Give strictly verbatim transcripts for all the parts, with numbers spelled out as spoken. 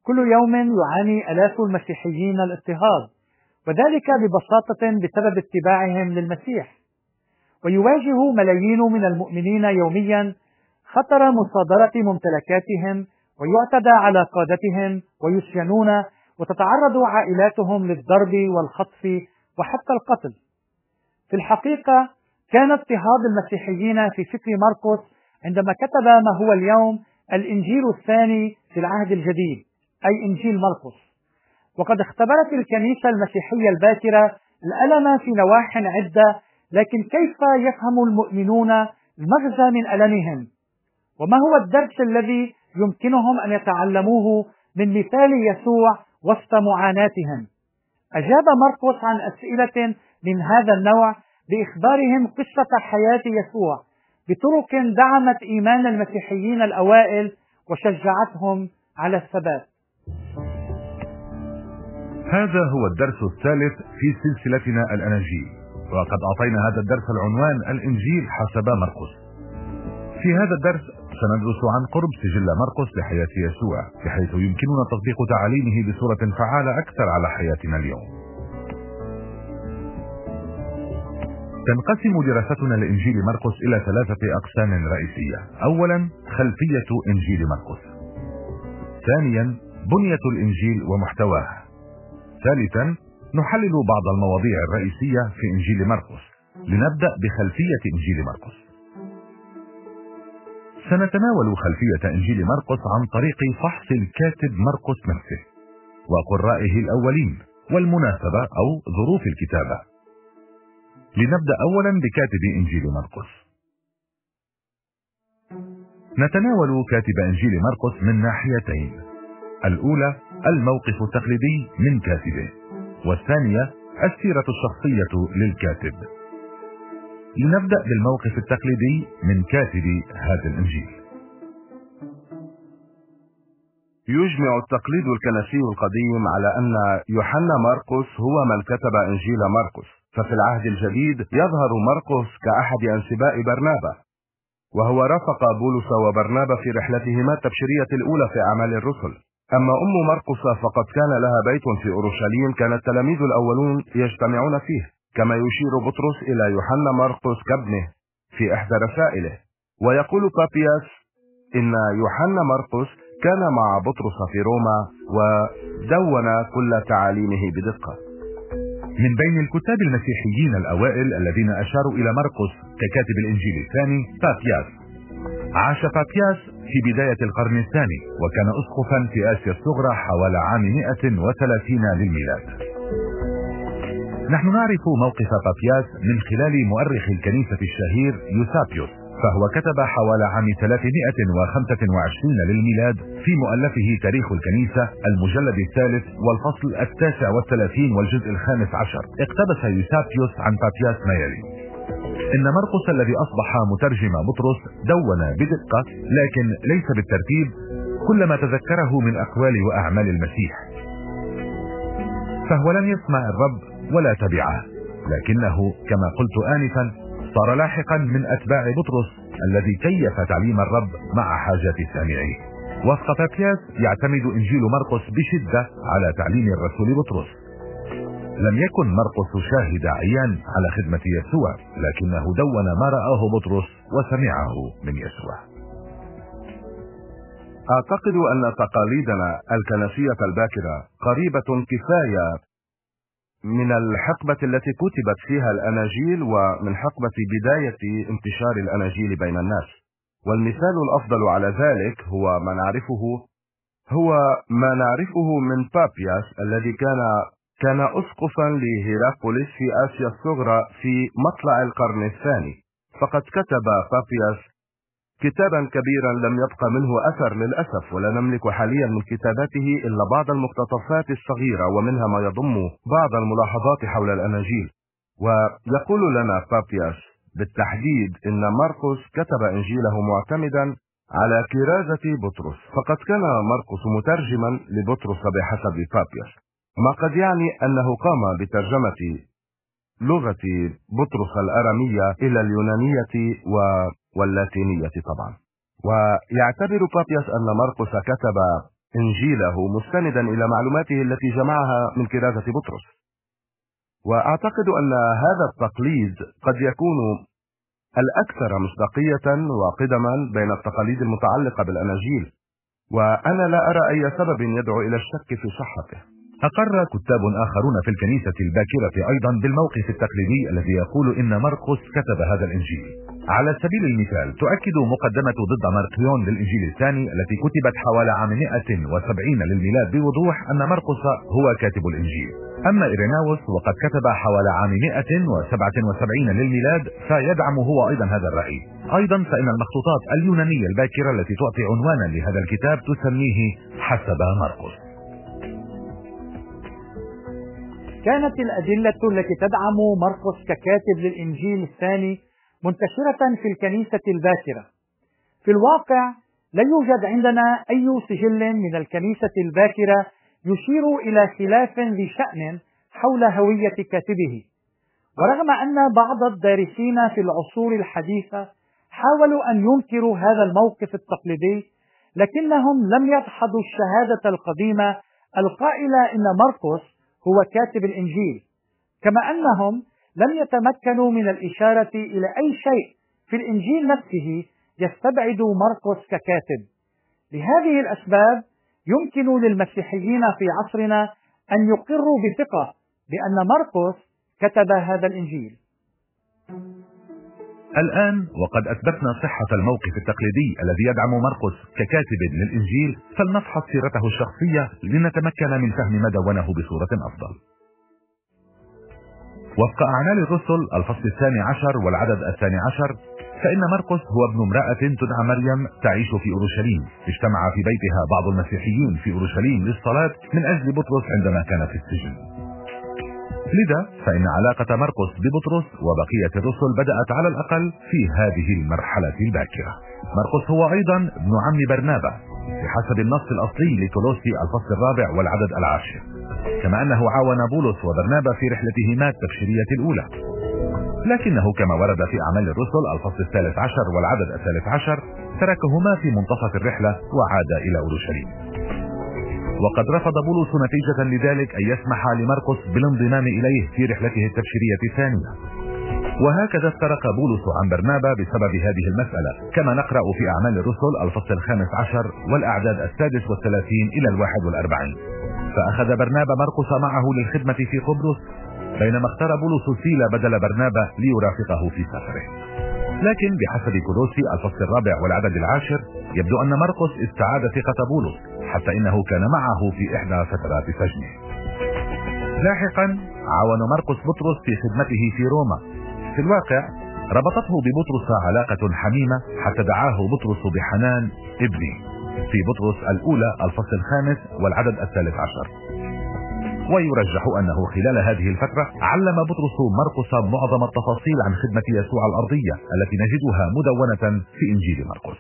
كل يوم يعاني آلاف المسيحيين الاضطهاد، وذلك ببساطة بسبب اتباعهم للمسيح. ويواجه ملايين من المؤمنين يوميا خطر مصادرة ممتلكاتهم، ويعتدى على قادتهم ويسجنون، وتتعرض عائلاتهم للضرب والخطف وحتى القتل. في الحقيقة كان اضطهاد المسيحيين في فكر مرقس عندما كتب ما هو اليوم الإنجيل الثاني في العهد الجديد، أي إنجيل مرقس. وقد اختبرت الكنيسة المسيحية الباكرة الألم في نواح عدة، لكن كيف يفهم المؤمنون المغزى من ألمهم؟ وما هو الدرس الذي يمكنهم أن يتعلموه من مثال يسوع وسط معاناتهم؟ أجاب مرقس عن أسئلة من هذا النوع بإخبارهم قصة حياة يسوع بطرق دعمت إيمان المسيحيين الأوائل وشجعتهم على الثبات. هذا هو الدرس الثالث في سلسلتنا الأناجيل، وقد أعطينا هذا الدرس العنوان الإنجيل حسب مرقس. في هذا الدرس سندرس عن قرب سجل مرقس لحياة يسوع، بحيث يمكننا تطبيق تعاليمه بصورة فعالة أكثر على حياتنا اليوم. تنقسم دراستنا لإنجيل مرقس إلى ثلاثة أقسام رئيسية. أولا، خلفية إنجيل مرقس. ثانيا، بنية الإنجيل ومحتواه. ثالثا، نحلل بعض المواضيع الرئيسية في إنجيل مرقس. لنبدأ بخلفية إنجيل مرقس. سنتناول خلفية إنجيل مرقس عن طريق فحص الكاتب مرقس نفسه وقرائه الأولين والمناسبة أو ظروف الكتابة. لنبدأ أولا بكاتب إنجيل مرقس. نتناول كاتب إنجيل مرقس من ناحيتين: الأولى الموقف التقليدي من كاتبه، والثانية السيرة الشخصية للكاتب. لنبدأ بالموقف التقليدي من كاتب هذا الإنجيل. يجمع التقليد الكنسي القديم على أن يوحنا مرقس هو من كتب إنجيل مرقس، ففي العهد الجديد يظهر مرقس كأحد أنسباء برنابا، وهو رافق بولس وبرنابا في رحلتهما التبشيرية الأولى في أعمال الرسل. أما أم مرقس فقد كان لها بيت في أورشليم كان التلاميذ الأولون يجتمعون فيه، كما يشير بطرس إلى يوحنا مرقس كابنه في إحدى رسائله. ويقول بابياس إن يوحنا مرقس كان مع بطرس في روما ودون كل تعاليمه بدقة. من بين الكتاب المسيحيين الأوائل الذين أشاروا إلى مرقس ككاتب الإنجيل الثاني بابياس. عاش بابياس في بداية القرن الثاني، وكان أسقفا في آسيا الصغرى حوالي عام مئة وثلاثين للميلاد. نحن نعرف موقف بابياس من خلال مؤرخ الكنيسة الشهير يوسابيوس، فهو كتب حوالي عام ثلاثمئة وخمسة وعشرين للميلاد في مؤلفه تاريخ الكنيسة المجلد الثالث والفصل التاسع والثلاثين والجزء الخامس عشر. اقتبس يوسابيوس عن بابياس ما يلي: إن مرقس الذي أصبح مترجم بطرس دون بدقة، لكن ليس بالترتيب، كل ما تذكره من أقوال وأعمال المسيح، فهو لم يسمع الرب ولا تبعه، لكنه كما قلت آنفا صار لاحقا من أتباع بطرس الذي كيف تعليم الرب مع حاجة سامعيه. وفق بابياس يعتمد إنجيل مرقس بشدة على تعليم الرسول بطرس. لم يكن مرقس شاهد عيان على خدمة يسوع، لكنه دون ما رآه بطرس وسمعه من يسوع. أعتقد أن تقاليدنا الكنسية الباكرة قريبة كفاية من الحقبة التي كتبت فيها الأناجيل ومن حقبة بداية انتشار الأناجيل بين الناس. والمثال الأفضل على ذلك هو ما نعرفه هو ما نعرفه من بابياس الذي كان كان أسقفا لهيراقوليس في آسيا الصغرى في مطلع القرن الثاني. فقد كتب بابياس كتابا كبيرا لم يبق منه أثر للأسف، ولا نملك حاليا من كتاباته إلا بعض المقتطفات الصغيرة، ومنها ما يضم بعض الملاحظات حول الأناجيل. ويقول لنا بابياس بالتحديد إن مرقس كتب إنجيله معتمدا على كرازة بطرس، فقد كان مرقس مترجما لبطرس بحسب بابياس، ما قد يعني أنه قام بترجمة لغة بطرس الأرامية إلى اليونانية واللاتينية طبعا. ويعتبر بابياس أن مرقس كتب إنجيله مستندا إلى معلوماته التي جمعها من كرازة بطرس. وأعتقد أن هذا التقليد قد يكون الأكثر مصداقية وقدما بين التقاليد المتعلقة بالأناجيل، وأنا لا أرى أي سبب يدعو إلى الشك في صحته. أقر كتاب آخرون في الكنيسة الباكرة أيضا بالموقف التقليدي الذي يقول إن مرقس كتب هذا الإنجيل. على سبيل المثال تؤكد مقدمة ضد مارقيون للإنجيل الثاني التي كتبت حوالي عام مئة وسبعين للميلاد بوضوح أن مرقس هو كاتب الإنجيل. أما إيريناوس وقد كتب حوالي عام مئة وسبعة وسبعين للميلاد فيدعم هو أيضا هذا الرأي. أيضا فإن المخطوطات اليونانية الباكرة التي تعطي عنوانا لهذا الكتاب تسميه حسب مرقس. كانت الأدلة التي تدعم مرقس ككاتب للإنجيل الثاني منتشرة في الكنيسة الباكرة. في الواقع لا يوجد عندنا أي سجل من الكنيسة الباكرة يشير إلى خلاف ذي شأن حول هوية كاتبه، ورغم أن بعض الدارسين في العصور الحديثة حاولوا أن ينكروا هذا الموقف التقليدي، لكنهم لم يدحضوا الشهادة القديمة القائلة إن مرقس هو كاتب الإنجيل، كما أنهم لم يتمكنوا من الإشارة إلى أي شيء في الإنجيل نفسه يستبعد مرقس ككاتب. لهذه الأسباب يمكن للمسيحيين في عصرنا أن يقروا بثقة بأن مرقس كتب هذا الإنجيل. الآن وقد أثبتنا صحة الموقف التقليدي الذي يدعم مرقس ككاتب للإنجيل، فلنفحص سيرته الشخصية لنتمكن من فهم ما دونه بصورة أفضل. وفق أعمال الرسل الفصل الثاني عشر والعدد الثاني عشر، فإن مرقس هو ابن امرأة تدعى مريم تعيش في أورشليم، اجتمع في بيتها بعض المسيحيين في أورشليم للصلاة من أجل بطرس عندما كان في السجن. لذا فإن علاقة مرقس ببطرس وبقية الرسل بدأت على الأقل في هذه المرحلة الباكرة. مرقس هو أيضا ابن عم برنابا بحسب النص الأصلي لكولوسي الفصل الرابع والعدد العاشر، كما أنه عاون بولس وبرنابا في رحلتهما التبشيرية الأولى، لكنه كما ورد في أعمال الرسل الفصل الثالث عشر والعدد الثالث عشر تركهما في منتصف الرحلة وعاد إلى أورشليم. وقد رفض بولس نتيجة لذلك أن يسمح لمرقس بالانضمام إليه في رحلته التبشيرية الثانية، وهكذا افترق بولس عن برنابا بسبب هذه المسألة، كما نقرأ في أعمال الرسل الفصل الخامس عشر والأعداد السادس والثلاثين إلى الواحد والأربعين. فأخذ برنابا مرقس معه للخدمة في قبرص، بينما اختار بولس سيلا بدل برنابا ليرافقه في سفره. لكن بحسب كولوسي الفصل الرابع والعدد العاشر يبدو أن مرقس استعاد ثقة بولس، حتى إنه كان معه في إحدى فترات سجنه. لاحقا عاون مرقس بطرس في خدمته في روما. في الواقع ربطته ببطرس علاقة حميمة حتى دعاه بطرس بحنان ابني في بطرس الأولى الفصل الخامس والعدد الثالث عشر. ويرجح أنه خلال هذه الفترة علم بطرس مرقس معظم التفاصيل عن خدمة يسوع الأرضية التي نجدها مدونة في إنجيل مرقس.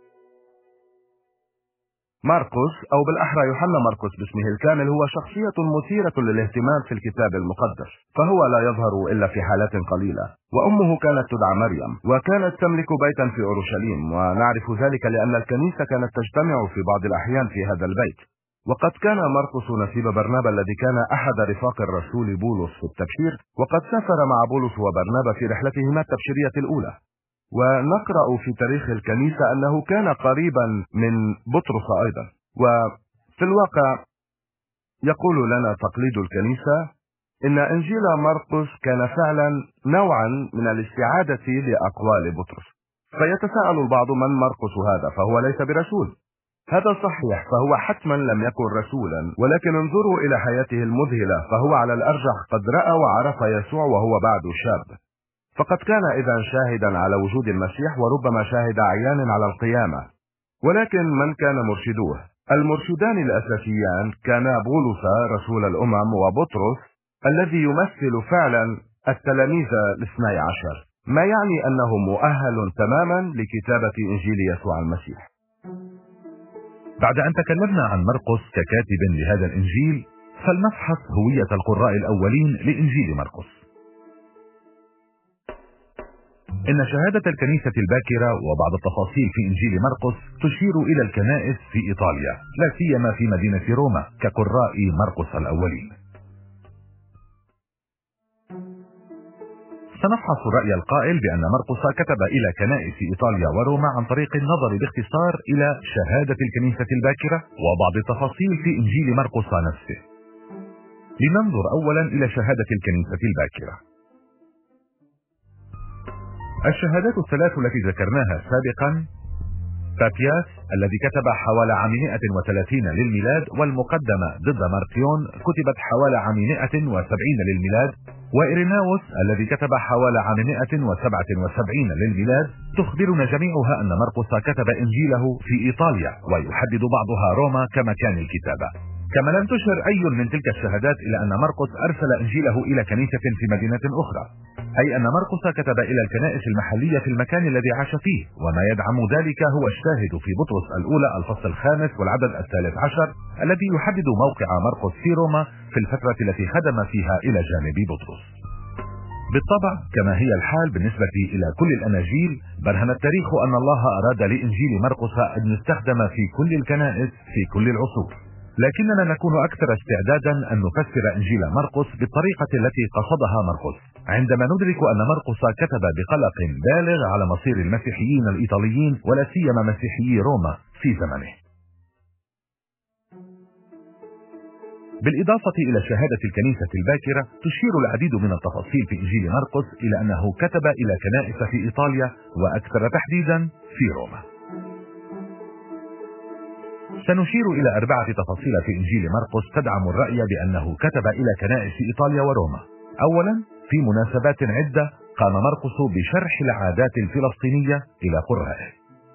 مرقس أو بالأحرى يوحنا مرقس باسمه الكامل هو شخصية مثيرة للاهتمام في الكتاب المقدس، فهو لا يظهر إلا في حالات قليلة. وأمه كانت تدعى مريم، وكانت تملك بيتا في أورشليم، ونعرف ذلك لأن الكنيسة كانت تجتمع في بعض الأحيان في هذا البيت. وقد كان مرقس نسيب برنابا الذي كان أحد رفاق الرسول بولس في التبشير، وقد سافر مع بولس وبرنابا في رحلتهما التبشيرية الأولى. ونقرأ في تاريخ الكنيسة أنه كان قريبا من بطرس أيضا. وفي الواقع يقول لنا تقليد الكنيسة إن إنجيل مرقس كان فعلا نوعا من الاستعادة لأقوال بطرس. فيتساءل البعض من مرقس هذا، فهو ليس برسول. هذا صحيح، فهو حتما لم يكن رسولا، ولكن انظروا إلى حياته المذهلة، فهو على الأرجح قد رأى وعرف يسوع وهو بعد شاب، فقد كان إذا شاهدا على وجود المسيح، وربما شاهد عيان على القيامة. ولكن من كان مرشدوه؟ المرشدان الأساسيان كانا بولس رسول الأمم وبطرس الذي يمثل فعلا التلاميذ الاثني عشر، ما يعني أنه مؤهل تماما لكتابة إنجيل يسوع المسيح. بعد أن تكلمنا عن مرقس ككاتب لهذا الإنجيل، فلنفحص هوية القراء الأولين لإنجيل مرقس. إن شهادة الكنيسة الباكرة وبعض التفاصيل في إنجيل مرقس تشير إلى الكنائس في إيطاليا، لا سيما في مدينة روما كقراء مرقس الأولين. سنفحص رأي القائل بأن مرقس كتب إلى كنائس إيطاليا وروما عن طريق النظر باختصار إلى شهادة الكنيسة الباكرة وبعض التفاصيل في إنجيل مرقس نفسه. لننظر أولا إلى شهادة الكنيسة الباكرة. الشهادات الثلاث التي ذكرناها سابقا: بابياس الذي كتب حوالي عام مئة وثلاثين للميلاد، والمقدمة ضد ماركيون كتبت حوالي عام مئة وسبعين للميلاد، وإيريناوس الذي كتب حوالي عام مئة وسبعة وسبعين للميلاد، تخبرنا جميعها أن مرقس كتب إنجيله في إيطاليا، ويحدد بعضها روما كمكان الكتابة. كما لم تشر أي من تلك الشهادات إلى أن مرقس أرسل إنجيله إلى كنيسة في مدينة أخرى، أي أن مرقس كتب إلى الكنائس المحلية في المكان الذي عاش فيه. وما يدعم ذلك هو الشاهد في بطرس الأولى الفصل الخامس والعدد الثالث عشر، الذي يحدد موقع مرقس في روما في الفترة التي خدم فيها إلى جانب بطرس. بالطبع كما هي الحال بالنسبة إلى كل الأناجيل، برهن التاريخ أن الله أراد لإنجيل مرقس أن يستخدم في كل الكنائس في كل العصور، لكننا نكون أكثر استعدادا أن نفسر إنجيل مرقس بالطريقة التي قصدها مرقس عندما ندرك أن مرقس كتب بقلق بالغ على مصير المسيحيين الإيطاليين ولا سيما مسيحيي روما في زمنه. بالإضافة إلى شهادة الكنيسة الباكرة، تشير العديد من التفاصيل في إنجيل مرقس إلى أنه كتب إلى كنائس في إيطاليا، وأكثر تحديدا في روما. سنشير إلى أربعة تفاصيل في إنجيل مرقس تدعم الرأي بأنه كتب إلى كنائس إيطاليا وروما. أولا، في مناسبات عدة قام مرقس بشرح العادات الفلسطينية إلى قرائه.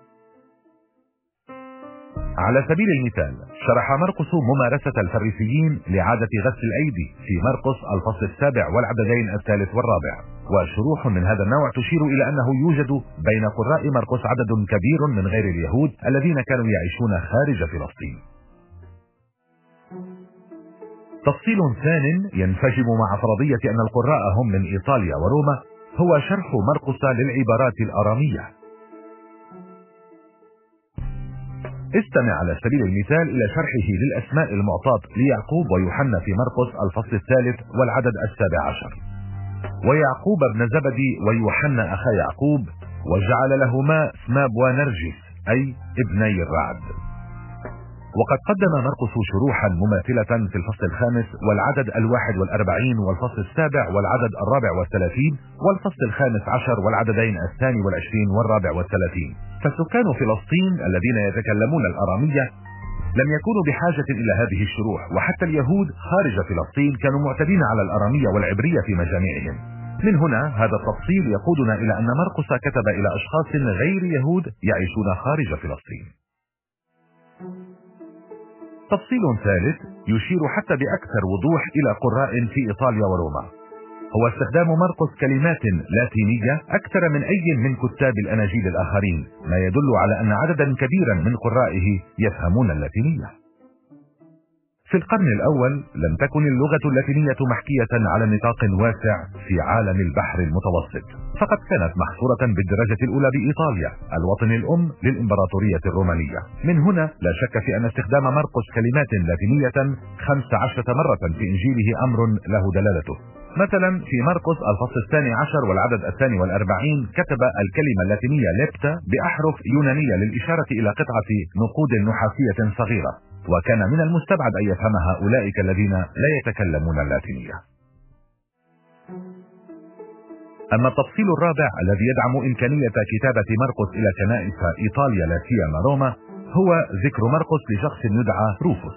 على سبيل المثال، شرح مرقس ممارسة الفريسيين لعادة غسل الأيدي في مرقس الفصل السابع والعددين الثالث والرابع، وشروح من هذا النوع تشير إلى أنه يوجد بين قراء مرقس عدد كبير من غير اليهود الذين كانوا يعيشون خارج فلسطين. تفصيل ثان ينسجم مع فرضية أن القراء هم من إيطاليا وروما هو شرح مرقس للعبارات الأرامية. استمع على سبيل المثال إلى شرحه للأسماء المعطاة ليعقوب ويوحنا في مرقس الفصل الثالث والعدد السابع عشر: ويعقوب ابن زبدي ويوحنا أخا يعقوب، وجعل لهما اسما بوانرجس أي ابني الرعد. وقد قدم مرقس شروحا مماثلة في الفصل الخامس والعدد الواحد والأربعين والفصل السابع والعدد الرابع والثلاثين والفصل الخامس عشر والعددين الثاني والعشرين والرابع والثلاثين. فسكان فلسطين الذين يتكلمون الأرامية لم يكونوا بحاجة إلى هذه الشروح، وحتى اليهود خارج فلسطين كانوا معتدين على الأرامية والعبرية في مجامعهم. من هنا هذا التفصيل يقودنا إلى أن مرقس كتب إلى أشخاص غير يهود يعيشون خارج فلسطين. تفصيل ثالث يشير حتى بأكثر وضوح إلى قراء في إيطاليا وروما، هو استخدام مرقس كلمات لاتينية أكثر من أي من كتاب الأناجيل الآخرين، ما يدل على أن عددا كبيرا من قرائه يفهمون اللاتينية. في القرن الأول لم تكن اللغة اللاتينية محكية على نطاق واسع في عالم البحر المتوسط، فقد كانت محصورة بالدرجة الأولى بإيطاليا الوطن الأم للإمبراطورية الرومانية. من هنا لا شك في أن استخدام مرقس كلمات لاتينية خمس عشرة مرة في إنجيله أمر له دلالته. مثلا في مرقس الفصل الثاني عشر والعدد الثاني والأربعين كتب الكلمة اللاتينية ليبتا بأحرف يونانية للإشارة إلى قطعة نقود نحاسية صغيرة، وكان من المستبعد أن يفهمها أولئك الذين لا يتكلمون اللاتينية. أما التفصيل الرابع الذي يدعم إمكانية كتابة مرقس إلى كنائس إيطاليا لا سيما روما هو ذكر مرقس لشخص يدعى روفوس.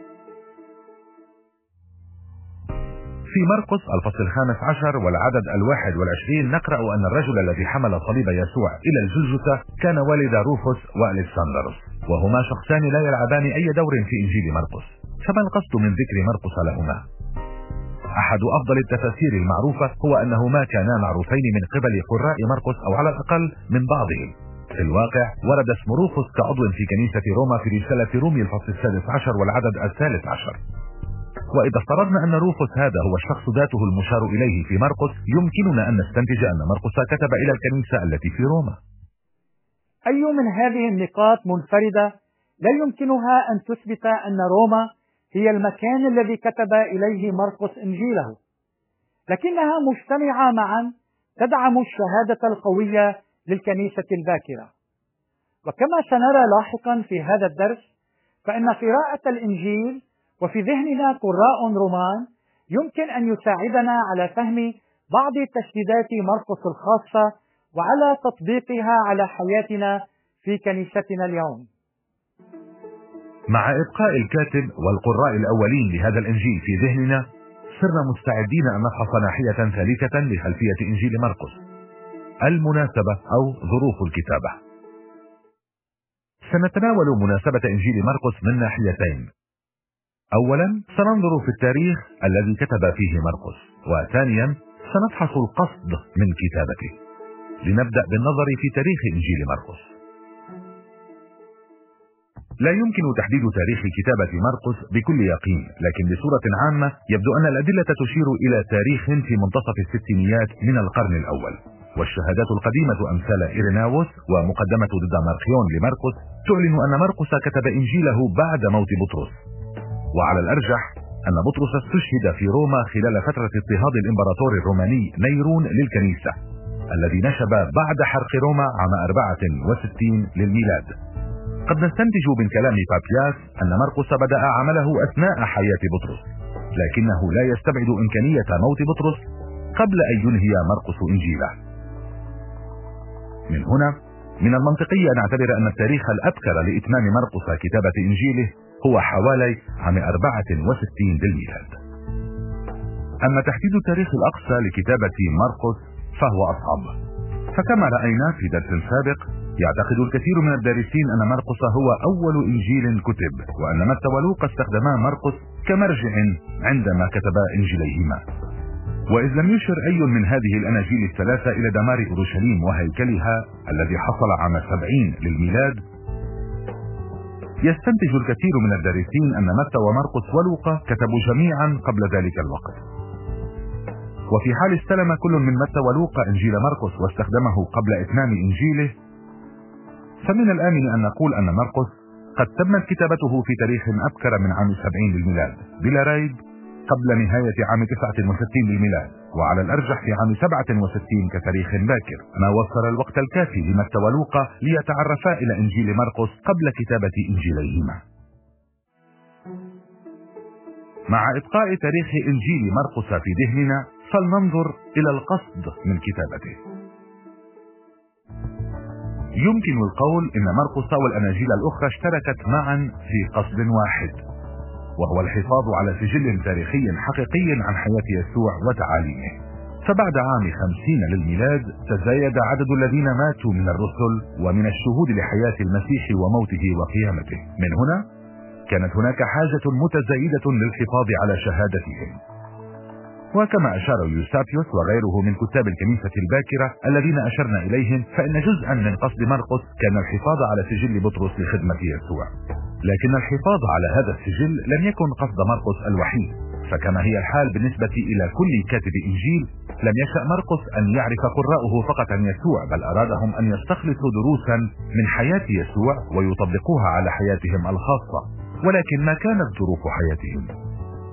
في مرقس الفصل الخامس عشر والعدد الواحد والعشرين نقرأ أن الرجل الذي حمل صليب يسوع إلى الجلجثة كان والد روفوس وألكسندروس، وهما شخصان لا يلعبان أي دور في إنجيل مرقس، فما القصد من ذكر مرقس لهما؟ أحد أفضل التفاسير المعروفة هو أنهما كانا معروفين من قبل قراء مرقس أو على الأقل من بعضهم. في الواقع ورد اسم روفوس كعضو في كنيسة روما في رسالة رومي الفصل السادس عشر والعدد الثالث عشر. وإذا افترضنا أن روفوس هذا هو الشخص ذاته المشار إليه في مرقس، يمكننا أن نستنتج أن مرقس كتب إلى الكنيسة التي في روما. أي من هذه النقاط منفردة لا يمكنها أن تثبت أن روما هي المكان الذي كتب إليه مرقس إنجيله، لكنها مجتمعة معا تدعم الشهادة القوية للكنيسة الباكرة. وكما سنرى لاحقا في هذا الدرس، فإن قراءة الإنجيل وفي ذهننا قراء رومان يمكن أن يساعدنا على فهم بعض تشديدات مرقس الخاصة وعلى تطبيقها على حياتنا في كنيستنا اليوم. مع إبقاء الكاتب والقراء الأولين لهذا الإنجيل في ذهننا، صرنا مستعدين أن نفحص ناحية ثالثة لخلفية إنجيل مرقس: المناسبة أو ظروف الكتابة. سنتناول مناسبة إنجيل مرقس من ناحيتين: أولا سننظر في التاريخ الذي كتب فيه مرقس، وثانيا سنفحص القصد من كتابته. لنبدأ بالنظر في تاريخ إنجيل مرقس. لا يمكن تحديد تاريخ كتابة مرقس بكل يقين، لكن بصورة عامة يبدو أن الأدلة تشير إلى تاريخ في منتصف الستينيات من القرن الأول، والشهادات القديمة أمثال إيريناوس ومقدمة ضد مارخيون لمرقس تعلن أن مرقس كتب إنجيله بعد موت بطرس. وعلى الأرجح أن بطرس استشهد في روما خلال فترة اضطهاد الإمبراطور الروماني نيرون للكنيسة، الذي نشب بعد حرق روما عام أربعة وستين للميلاد. قد نستنتج من كلام بابياس أن مرقس بدأ عمله أثناء حياة بطرس، لكنه لا يستبعد إمكانية موت بطرس قبل أن ينهي مرقس إنجيله. من هنا من المنطقي أن نعتبر أن التاريخ الأبكر لإتمام مرقس كتابة إنجيله هو حوالي عام أربعة وستين للميلاد. أما تحديد التاريخ الأقصى لكتابة مرقس فهو أصعب، فكما رأينا في درس سابق يعتقد الكثير من الدارسين أن مرقس هو أول إنجيل كتب، وأن متى ولوقا استخدما مرقس كمرجع عندما كتبا إنجيليهما. وإذ لم يشر أي من هذه الأناجيل الثلاثة إلى دمار أورشليم وهيكلها الذي حصل عام سبعين للميلاد، يستنتج الكثير من الدارسين أن متى ومرقس ولوقا كتبوا جميعا قبل ذلك الوقت. وفي حال استلم كل من متى ولوقا إنجيل مرقس واستخدمه قبل إتمام إنجيله، فمن الآمن أن نقول أن مرقس قد تمت كتابته في تاريخ أبكر من عام سبعين للميلاد بلا ريب، قبل نهاية عام تسعة وستين للميلاد، وعلى الأرجح في عام سبعة وستين كتاريخ باكر، ما وفر الوقت الكافي لمتى ولوقا ليتعرفا إلى إنجيل مرقس قبل كتابة إنجيليهما. مع إبقاء تاريخ إنجيل مرقس في ذهننا، فلننظر إلى القصد من كتابته. يمكن القول إن مرقس والأناجيل الأخرى اشتركت معا في قصد واحد، وهو الحفاظ على سجل تاريخي حقيقي عن حياة يسوع وتعاليمه. فبعد عام خمسين للميلاد تزايد عدد الذين ماتوا من الرسل ومن الشهود لحياة المسيح وموته وقيامته. من هنا كانت هناك حاجة متزايدة للحفاظ على شهادتهم. وكما أشار يوسابيوس وغيره من كتاب الكنيسة الباكرة الذين أشرنا إليهم، فإن جزءا من قصد مرقس كان الحفاظ على سجل بطرس لخدمة يسوع. لكن الحفاظ على هذا السجل لم يكن قصد مرقس الوحيد، فكما هي الحال بالنسبة إلى كل كاتب إنجيل، لم يشأ مرقس أن يعرف قراءه فقط عن يسوع، بل أرادهم أن يستخلصوا دروسا من حياة يسوع ويطبقوها على حياتهم الخاصة. ولكن ما كانت ظروف حياتهم؟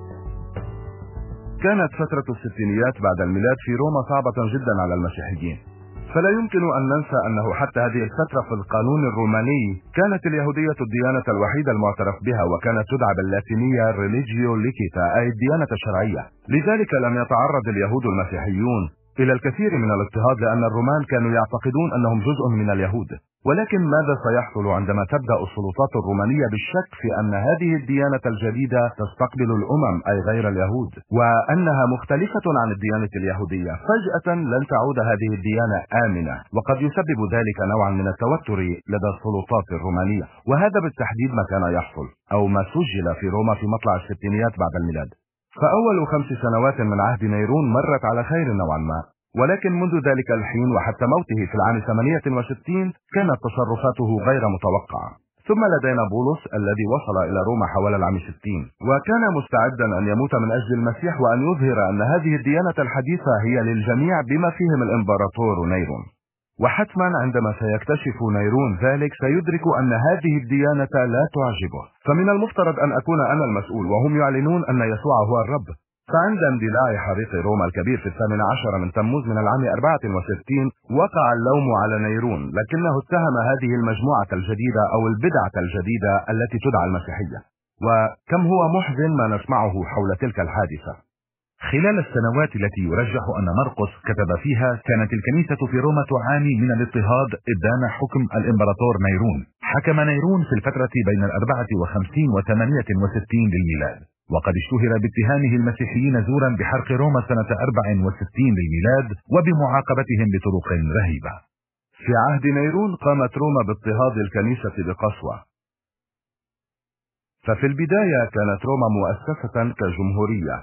كانت فترة الستينيات بعد الميلاد في روما صعبة جدا على المسيحيين، فلا يمكن أن ننسى أنه حتى هذه الفترة في القانون الروماني كانت اليهودية الديانة الوحيدة المعترف بها، وكانت تدعى باللاتينية ريليجيو ليكيتا، أي الديانة الشرعية. لذلك لم يتعرض اليهود المسيحيون إلى الكثير من الاضطهاد، لأن الرومان كانوا يعتقدون أنهم جزء من اليهود. ولكن ماذا سيحصل عندما تبدأ السلطات الرومانية بالشك في أن هذه الديانة الجديدة تستقبل الأمم أي غير اليهود، وأنها مختلفة عن الديانة اليهودية؟ فجأة لن تعود هذه الديانة آمنة، وقد يسبب ذلك نوعا من التوتر لدى السلطات الرومانية. وهذا بالتحديد ما كان يحصل أو ما سجل في روما في مطلع الستينيات بعد الميلاد. فأول خمس سنوات من عهد نيرون مرت على خير نوعا ما، ولكن منذ ذلك الحين وحتى موته في العام ثمانية وستين كانت تصرفاته غير متوقعة. ثم لدينا بولس الذي وصل إلى روما حوالي العام ستين، وكان مستعدا أن يموت من أجل المسيح وأن يظهر أن هذه الديانة الحديثة هي للجميع بما فيهم الإمبراطور نيرون. وحتما عندما سيكتشف نيرون ذلك سيدرك أن هذه الديانة لا تعجبه، فمن المفترض أن أكون أنا المسؤول وهم يعلنون أن يسوع هو الرب. فعند اندلاع حريق روما الكبير في الثامن عشر من تموز من العام أربعة وستين وقع اللوم على نيرون، لكنه اتهم هذه المجموعة الجديدة أو البدعة الجديدة التي تدعى المسيحية. وكم هو محزن ما نسمعه حول تلك الحادثة. خلال السنوات التي يرجح أن مرقس كتب فيها كانت الكنيسة في روما تعاني من الاضطهاد إبان حكم الإمبراطور نيرون. حكم نيرون في الفترة بين الأربعة وخمسين وثمانية وستين للميلاد، وقد اشتهر باتهامه المسيحيين زورا بحرق روما سنة أربع وستين للميلاد وبمعاقبتهم بطرق رهيبة. في عهد نيرون قامت روما باضطهاد الكنيسة بقسوة. ففي البداية كانت روما مؤسسة كجمهورية.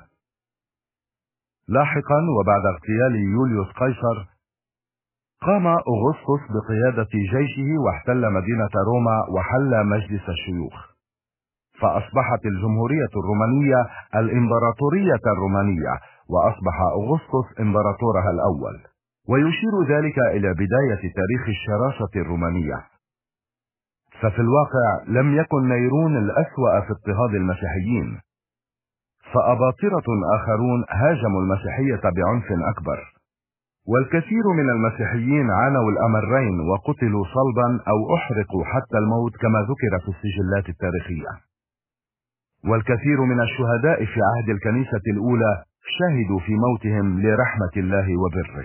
لاحقا وبعد اغتيال يوليوس قيصر قام أغسطس بقيادة جيشه واحتل مدينة روما وحل مجلس الشيوخ، فأصبحت الجمهورية الرومانية الإمبراطورية الرومانية، وأصبح أغسطس إمبراطورها الأول، ويشير ذلك إلى بداية تاريخ الشراسة الرومانية. ففي الواقع لم يكن نيرون الأسوأ في اضطهاد المسيحيين، فأباطرة آخرون هاجموا المسيحية بعنف أكبر، والكثير من المسيحيين عانوا الأمرين وقتلوا صلبا أو أحرقوا حتى الموت كما ذكر في السجلات التاريخية. والكثير من الشهداء في عهد الكنيسة الأولى شهدوا في موتهم لرحمة الله وبره.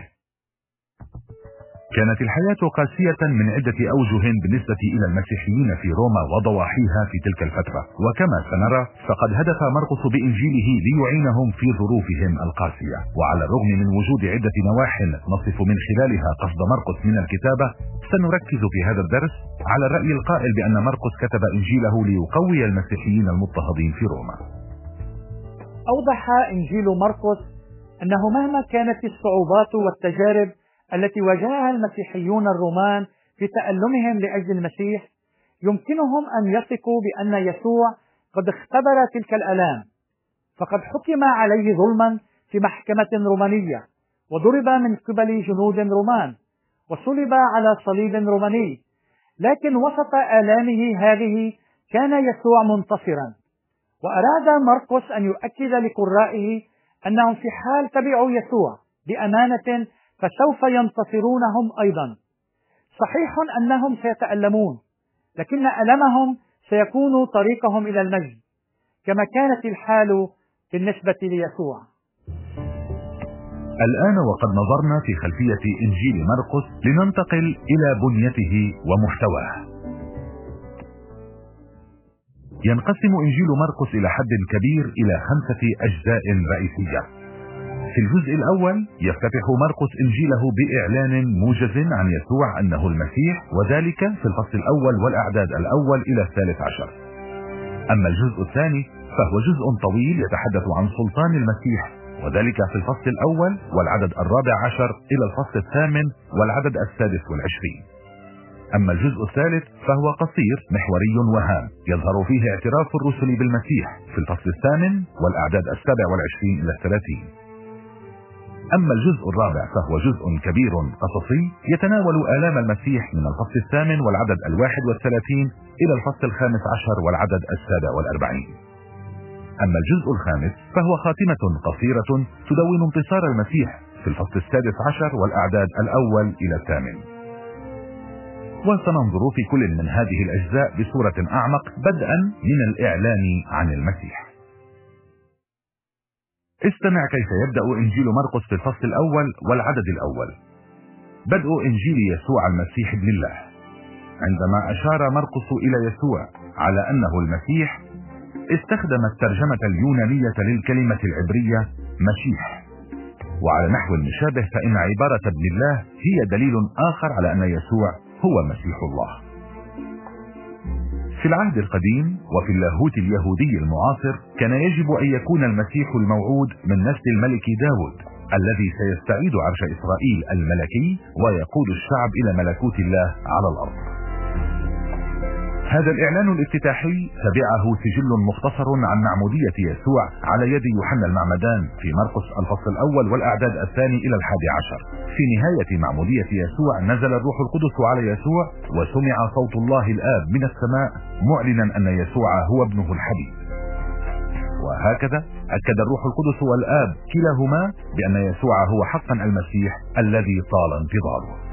كانت الحياة قاسية من عدة أوجه بالنسبة إلى المسيحيين في روما وضواحيها في تلك الفترة، وكما سنرى فقد هدف مرقس بإنجيله ليعينهم في ظروفهم القاسية. وعلى الرغم من وجود عدة نواح نصف من خلالها قصد مرقس من الكتابة، سنركز في هذا الدرس على الرأي القائل بأن مرقس كتب إنجيله ليقوي المسيحيين المضطهدين في روما. أوضح إنجيل مرقس أنه مهما كانت الصعوبات والتجارب التي واجهها المسيحيون الرومان في تألمهم لأجل المسيح، يمكنهم أن يثقوا بأن يسوع قد اختبر تلك الآلام، فقد حكم عليه ظلما في محكمة رومانية، وضرب من قبل جنود رومان، وصلب على صليب روماني، لكن وسط آلامه هذه كان يسوع منتصرا. وأراد مرقس أن يؤكد لقرائه أنهم في حال تبعوا يسوع بأمانة فسوف ينتصرونهم أيضا. صحيح أنهم سيتألمون، لكن ألمهم سيكون طريقهم إلى المجد، كما كانت الحال بالنسبة ليسوع. الآن وقد نظرنا في خلفية إنجيل مرقس، لننتقل إلى بنيته ومحتواه. ينقسم إنجيل مرقس إلى حد كبير إلى خمسة أجزاء رئيسية. في الجزء الأول يفتتح مرقس إنجيله بإعلان موجز عن يسوع أنه المسيح، وذلك في الفصل الأول والأعداد الأول إلى الثالث عشر. أما الجزء الثاني فهو جزء طويل يتحدث عن سلطان المسيح، وذلك في الفصل الأول والعدد الرابع عشر إلى الفصل الثامن والعدد السادس والعشرين. أما الجزء الثالث فهو قصير محوري وهام، يظهر فيه اعتراف الرسل بالمسيح في الفصل الثامن والأعداد السابع والعشرين إلى الثلاثين. أما الجزء الرابع فهو جزء كبير قصصي يتناول آلام المسيح من الفصل الثامن والعدد الواحد والثلاثين إلى الفصل الخامس عشر والعدد السابع والأربعين. أما الجزء الخامس فهو خاتمة قصيرة تدون انتصار المسيح في الفصل السادس عشر والأعداد الأول إلى الثامن. وسننظر في كل من هذه الأجزاء بصورة أعمق، بدءا من الإعلان عن المسيح. استمع كيف يبدأ إنجيل مرقس في الفصل الأول والعدد الأول. بدء إنجيل يسوع المسيح ابن الله. عندما أشار مرقس إلى يسوع على أنه المسيح، استخدم الترجمة اليونانية للكلمة العبرية مسيح، وعلى نحو مشابه فإن عبارة ابن الله هي دليل آخر على أن يسوع هو مسيح الله. في العهد القديم وفي اللاهوت اليهودي المعاصر كان يجب أن يكون المسيح الموعود من نسل الملك داود الذي سيستعيد عرش إسرائيل الملكي ويقود الشعب إلى ملكوت الله على الأرض. هذا الإعلان الافتتاحي تبعه سجل مختصر عن معمودية يسوع على يد يوحنا المعمدان في مرقس الفصل الأول والأعداد الثاني إلى الحادي عشر. في نهاية معمودية يسوع نزل الروح القدس على يسوع، وسمع صوت الله الآب من السماء معلنا أن يسوع هو ابنه الحبيب. وهكذا أكد الروح القدس والآب كلاهما بأن يسوع هو حقا المسيح الذي طال انتظاره.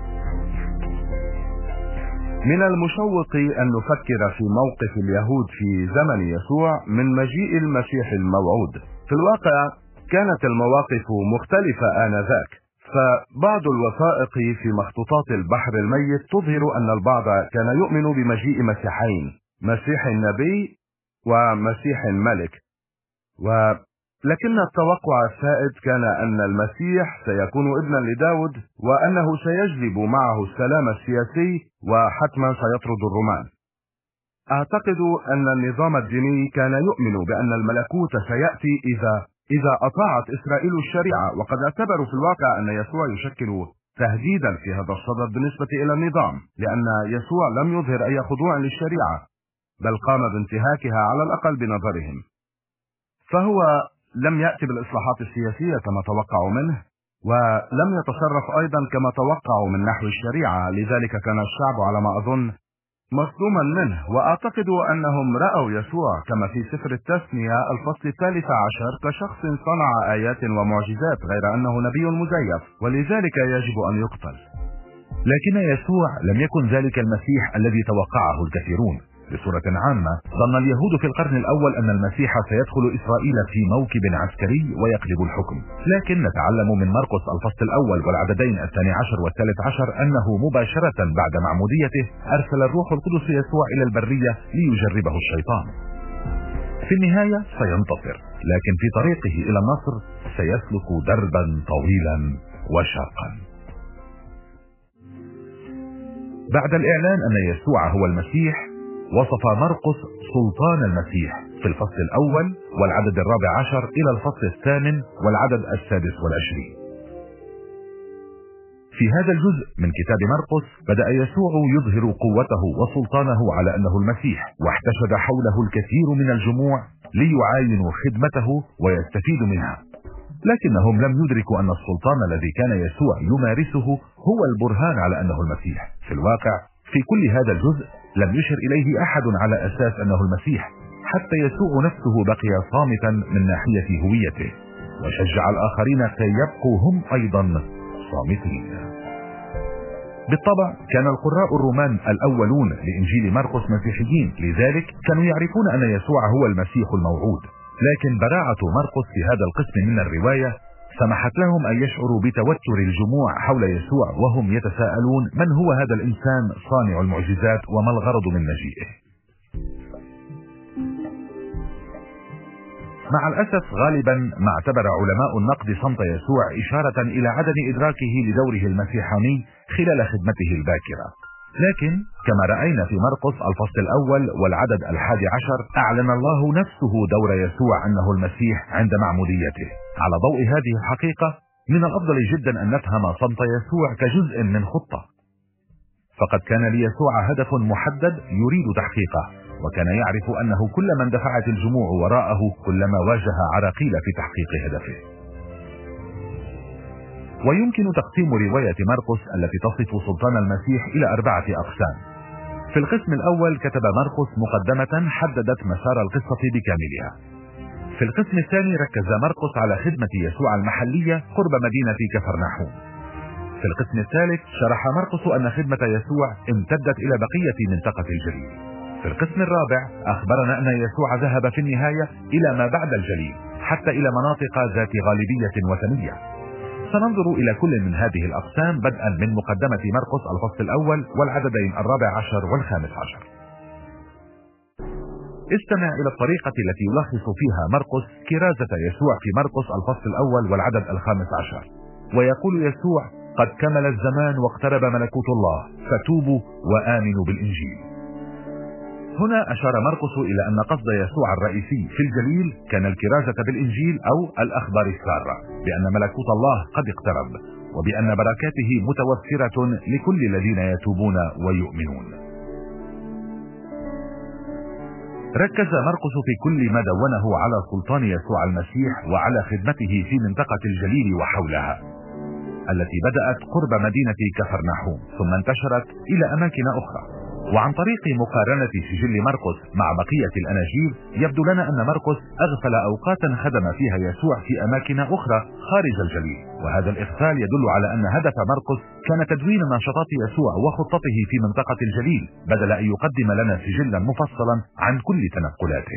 من المشوق أن نفكر في موقف اليهود في زمن يسوع من مجيء المسيح الموعود. في الواقع كانت المواقف مختلفة آنذاك، فبعض الوثائق في مخطوطات البحر الميت تظهر أن البعض كان يؤمن بمجيء مسيحين، مسيح نبي ومسيح ملك، و لكن التوقع السائد كان أن المسيح سيكون ابنا لداود، وأنه سيجلب معه السلام السياسي وحتما سيطرد الرومان. أعتقد أن النظام الديني كان يؤمن بأن الملكوت سيأتي إذا إذا أطاعت إسرائيل الشريعة، وقد اعتبروا في الواقع أن يسوع يشكل تهديدا في هذا الصدد بالنسبة إلى النظام، لأن يسوع لم يظهر أي خضوع للشريعة، بل قام بانتهاكها على الأقل بنظرهم. فهو لم يأتي بالإصلاحات السياسية كما توقعوا منه، ولم يتصرف أيضا كما توقعوا من نحو الشريعة، لذلك كان الشعب على ما أظن مصدوما منه. وأعتقد أنهم رأوا يسوع كما في سفر التثنية الفصل الثالث عشر كشخص صنع آيات ومعجزات غير أنه نبي مزيف، ولذلك يجب أن يقتل. لكن يسوع لم يكن ذلك المسيح الذي توقعه الكثيرون. بصورة عامة ظن اليهود في القرن الأول أن المسيح سيدخل إسرائيل في موكب عسكري ويقلب الحكم، لكن نتعلم من مرقس الفصل الأول والعددين الثاني عشر والثالث عشر أنه مباشرة بعد معموديته أرسل الروح القدس يسوع إلى البرية ليجربه الشيطان. في النهاية سينتصر، لكن في طريقه إلى النصر سيسلك دربا طويلا وشاقا. بعد الإعلان أن يسوع هو المسيح، وصف مرقس سلطان المسيح في الفصل الأول والعدد الرابع عشر إلى الفصل الثامن والعدد السادس والعشرين. في هذا الجزء من كتاب مرقس بدأ يسوع يظهر قوته وسلطانه على أنه المسيح، واحتشد حوله الكثير من الجموع ليعاينوا خدمته ويستفيدوا منها، لكنهم لم يدركوا أن السلطان الذي كان يسوع يمارسه هو البرهان على أنه المسيح. في الواقع في كل هذا الجزء لم يشر إليه أحد على أساس أنه المسيح، حتى يسوع نفسه بقي صامتا من ناحية هويته، وشجع الآخرين كي يبقوا هم أيضا صامتين. بالطبع كان القراء الرومان الأولون لإنجيل مرقس مسيحيين، لذلك كانوا يعرفون أن يسوع هو المسيح الموعود، لكن براعة مرقس في هذا القسم من الرواية سمحت لهم أن يشعروا بتوتر الجموع حول يسوع وهم يتساءلون من هو هذا الإنسان صانع المعجزات وما الغرض من مجيئه. مع الأسف غالبا ما اعتبر علماء النقد صمت يسوع إشارة إلى عدم إدراكه لدوره المسيحاني خلال خدمته الباكرة، لكن كما رأينا في مرقس الفصل الأول والعدد الحادي عشر أعلن الله نفسه دور يسوع أنه المسيح عند معموديته. على ضوء هذه الحقيقة من الأفضل جدا أن نفهم صمت يسوع كجزء من خطة، فقد كان ليسوع هدف محدد يريد تحقيقه، وكان يعرف أنه كلما اندفعت الجموع وراءه كلما واجه عراقيل في تحقيق هدفه. ويمكن تقسيم رواية مرقس التي تصف سلطان المسيح إلى أربعة أقسام. في القسم الأول كتب مرقس مقدمة حددت مسار القصة بكاملها. في القسم الثاني ركز مرقس على خدمة يسوع المحلية قرب مدينة كفرناحوم. في القسم الثالث شرح مرقس أن خدمة يسوع امتدت إلى بقية منطقة الجليل. في القسم الرابع أخبرنا أن يسوع ذهب في النهاية إلى ما بعد الجليل، حتى إلى مناطق ذات غالبية وثنية. سننظر إلى كل من هذه الأقسام بدءا من مقدمة مرقس الفصل الأول والعددين الرابع عشر والخامس عشر. استمع إلى الطريقة التي يلخص فيها مرقس كرازة يسوع في مرقس الفصل الأول والعدد الخامس عشر، ويقول يسوع: قد كمل الزمان واقترب ملكوت الله، فتوبوا وآمنوا بالإنجيل. هنا أشار مرقس إلى أن قصد يسوع الرئيسي في الجليل كان الكرازة بالإنجيل أو الأخبار السارة بأن ملكوت الله قد اقترب، وبأن بركاته متوفرة لكل الذين يتوبون ويؤمنون. ركز مرقس في كل ما دونه على سلطان يسوع المسيح وعلى خدمته في منطقة الجليل وحولها، التي بدأت قرب مدينة كفرناحوم ثم انتشرت إلى أماكن أخرى. وعن طريق مقارنة سجل مرقس مع بقية الأناجيل يبدو لنا أن مرقس أغفل أوقاتا خدم فيها يسوع في أماكن أخرى خارج الجليل، وهذا الإغفال يدل على أن هدف مرقس كان تدوين نشاطات يسوع وخطته في منطقة الجليل بدل أن يقدم لنا سجلا مفصلا عن كل تنقلاته.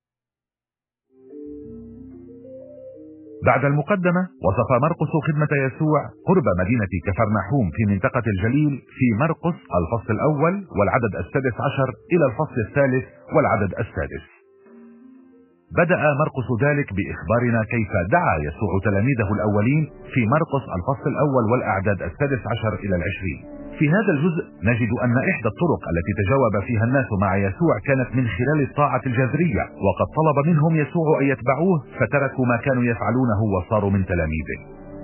بعد المقدمة وصف مرقس خدمة يسوع قرب مدينة كفرناحوم في منطقة الجليل في مرقس الفصل الأول والعدد السادس عشر إلى الفصل الثالث والعدد السادس. بدأ مرقس ذلك بإخبارنا كيف دعا يسوع تلاميذه الأولين في مرقس الفصل الأول والأعداد السادس عشر إلى العشرين. في هذا الجزء نجد أن إحدى الطرق التي تجاوب فيها الناس مع يسوع كانت من خلال الطاعة الجذرية، وقد طلب منهم يسوع أن يتبعوه فتركوا ما كانوا يفعلونه وصاروا من تلاميذه.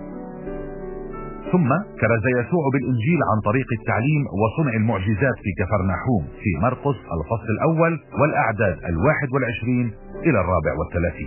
ثم كرز يسوع بالإنجيل عن طريق التعليم وصنع المعجزات في كفرناحوم في مرقس الفصل الأول والأعداد الواحد والعشرين إلى الرابع والثلاثين.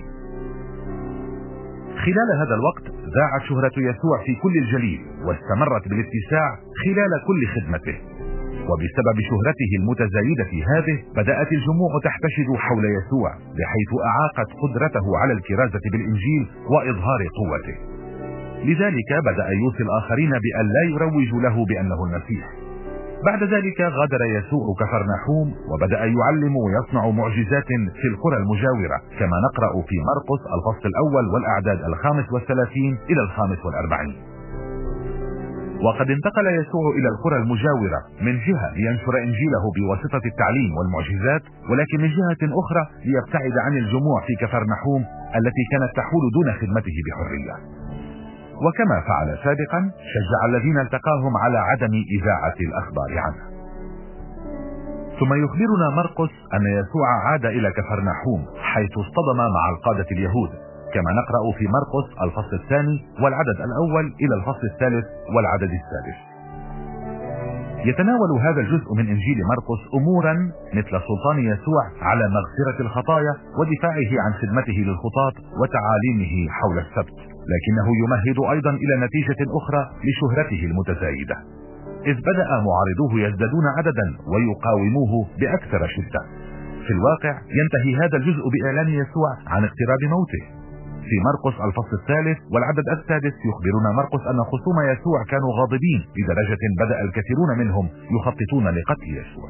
خلال هذا الوقت ذاعت شهرة يسوع في كل الجليل واستمرت بالاتساع خلال كل خدمته، وبسبب شهرته المتزايدة هذه بدأت الجموع تحتشد حول يسوع بحيث أعاقت قدرته على الكرازة بالإنجيل وإظهار قوته. لذلك بدأ يوصي الآخرين بأن لا يروجوا له بأنه المسيح. بعد ذلك غادر يسوع كفرناحوم وبدأ يعلم ويصنع معجزات في القرى المجاورة، كما نقرأ في مرقس الفصل الأول والأعداد الخامس والثلاثين إلى الخامس والأربعين. وقد انتقل يسوع إلى القرى المجاورة من جهة لينشر إنجيله بواسطة التعليم والمعجزات، ولكن من جهة أخرى ليبتعد عن الجموع في كفرناحوم التي كانت تحول دون خدمته بحرية. وكما فعل سابقا شجع الذين التقاهم على عدم إذاعة الأخبار عنه. ثم يخبرنا مرقس أن يسوع عاد إلى كفرناحوم حيث اصطدم مع القادة اليهود، كما نقرأ في مرقس الفصل الثاني والعدد الأول إلى الفصل الثالث والعدد السادس. يتناول هذا الجزء من إنجيل مرقس أمورا مثل سلطان يسوع على مغفرة الخطايا ودفاعه عن خدمته للخطاة وتعاليمه حول السبت، لكنه يمهد أيضا إلى نتيجة أخرى لشهرته المتزايدة، إذ بدأ معارضوه يزدادون عددا ويقاوموه بأكثر شدة. في الواقع ينتهي هذا الجزء بإعلان يسوع عن اقتراب موته. في مرقس الفصل الثالث والعدد السادس يخبرنا مرقس أن خصوم يسوع كانوا غاضبين لدرجة بدأ الكثيرون منهم يخططون لقتل يسوع.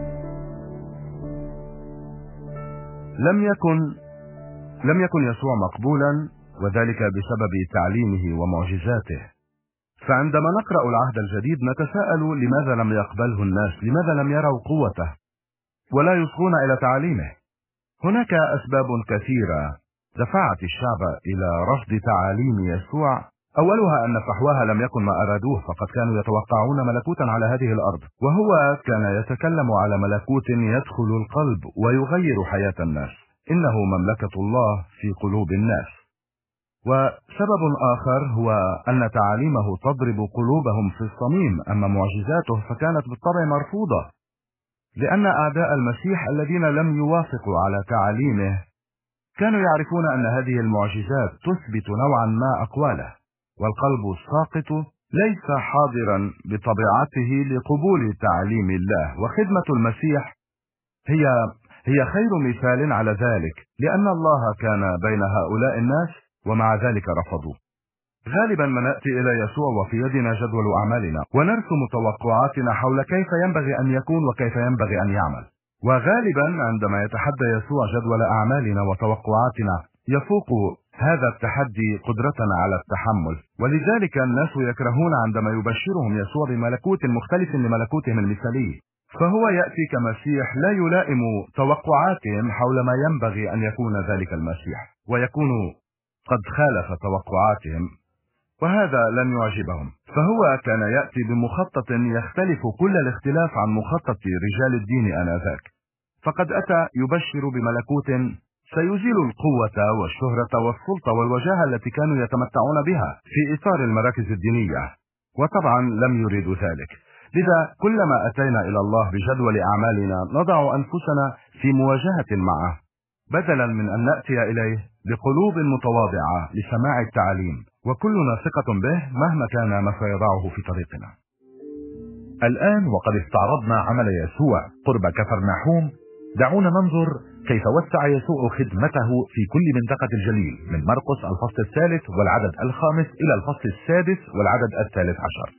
لم يكن لم يكن يسوع مقبولا، وذلك بسبب تعليمه ومعجزاته. فعندما نقرأ العهد الجديد نتساءل لماذا لم يقبله الناس، لماذا لم يروا قوته ولا يصغون إلى تعاليمه. هناك أسباب كثيرة دفعت الشعب إلى رفض تعاليم يسوع. أولها أن فحواها لم يكن ما أرادوه، فقد كانوا يتوقعون ملكوتا على هذه الأرض، وهو كان يتكلم على ملكوت يدخل القلب ويغير حياة الناس. إنه مملكة الله في قلوب الناس. وسبب آخر هو أن تعاليمه تضرب قلوبهم في الصميم، أما معجزاته فكانت بالطبع مرفوضة، لأن أعداء المسيح الذين لم يوافقوا على تعاليمه كانوا يعرفون أن هذه المعجزات تثبت نوعا ما أقواله، والقلب الساقط ليس حاضرا بطبيعته لقبول تعليم الله. وخدمة المسيح هي هي خير مثال على ذلك، لأن الله كان بين هؤلاء الناس ومع ذلك رفضوا. غالبا ما نأتي إلى يسوع وفي يدنا جدول أعمالنا ونرسم توقعاتنا حول كيف ينبغي أن يكون وكيف ينبغي أن يعمل، وغالبا عندما يتحدى يسوع جدول أعمالنا وتوقعاتنا يفوق هذا التحدي قدرتنا على التحمل. ولذلك الناس يكرهون عندما يبشرهم يسوع بملكوت مختلف لملكوتهم المثالي، فهو يأتي كمسيح لا يلائم توقعاتهم حول ما ينبغي أن يكون ذلك المسيح، ويكون قد خالف توقعاتهم، وهذا لن يعجبهم. فهو كان يأتي بمخطط يختلف كل الاختلاف عن مخطط رجال الدين آنذاك، فقد أتى يبشر بملكوت سيزيل القوة والشهرة والسلطة والوجاهة التي كانوا يتمتعون بها في إطار المراكز الدينية، وطبعا لم يريدوا ذلك. لذا كلما أتينا إلى الله بجدول أعمالنا نضع أنفسنا في مواجهة معه، بدلا من أن نأتي إليه بقلوب متواضعة لسماع التعاليم، وكلنا ثقة به مهما كان ما سيضعه في طريقنا. الآن وقد استعرضنا عمل يسوع قرب كفرناحوم، دعونا ننظر كيف وسع يسوع خدمته في كل منطقة الجليل من مرقس الفصل الثالث والعدد الخامس إلى الفصل السادس والعدد الثالث عشر.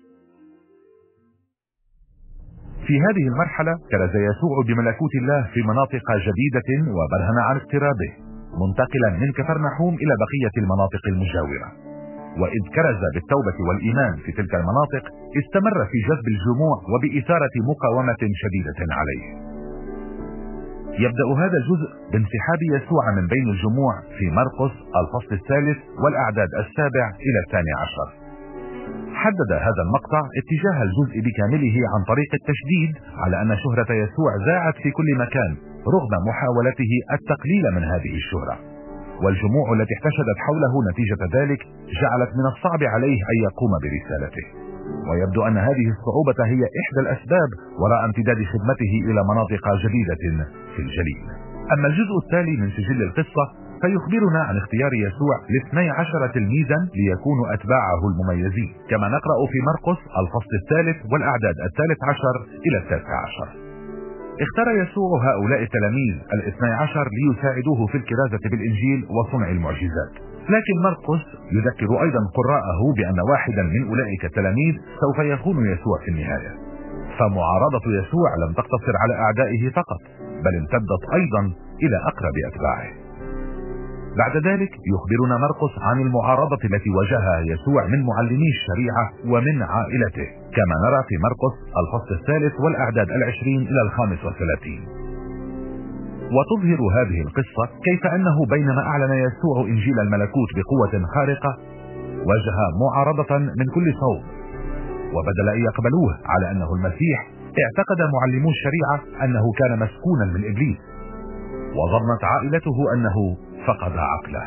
في هذه المرحلة كرز يسوع بملكوت الله في مناطق جديدة وبرهن عن اقترابه، منتقلا من كفرناحوم إلى بقية المناطق المجاورة. وإذ كرز بالتوبة والإيمان في تلك المناطق، استمر في جذب الجموع وبإثارة مقاومة شديدة عليه. يبدأ هذا الجزء بانسحاب يسوع من بين الجموع في مرقس الفصل الثالث والأعداد السابع إلى الثاني عشر. حدد هذا المقطع اتجاه الجزء بكامله عن طريق التشديد على أن شهرة يسوع ذاعت في كل مكان رغم محاولته التقليل من هذه الشهرة، والجموع التي احتشدت حوله نتيجة ذلك جعلت من الصعب عليه أن يقوم برسالته. ويبدو أن هذه الصعوبة هي إحدى الأسباب وراء امتداد خدمته إلى مناطق جديدة في الجليل. أما الجزء التالي من سجل القصة فيخبرنا عن اختيار يسوع لاثني عشر تلميذا ليكونوا أتباعه المميزين، كما نقرأ في مرقس الفصل الثالث والأعداد الثالث عشر إلى التاسع عشر. اختار يسوع هؤلاء التلاميذ الاثني عشر ليساعدوه في الكرازة بالإنجيل وصنع المعجزات، لكن مرقس يذكر أيضا قراءه بأن واحدا من أولئك التلاميذ سوف يخون يسوع في النهاية. فمعارضة يسوع لم تقتصر على أعدائه فقط، بل امتدت أيضا إلى أقرب أتباعه. بعد ذلك يخبرنا مرقس عن المعارضة التي واجهها يسوع من معلمي الشريعة ومن عائلته، كما نرى في مرقس الفصل الثالث والأعداد العشرين إلى الخامس والثلاثين. وتظهر هذه القصة كيف أنه بينما أعلن يسوع إنجيل الملكوت بقوة خارقة واجه معارضة من كل صوب، وبدل أن يقبلوه على أنه المسيح اعتقد معلمو الشريعة أنه كان مسكونا من إبليس، وظنت عائلته أنه فقد عقله.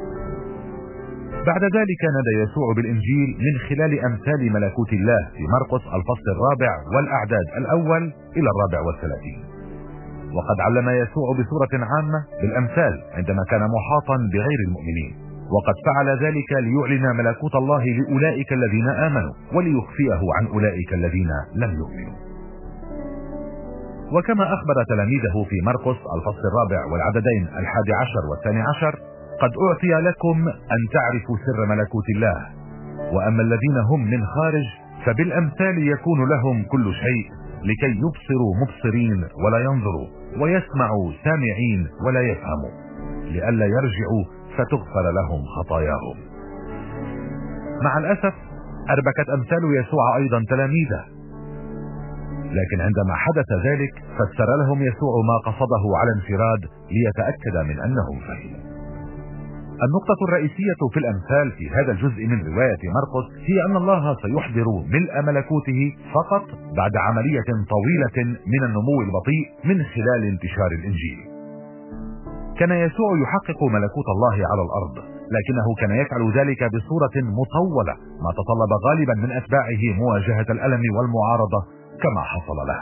بعد ذلك نادى يسوع بالإنجيل من خلال أمثال ملكوت الله في مرقس الفصل الرابع والأعداد الأول إلى الرابع والثلاثين. وقد علم يسوع بصورة عامة بالأمثال عندما كان محاطا بغير المؤمنين، وقد فعل ذلك ليعلن ملكوت الله لأولئك الذين آمنوا وليخفيه عن أولئك الذين لم يؤمنوا. وكما أخبر تلاميذه في مرقس الفصل الرابع والعددين الحادي عشر والثاني عشر: قد أعطي لكم أن تعرفوا سر ملكوت الله، وأما الذين هم من خارج فبالأمثال يكون لهم كل شيء، لكي يبصروا مبصرين ولا ينظروا، ويسمعوا سامعين ولا يفهموا، لئلا يرجعوا فتغفر لهم خطاياهم. مع الأسف أربكت أمثال يسوع أيضا تلاميذه، لكن عندما حدث ذلك فسر لهم يسوع ما قصده على انفراد ليتأكد من أنهم فهموا. النقطة الرئيسية في الأمثال في هذا الجزء من رواية مرقس هي أن الله سيحضر ملء ملكوته فقط بعد عملية طويلة من النمو البطيء من خلال انتشار الإنجيل. كان يسوع يحقق ملكوت الله على الأرض، لكنه كان يفعل ذلك بصورة مطولة، ما تطلب غالبا من أتباعه مواجهة الألم والمعارضة كما حصل له.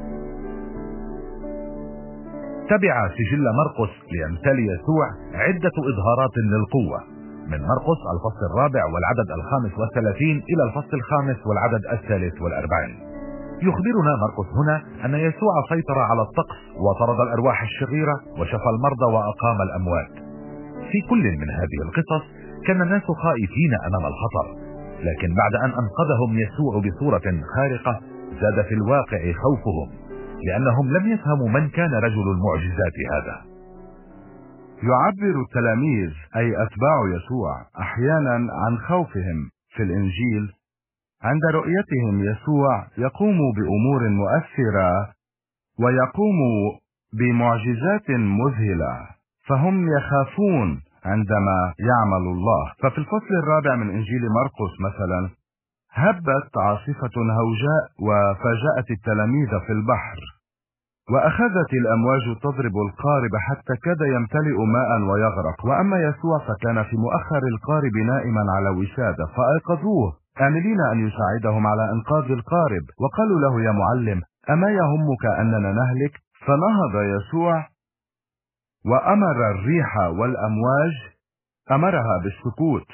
تبع سجل مرقس لأمثال يسوع عدة إظهارات للقوة، من مرقس الفصل الرابع والعدد الخامس والثلاثين إلى الفصل الخامس والعدد الثالث والأربعين. يخبرنا مرقس هنا أن يسوع سيطر على الطقس وطرد الأرواح الشريرة وشفى المرضى وأقام الأموات. في كل من هذه القصص كان الناس خائفين أمام الخطر، لكن بعد أن أنقذهم يسوع بصورة خارقة زاد في الواقع خوفهم، لأنهم لم يفهموا من كان رجل المعجزات هذا. يعبر التلاميذ أي أتباع يسوع أحيانا عن خوفهم في الإنجيل عند رؤيتهم يسوع يقوم بأمور مؤثرة ويقوم بمعجزات مذهلة، فهم يخافون عندما يعمل الله. ففي الفصل الرابع من إنجيل مرقس مثلا هبت عاصفة هوجاء وفاجأت التلاميذ في البحر، وأخذت الأمواج تضرب القارب حتى كاد يمتلئ ماء ويغرق، وأما يسوع فكان في مؤخر القارب نائما على وسادة، فأيقظوه آملين أن يساعدهم على إنقاذ القارب، وقالوا له: يا معلم، أما يهمك أننا نهلك؟ فنهض يسوع وأمر الريح والأمواج، أمرها بالسكوت،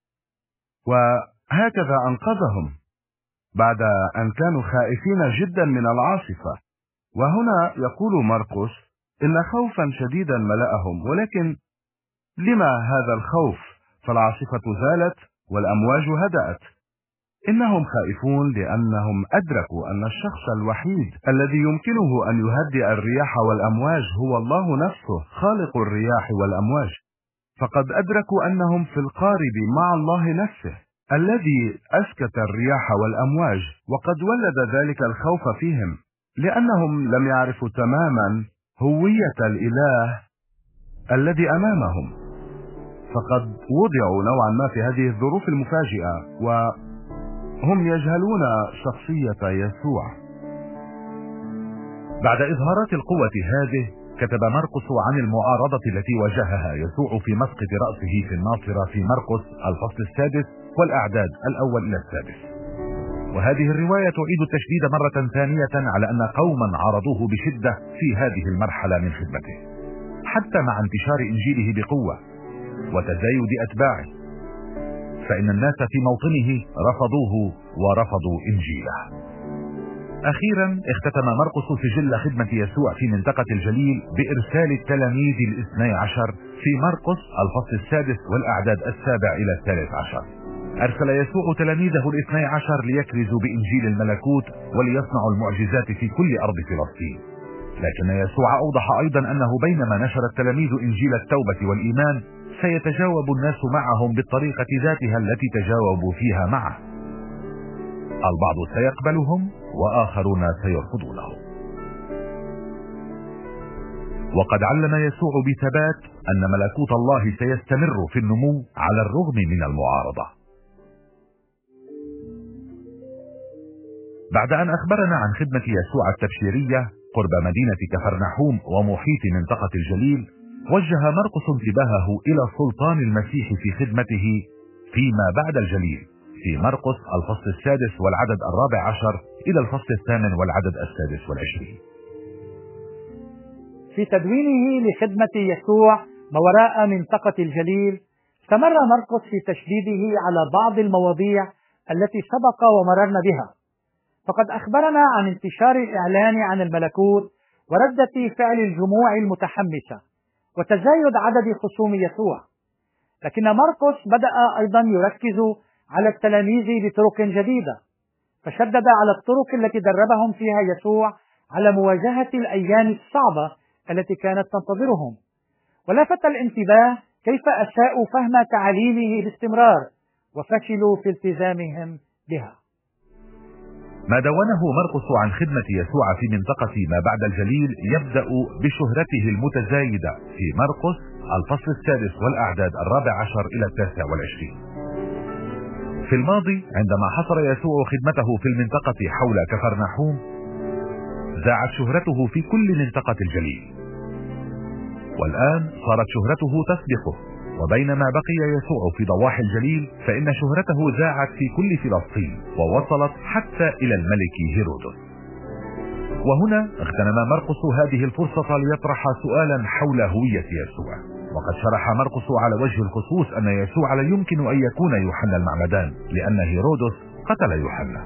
وهكذا أنقذهم بعد أن كانوا خائفين جدا من العاصفة. وهنا يقول مرقس إن خوفا شديدا ملأهم، ولكن لما هذا الخوف؟ فالعاصفة زالت والأمواج هدأت. إنهم خائفون لأنهم أدركوا أن الشخص الوحيد الذي يمكنه أن يهدئ الرياح والأمواج هو الله نفسه، خالق الرياح والأمواج. فقد أدركوا أنهم في القارب مع الله نفسه الذي أسكت الرياح والأمواج، وقد ولد ذلك الخوف فيهم لأنهم لم يعرفوا تماما هوية الإله الذي أمامهم. فقد وضعوا نوعا ما في هذه الظروف المفاجئة، وهم يجهلون شخصية يسوع. بعد إظهارات القوة هذه، كتب مرقس عن المعارضة التي واجهها يسوع في مسقط رأسه في الناصرة في مرقس الفصل السادس والأعداد الأول إلى السادس. وهذه الرواية تعيد التشديد مرة ثانية على أن قوما عارضوه بشدة في هذه المرحلة من خدمته، حتى مع انتشار إنجيله بقوة وتزايد أتباعه، فإن الناس في موطنه رفضوه ورفضوا إنجيله. أخيرا اختتم مرقس سجل خدمة يسوع في منطقة الجليل بإرسال التلاميذ الاثني عشر في مرقس الفصل السادس والأعداد السابع إلى الثالث عشر. أرسل يسوع تلاميذه الاثني عشر ليكرزوا بإنجيل الملكوت وليصنعوا المعجزات في كل أرض فلسطين. لكن يسوع أوضح أيضا أنه بينما نشر التلاميذ إنجيل التوبة والإيمان، سيتجاوب الناس معهم بالطريقة ذاتها التي تجاوبوا فيها معه. البعض سيقبلهم وآخرون سيرفضونهم. وقد علم يسوع بثبات أن ملكوت الله سيستمر في النمو على الرغم من المعارضة. بعد أن أخبرنا عن خدمة يسوع التبشيرية قرب مدينة كفرنحوم ومحيط منطقة الجليل، وجه مرقس انتباهه إلى سلطان المسيح في خدمته فيما بعد الجليل في مرقس الفصل السادس والعدد الرابع عشر إلى الفصل الثامن والعدد السادس والعشرين. في تدوينه لخدمة يسوع ما وراء منطقة الجليل، استمر مرقس في تشديده على بعض المواضيع التي سبق ومررنا بها. فقد أخبرنا عن انتشار الإعلان عن الملكوت وردة فعل الجموع المتحمسة وتزايد عدد خصوم يسوع. لكن مرقس بدأ أيضا يركز على التلاميذ بطرق جديدة، فشدد على الطرق التي دربهم فيها يسوع على مواجهة الأيام الصعبة التي كانت تنتظرهم، ولفت الانتباه كيف أساءوا فهم تعاليمه باستمرار وفشلوا في التزامهم بها. ما دونه مرقس عن خدمة يسوع في منطقة ما بعد الجليل يبدأ بشهرته المتزايدة في مرقس الفصل السادس والأعداد الرابع عشر إلى التاسع والعشرين. في الماضي عندما حصر يسوع خدمته في المنطقة حول كفرنحوم، زاعت شهرته في كل منطقة الجليل، والآن صارت شهرته تسبقه. وبينما بقي يسوع في ضواحي الجليل، فإن شهرته زاعت في كل فلسطين ووصلت حتى إلى الملك هيرودس. وهنا اغتنم مرقس هذه الفرصة ليطرح سؤالا حول هوية يسوع. وقد شرح مرقس على وجه الخصوص أن يسوع لا يمكن أن يكون يوحنا المعمدان، لأن هيرودس قتل يوحنا.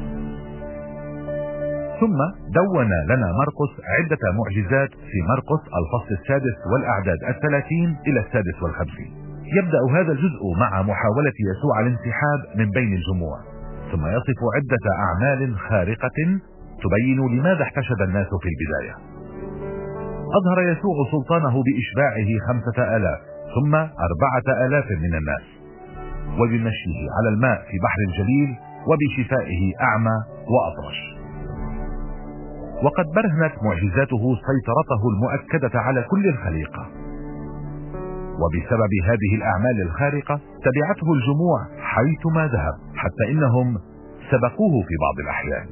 ثم دون لنا مرقس عدة معجزات في مرقس الفصل السادس والأعداد الثلاثين إلى السادس والخمسين. يبدأ هذا الجزء مع محاولة يسوع الانسحاب من بين الجموع، ثم يصف عدة أعمال خارقة تبين لماذا احتشد الناس في البداية. أظهر يسوع سلطانه بإشباعه خمسة آلاف ثم أربعة آلاف من الناس، وبمشيه على الماء في بحر الجليل، وبشفائه أعمى وأطرش. وقد برهنت معجزاته سيطرته المؤكدة على كل الخليقة، وبسبب هذه الأعمال الخارقة تبعته الجموع حيثما ذهب، حتى إنهم سبقوه في بعض الأحيان.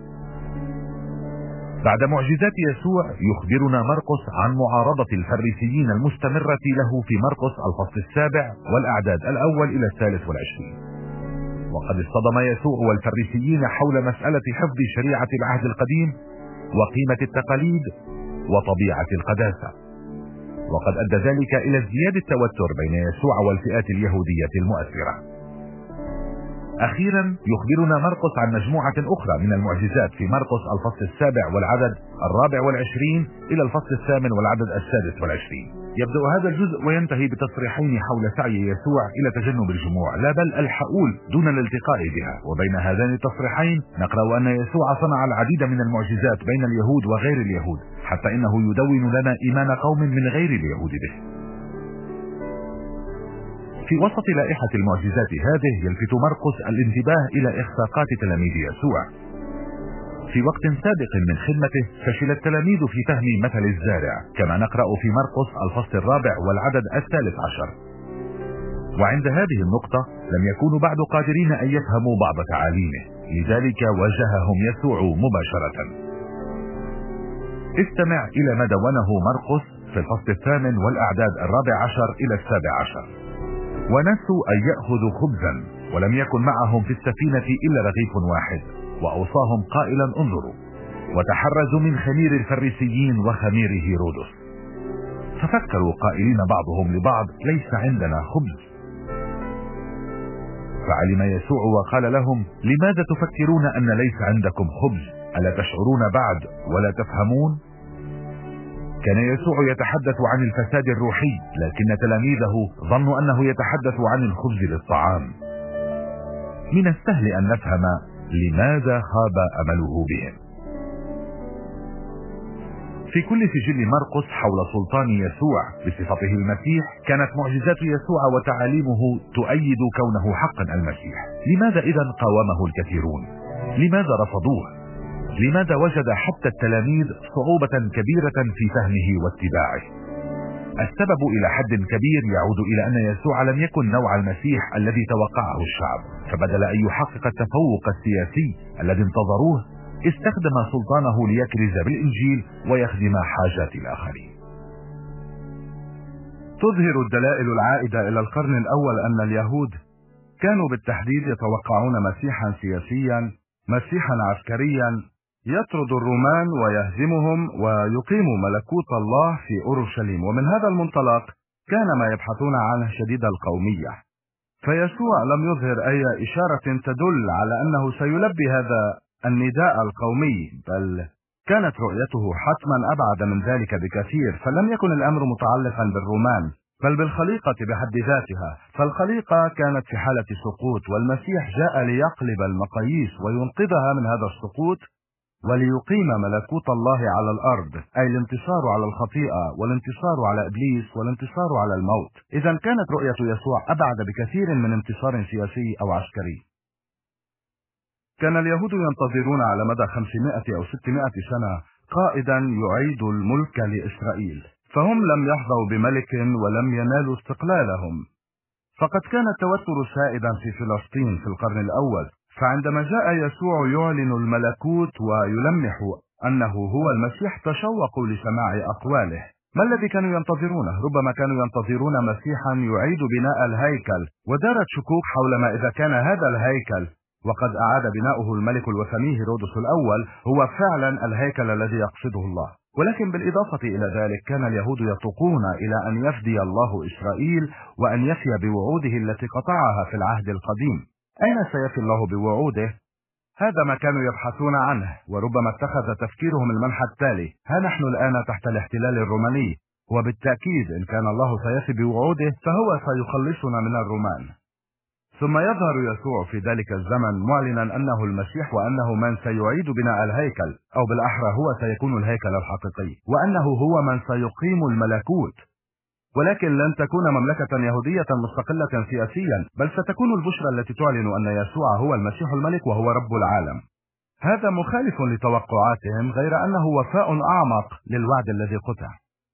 بعد معجزات يسوع يخبرنا مرقس عن معارضة الفريسيين المستمرة له في مرقس الفصل السابع والأعداد الأول إلى الثالث والعشرين. وقد اصطدم يسوع والفريسيين حول مسألة حفظ شريعة العهد القديم وقيمة التقاليد وطبيعة القداسة، وقد أدى ذلك إلى ازدياد التوتر بين يسوع والفئات اليهودية المؤثرة. أخيرا يخبرنا مرقس عن مجموعة أخرى من المعجزات في مرقس الفصل السابع والعدد الرابع والعشرين إلى الفصل الثامن والعدد السادس والعشرين. يبدأ هذا الجزء وينتهي بتصريحين حول سعي يسوع إلى تجنب الجموع، لا بل الحؤول دون الالتقاء بها. وبين هذين التصريحين نقرأ أن يسوع صنع العديد من المعجزات بين اليهود وغير اليهود، حتى إنه يدون لنا إيمان قوم من غير اليهود به. في وسط لائحة المعجزات هذه يلفت مرقس الانتباه إلى إخفاقات تلاميذ يسوع. في وقت سابق من خدمته فشل التلاميذ في فهم مثل الزارع، كما نقرأ في مرقس الفصل الرابع والعدد الثالث عشر. وعند هذه النقطة لم يكونوا بعد قادرين أن يفهموا بعض تعاليمه، لذلك واجههم يسوع مباشرة. استمع إلى ما دونه مرقس في الفصل الثامن والأعداد الرابع عشر إلى السابع عشر. ونسوا أن يأخذوا خبزا، ولم يكن معهم في السفينة إلا رغيف واحد، وأوصاهم قائلا انظروا وتحرزوا من خمير الفريسيين وخمير هيرودس. ففكروا قائلين بعضهم لبعض ليس عندنا خبز. فعلم يسوع وقال لهم لماذا تفكرون أن ليس عندكم خبز؟ ألا تشعرون بعد ولا تفهمون؟ كان يسوع يتحدث عن الفساد الروحي، لكن تلاميذه ظنوا أنه يتحدث عن الخبز للطعام. من السهل أن نفهم لماذا خاب أمله بهم. في كل سجل مرقس حول سلطان يسوع بصفته المسيح كانت معجزات يسوع وتعاليمه تؤيد كونه حقا المسيح. لماذا إذن قاومه الكثيرون؟ لماذا رفضوه؟ لماذا وجد حتى التلاميذ صعوبة كبيرة في فهمه واتباعه؟ السبب إلى حد كبير يعود إلى أن يسوع لم يكن نوع المسيح الذي توقعه الشعب، فبدل أن يحقق التفوق السياسي الذي انتظروه استخدم سلطانه ليكرز بالإنجيل ويخدم حاجات الآخرين. تظهر الدلائل العائدة إلى القرن الأول أن اليهود كانوا بالتحديد يتوقعون مسيحا سياسيا، مسيحا عسكريا يطرد الرومان ويهزمهم ويقيم ملكوت الله في أورشليم. ومن هذا المنطلق كان ما يبحثون عنه شديد القومية. فيسوع لم يظهر أي إشارة تدل على أنه سيلبي هذا النداء القومي، بل كانت رؤيته حتما أبعد من ذلك بكثير. فلم يكن الأمر متعلقا بالرومان بل بالخليقة بحد ذاتها، فالخليقة كانت في حالة سقوط، والمسيح جاء ليقلب المقاييس وينقذها من هذا السقوط وليقيم ملكوت الله على الأرض، أي الانتصار على الخطيئة والانتصار على إبليس والانتصار على الموت. إذن كانت رؤية يسوع أبعد بكثير من انتصار سياسي أو عسكري. كان اليهود ينتظرون على مدى خمسمائة أو ستمائة سنة قائدا يعيد الملك لإسرائيل، فهم لم يحظوا بملك ولم ينالوا استقلالهم. فقد كان التوتر سائدا في فلسطين في القرن الأول، فعندما جاء يسوع يعلن الملكوت ويلمح أنه هو المسيح تشوقوا لسماع أقواله. ما الذي كانوا ينتظرونه؟ ربما كانوا ينتظرون مسيحا يعيد بناء الهيكل، ودارت شكوك حول ما إذا كان هذا الهيكل وقد أعاد بناؤه الملك الوثني هيرودس الأول هو فعلا الهيكل الذي يقصده الله. ولكن بالإضافة إلى ذلك كان اليهود يتوقون إلى أن يفدي الله إسرائيل وأن يفي بوعوده التي قطعها في العهد القديم. أين سيفي الله بوعوده؟ هذا ما كانوا يبحثون عنه، وربما اتخذ تفكيرهم المنحى التالي: ها نحن الآن تحت الاحتلال الروماني، وبالتأكيد إن كان الله سيفي بوعوده فهو سيخلصنا من الرومان. ثم يظهر يسوع في ذلك الزمن معلنا أنه المسيح، وأنه من سيعيد بناء الهيكل، أو بالأحرى هو سيكون الهيكل الحقيقي، وأنه هو من سيقيم الملكوت. ولكن لن تكون مملكة يهودية مستقلة سياسيا، بل ستكون البشرى التي تعلن أن يسوع هو المسيح الملك وهو رب العالم. هذا مخالف لتوقعاتهم، غير أنه وفاء أعمق للوعد الذي قطع.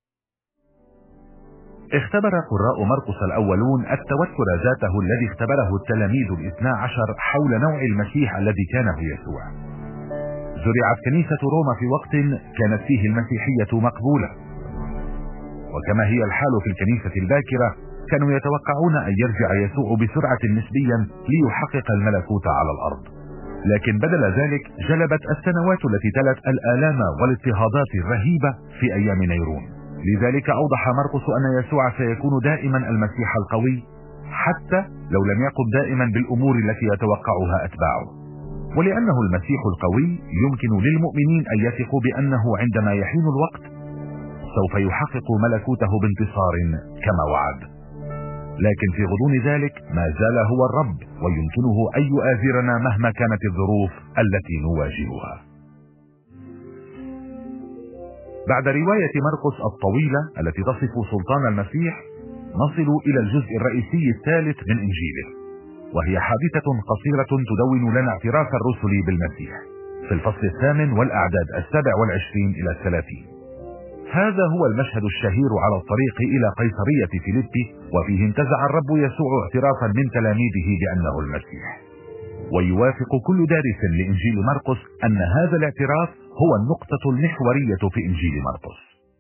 اختبر قراء مرقس الأولون التوتر ذاته الذي اختبره التلاميذ الاثنى عشر حول نوع المسيح الذي كان هو يسوع. زرعت كنيسة روما في وقت كانت فيه المسيحية مقبولة، وكما هي الحال في الكنيسة الباكرة كانوا يتوقعون أن يرجع يسوع بسرعة نسبيا ليحقق الملكوت على الأرض، لكن بدل ذلك جلبت السنوات التي تلت الآلام والاضطهادات الرهيبة في أيام نيرون. لذلك أوضح مرقس أن يسوع سيكون دائما المسيح القوي، حتى لو لم يقم دائما بالأمور التي يتوقعها أتباعه. ولأنه المسيح القوي يمكن للمؤمنين أن يثقوا بأنه عندما يحين الوقت سوف يحقق ملكوته بانتصار كما وعد. لكن في غضون ذلك ما زال هو الرب، ويمكنه أن يؤازرنا مهما كانت الظروف التي نواجهها. بعد رواية مرقس الطويلة التي تصف سلطان المسيح، نصل إلى الجزء الرئيسي الثالث من إنجيله، وهي حادثة قصيرة تدون لنا اعتراف الرسل بالمسيح في الفصل الثامن والأعداد السابع والعشرين إلى الثلاثين. هذا هو المشهد الشهير على الطريق إلى قيصرية فيليبي، وفيه انتزع الرب يسوع اعترافا من تلاميذه بأنه المسيح. ويوافق كل دارس لإنجيل مرقس أن هذا الاعتراف هو النقطة المحورية في إنجيل مرقس.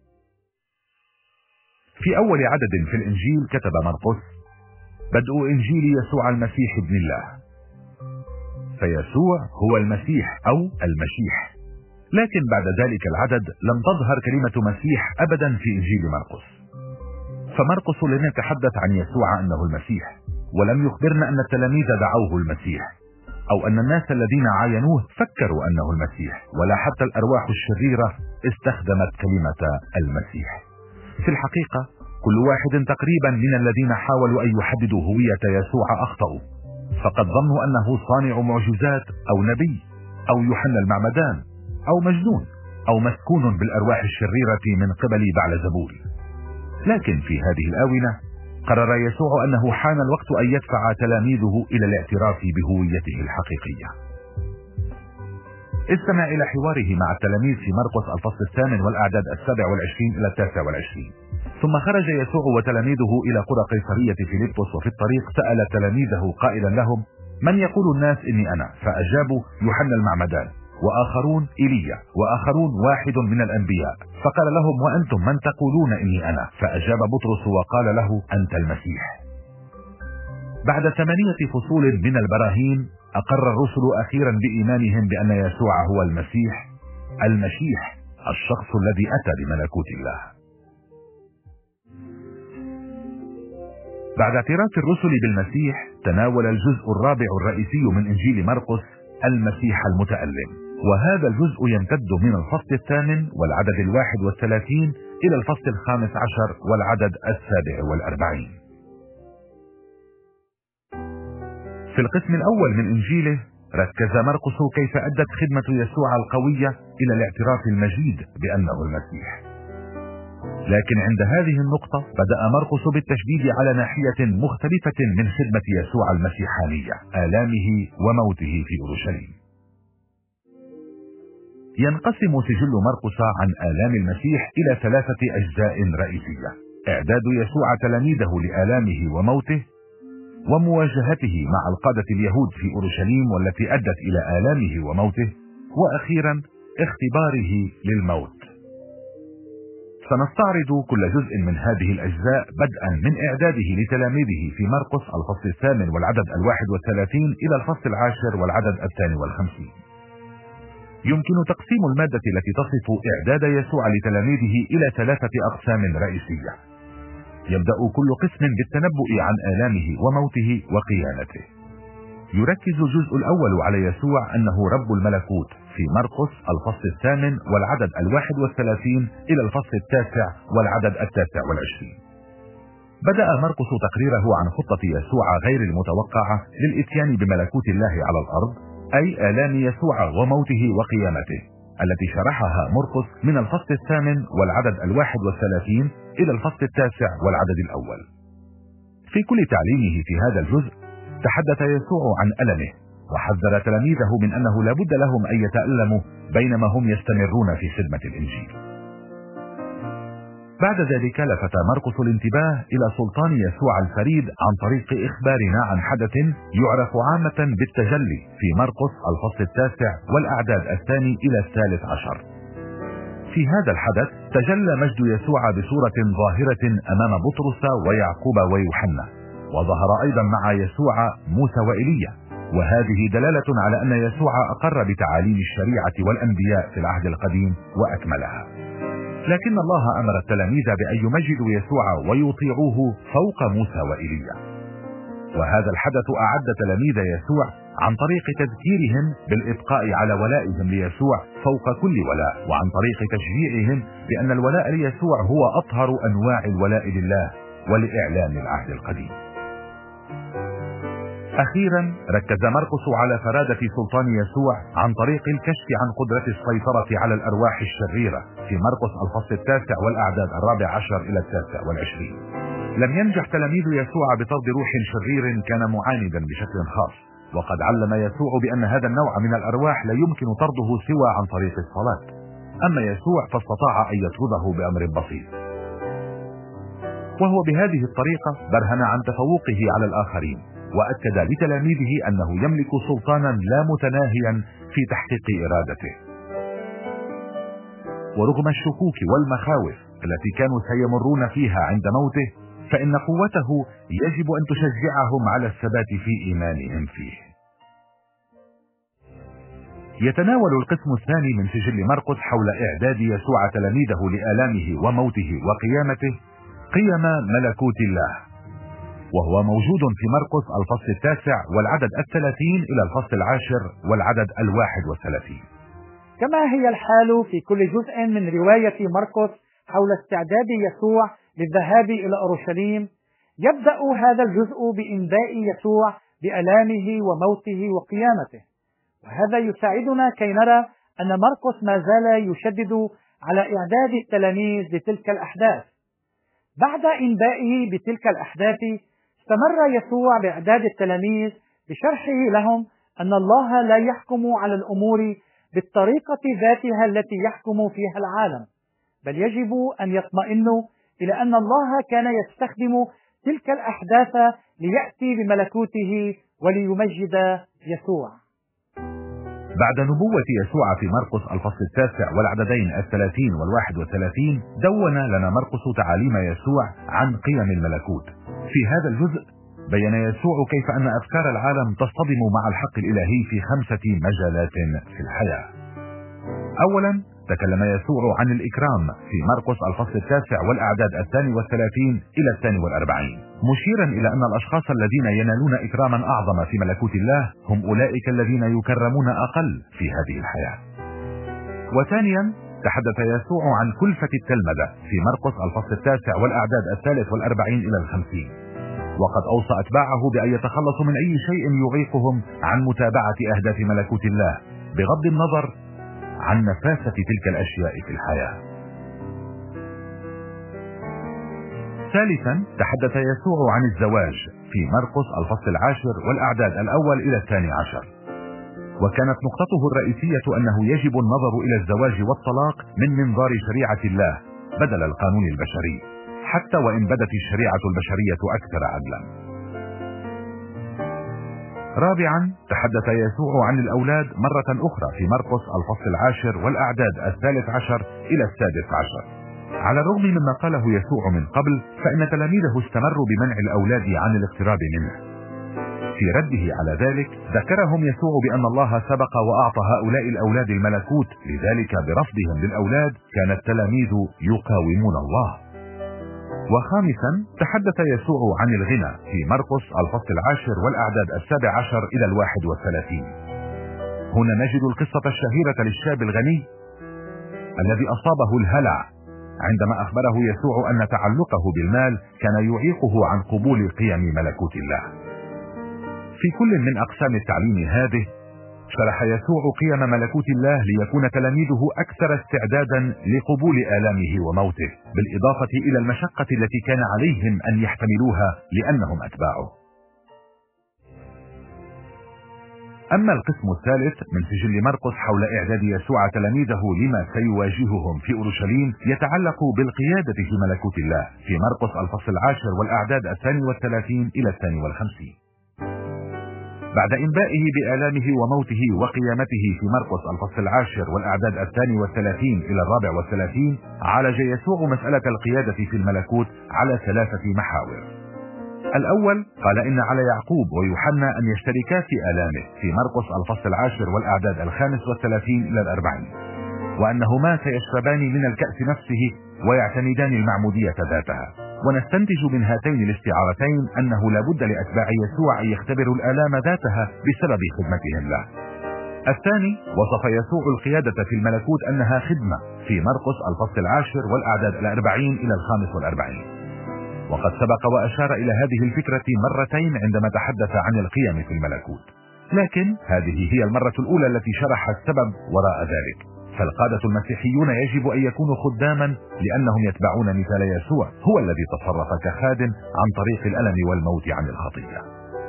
في أول عدد في الإنجيل كتب مرقس: بدء إنجيل يسوع المسيح ابن الله. فيسوع هو المسيح أو المشيح، لكن بعد ذلك العدد لم تظهر كلمة مسيح أبدا في إنجيل مرقس. فمرقس لم يتحدث عن يسوع أنه المسيح، ولم يخبرنا أن التلاميذ دعوه المسيح، أو أن الناس الذين عاينوه فكروا أنه المسيح، ولا حتى الأرواح الشريرة استخدمت كلمة المسيح. في الحقيقة كل واحد تقريبا من الذين حاولوا أن يحددوا هوية يسوع أخطأوا، فقد ظنوا أنه صانع معجزات أو نبي أو يوحنا المعمدان أو مجنون أو مسكون بالأرواح الشريرة من قبل بعلزبول. لكن في هذه الآونة قرر يسوع أنه حان الوقت أن يدفع تلاميذه إلى الاعتراف بهويته الحقيقية. استمع إلى حواره مع التلاميذ في مرقس الفصل الثامن والأعداد السابع والعشرين إلى التاسع والعشرين. ثم خرج يسوع وتلاميذه إلى قرى قيصرية فيلبس، وفي الطريق سأل تلاميذه قائلا لهم: من يقول الناس إني أنا؟ فأجابوا: يوحنا المعمدان، وآخرون إيليا، وآخرون واحد من الأنبياء. فقال لهم: وأنتم من تقولون إني أنا؟ فأجاب بطرس وقال له: أنت المسيح. بعد ثمانية فصول من البراهين أقر الرسل أخيرا بإيمانهم بأن يسوع هو المسيح، المشيح، الشخص الذي أتى بملكوت الله. بعد اعتراف الرسل بالمسيح تناول الجزء الرابع الرئيسي من إنجيل مرقس المسيح المتألم، وهذا الجزء يمتد من الفصل الثامن والعدد الواحد والثلاثين إلى الفصل الخامس عشر والعدد السابع والأربعين. في القسم الأول من إنجيله ركز مرقس كيف أدت خدمة يسوع القوية إلى الاعتراف المجيد بأنه المسيح. لكن عند هذه النقطة بدأ مرقس بالتشديد على ناحية مختلفة من خدمة يسوع المسيحانية، آلامه وموته في أورشليم. ينقسم سجل مرقس عن آلام المسيح إلى ثلاثة أجزاء رئيسية: إعداد يسوع تلاميذه لآلامه وموته، ومواجهته مع القادة اليهود في أورشليم والتي أدت إلى آلامه وموته، وأخيرا اختباره للموت. سنستعرض كل جزء من هذه الأجزاء بدءا من إعداده لتلاميذه في مرقس الفصل الثامن والعدد الواحد والثلاثين إلى الفصل العاشر والعدد الثاني والخمسين. يمكن تقسيم المادة التي تصف إعداد يسوع لتلاميذه إلى ثلاثة أقسام رئيسية. يبدأ كل قسم بالتنبؤ عن آلامه وموته وقيامته. يركز الجزء الأول على يسوع أنه رب الملكوت في مرقس الفصل الثامن والعدد الواحد والثلاثين إلى الفصل التاسع والعدد التاسع والعشرين. بدأ مرقس تقريره عن خطة يسوع غير المتوقعة للإتيان بملكوت الله على الأرض، أي آلام يسوع وموته وقيامته، التي شرحها مرقس من الفصل الثامن والعدد الواحد والثلاثين إلى الفصل التاسع والعدد الأول. في كل تعليمه في هذا الجزء تحدث يسوع عن ألمه، وحذر تلاميذه من أنه لابد لهم أن يتألموا بينما هم يستمرون في خدمة الإنجيل. بعد ذلك لفت مرقس الانتباه إلى سلطان يسوع الفريد عن طريق إخبارنا عن حدث يعرف عامة بالتجلي في مرقس الفصل التاسع والأعداد الثاني إلى الثالث عشر. وفي هذا الحدث تجلى مجد يسوع بصورة ظاهرة أمام بطرس ويعقوب ويوحنا، وظهر أيضا مع يسوع موسى وإيليا، وهذه دلالة على أن يسوع أقر بتعاليم الشريعة والأنبياء في العهد القديم وأكملها. لكن الله أمر التلاميذ بأن يمجدوا يسوع ويطيعوه فوق موسى وإيليا، وهذا الحدث أعد تلاميذ يسوع عن طريق تذكيرهم بالإبقاء على ولائهم ليسوع فوق كل ولاء، وعن طريق تشجيعهم بأن الولاء ليسوع هو أطهر أنواع الولاء لله ولإعلان العهد القديم. أخيرا ركز مرقس على فرادة سلطان يسوع عن طريق الكشف عن قدرة السيطرة على الأرواح الشريرة في مرقس الفصل التاسع والأعداد الرابع عشر إلى التاسع والعشرين. لم ينجح تلاميذ يسوع بطرد روح شرير كان معاندا بشكل خاص، وقد علم يسوع بأن هذا النوع من الأرواح لا يمكن طرده سوى عن طريق الصلاة، أما يسوع فاستطاع أن يطرده بأمر بسيط، وهو بهذه الطريقة برهن عن تفوقه على الآخرين، وأكد لتلاميذه أنه يملك سلطانا لا متناهيا في تحقيق إرادته. ورغم الشكوك والمخاوف التي كانوا سيمرون فيها عند موته، فإن قوته يجب أن تشجعهم على الثبات في إيمانهم فيه. يتناول القسم الثاني من سجل مرقس حول إعداد يسوع تلاميذه لآلامه وموته وقيامته قيم ملكوت الله، وهو موجود في مرقس الفصل التاسع والعدد الثلاثين إلى الفصل العاشر والعدد الواحد والثلاثين. كما هي الحال في كل جزء من رواية مرقس حول استعداد يسوع للذهاب إلى أورشليم، يبدأ هذا الجزء بإنباء يسوع بآلامه وموته وقيامته، وهذا يساعدنا كي نرى أن مرقس ما زال يشدد على إعداد التلاميذ لتلك الأحداث. بعد إنبائه بتلك الأحداث استمر يسوع بإعداد التلاميذ بشرحه لهم أن الله لا يحكم على الأمور بالطريقة ذاتها التي يحكم فيها العالم، بل يجب أن يطمئنوا إلى أن الله كان يستخدم تلك الأحداث ليأتي بملكوته وليمجد يسوع. بعد نبوة يسوع في مرقس الفصل التاسع والعددين الثلاثين والواحد والثلاثين، دون لنا مرقس تعاليم يسوع عن قيم الملكوت. في هذا الجزء بين يسوع كيف أن أفكار العالم تصطدم مع الحق الإلهي في خمسة مجالات في الحياة. أولا، تكلم يسوع عن الإكرام في مرقس الفصل التاسع والأعداد الثاني والثلاثين إلى الثاني والأربعين، مشيرا إلى أن الأشخاص الذين ينالون إكراما أعظم في ملكوت الله هم أولئك الذين يكرمون أقل في هذه الحياة. وثانيا، تحدث يسوع عن كلفة التلمذة في مرقس الفصل التاسع والأعداد الثالث والأربعين إلى الخمسين، وقد أوصى أتباعه بأن يتخلصوا من أي شيء يعيقهم عن متابعة أهداف ملكوت الله بغض النظر عن نفاسة تلك الأشياء في الحياة. ثالثا، تحدث يسوع عن الزواج في مرقس الفصل العاشر والأعداد الأول إلى الثاني عشر، وكانت نقطته الرئيسية أنه يجب النظر إلى الزواج والطلاق من منظار شريعة الله بدل القانون البشري، حتى وإن بدت الشريعة البشرية أكثر عدلا. رابعا، تحدث يسوع عن الأولاد مرة أخرى في مرقس الفصل العاشر والأعداد الثالث عشر إلى السادس عشر. على الرغم مما قاله يسوع من قبل، فإن تلاميذه استمروا بمنع الأولاد عن الاقتراب منه. في رده على ذلك ذكرهم يسوع بأن الله سبق وأعطى هؤلاء الأولاد الملكوت، لذلك برفضهم للأولاد كان التلاميذ يقاومون الله. وخامسا، تحدث يسوع عن الغنى في مرقس الفصل العاشر والأعداد السابع عشر إلى الواحد والثلاثين. هنا نجد القصة الشهيرة للشاب الغني الذي أصابه الهلع عندما أخبره يسوع أن تعلقه بالمال كان يعيقه عن قبول قيم ملكوت الله. في كل من أقسام التعليم هذه شرح يسوع قيم ملكوت الله ليكون تلاميذه أكثر استعدادا لقبول آلامه وموته، بالإضافة إلى المشقة التي كان عليهم أن يحتملوها لأنهم أتباعه. أما القسم الثالث من سجل مرقس حول إعداد يسوع تلاميذه لما سيواجههم في أورشليم يتعلق بالقيادة في ملكوت الله في مرقس الفصل العاشر والأعداد الثاني والثلاثين إلى الثاني والخمسين. بعد إنبائه بآلامه وموته وقيامته في مرقس الفصل العاشر والأعداد الثاني والثلاثين إلى الرابع والثلاثين، عالج يسوع مسألة القيادة في الملكوت على ثلاثة محاور. الأول، قال إن على يعقوب ويوحنا أن يشتركا في آلامه في مرقس الفصل العاشر والأعداد الخامس والثلاثين إلى الأربعين، وأنهما سيشربان من الكأس نفسه ويعتمدان المعمودية ذاتها. ونستنتج من هاتين الاستعارتين أنه لا بد لأتباع يسوع أن يختبروا الآلام ذاتها بسبب خدمتهم له. الثاني، وصف يسوع القيادة في الملكوت أنها خدمة في مرقس الفصل العاشر والأعداد الأربعين إلى الخامس والأربعين، وقد سبق وأشار إلى هذه الفكرة مرتين عندما تحدث عن القيم في الملكوت، لكن هذه هي المرة الأولى التي شرح السبب وراء ذلك. فالقادة المسيحيون يجب أن يكونوا خداما لأنهم يتبعون مثال يسوع، هو الذي تصرف كخادم عن طريق الألم والموت عن الخطية.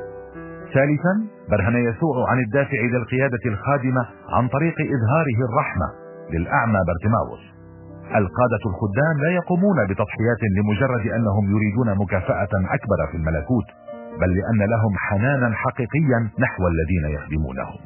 ثالثا، برهن يسوع عن الدافع للقيادة الخادمة عن طريق إظهاره الرحمة للأعمى بارتيماوس. القادة الخدام لا يقومون بتضحيات لمجرد أنهم يريدون مكافأة أكبر في الملكوت، بل لأن لهم حنانا حقيقيا نحو الذين يخدمونهم.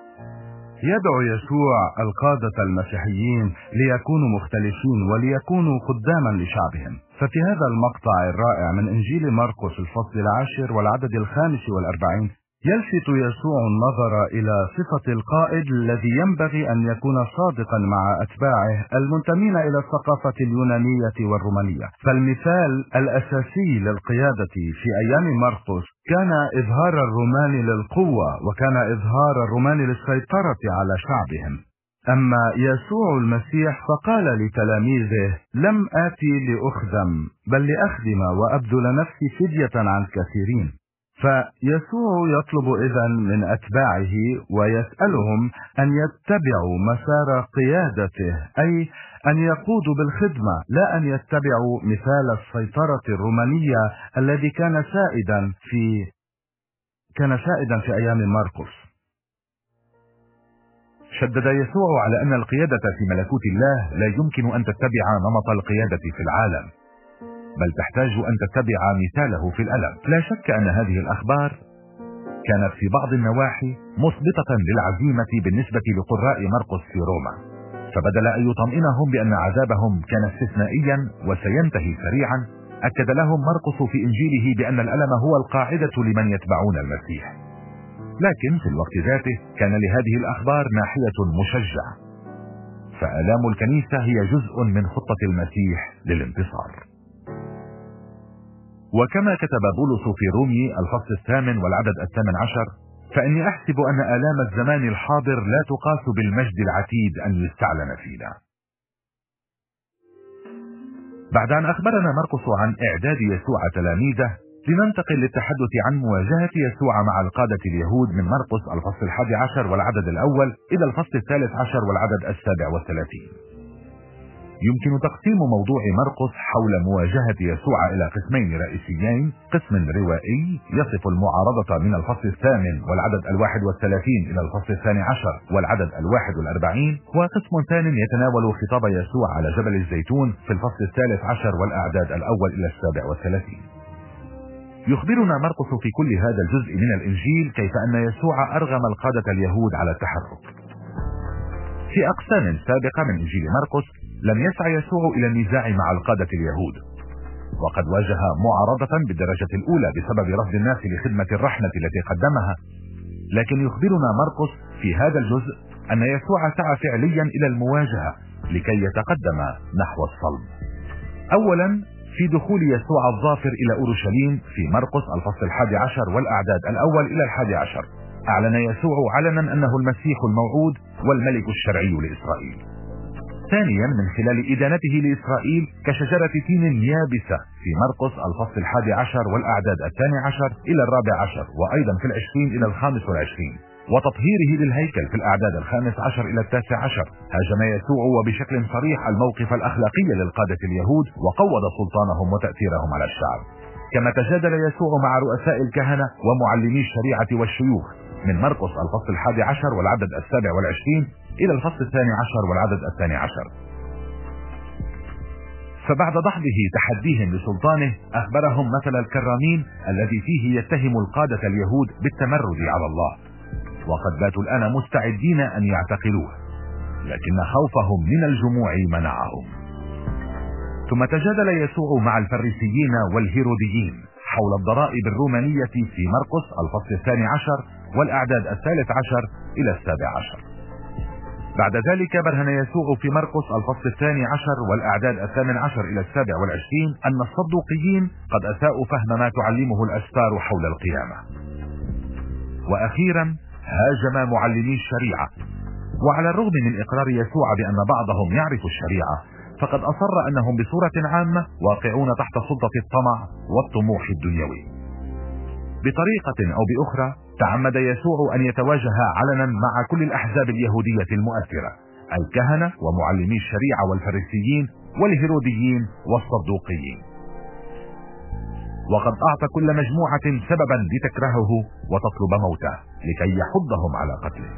يدعو يسوع القادة المسيحيين ليكونوا مختلفين وليكونوا خداما لشعبهم. ففي هذا المقطع الرائع من إنجيل مرقس الفصل العاشر والعدد الخامس والأربعين يلفت يسوع النظر إلى صفة القائد الذي ينبغي أن يكون صادقا مع أتباعه المنتمين إلى الثقافة اليونانية والرومانية. فالمثال الأساسي للقيادة في أيام مرقس كان إظهار الرومان للقوة، وكان إظهار الرومان للسيطرة على شعبهم. أما يسوع المسيح فقال لتلاميذه: لم آتي لأخدم بل لأخدم وأبذل نفسي فدية عن كثيرين. فيسوع يطلب إذن من أتباعه ويسألهم أن يتبعوا مسار قيادته، أي أن يقودوا بالخدمة، لا أن يتبعوا مثال السيطرة الرومانية الذي كان سائدا في كان سائدا في أيام مرقس. شدد يسوع على أن القيادة في ملكوت الله لا يمكن أن تتبع نمط القيادة في العالم، بل تحتاج أن تتبع مثاله في الألم. لا شك أن هذه الأخبار كانت في بعض النواحي مثبطة للعزيمة بالنسبة لقراء مرقس في روما، فبدل أن يطمئنهم بأن عذابهم كان استثنائيا وسينتهي سريعا، أكد لهم مرقس في إنجيله بأن الألم هو القاعدة لمن يتبعون المسيح. لكن في الوقت ذاته كان لهذه الأخبار ناحية مشجعة، فآلام الكنيسة هي جزء من خطة المسيح للانتصار. وكما كتب بولس في رومي الفصل الثامن والعدد الثامن عشر: فإني أحسب أن آلام الزمان الحاضر لا تقاس بالمجد العتيد أن يستعلن فينا. بعد أن أخبرنا مرقس عن إعداد يسوع تلاميذه، لننتقل للتحدث عن مواجهة يسوع مع القادة اليهود من مرقس الفصل الحادي عشر والعدد الأول إلى الفصل الثالث عشر والعدد السابع والثلاثين. يمكن تقسيم موضوع مرقس حول مواجهة يسوع إلى قسمين رئيسيين: قسم روائي يصف المعارضة من الفصل الثامن والعدد الواحد والثلاثين إلى الفصل الثاني عشر والعدد الواحد والأربعين، وقسم ثان يتناول خطاب يسوع على جبل الزيتون في الفصل الثالث عشر والأعداد الأول إلى السابع والثلاثين. يخبرنا مرقس في كل هذا الجزء من الإنجيل كيف أن يسوع أرغم القادة اليهود على التحرك. في أقسام سابقة من إنجيل مرقس لم يسعى يسوع إلى النزاع مع القادة اليهود، وقد واجه معارضة بالدرجة الأولى بسبب رفض الناس لخدمة الرحمة التي قدمها. لكن يخبرنا مرقس في هذا الجزء أن يسوع سعى فعليا إلى المواجهة لكي يتقدم نحو الصلب. أولا، في دخول يسوع الظافر إلى أورشليم في مرقس الفصل الحادي عشر والأعداد الأول إلى الحادي عشر، أعلن يسوع علنا أنه المسيح الموعود والملك الشرعي لإسرائيل. ثانيا، من خلال إدانته لإسرائيل كشجرة تين يابسة في مرقس الفصل الحادي عشر والأعداد الثاني عشر إلى الرابع عشر، وأيضا في العشرين إلى الخامس والعشرين، وتطهيره للهيكل في الأعداد الخامس عشر إلى التاسع عشر. هاجم يسوع وبشكل صريح الموقف الأخلاقي للقادة اليهود وقوض سلطانهم وتأثيرهم على الشعب. كما تجادل يسوع مع رؤساء الكهنة ومعلمي الشريعة والشيوخ من مرقس الفصل الحادي عشر والعدد السابع والعشرين إلى الفصل الثاني عشر والعدد الثاني عشر. فبعد دحضه تحديهم لسلطانه أخبرهم مثل الكرامين الذي فيه يتهم القادة اليهود بالتمرد على الله، وقد باتوا الآن مستعدين أن يعتقلوه، لكن خوفهم من الجموع منعهم. ثم تجادل يسوع مع الفريسيين والهيروديين حول الضرائب الرومانية في مرقس الفصل الثاني عشر والأعداد الثالث عشر إلى السابع عشر. بعد ذلك برهن يسوع في مرقس الفصل الثاني عشر والأعداد الثامن عشر إلى السابع والعشرين أن الصدوقيين قد أساءوا فهم ما تعلمه الأستار حول القيامة. وأخيرا هاجم معلمي الشريعة، وعلى الرغم من إقرار يسوع بأن بعضهم يعرف الشريعة، فقد أصر أنهم بصورة عامة واقعون تحت سلطة الطمع والطموح الدنيوي. بطريقة أو بأخرى تعمد يسوع أن يتواجه علنا مع كل الأحزاب اليهودية المؤثرة، الكهنة ومعلمي الشريعة والفريسيين والهيروديين والصدوقيين، وقد أعطى كل مجموعة سببا لتكرهه وتطلب موته لكي يحضهم على قتله.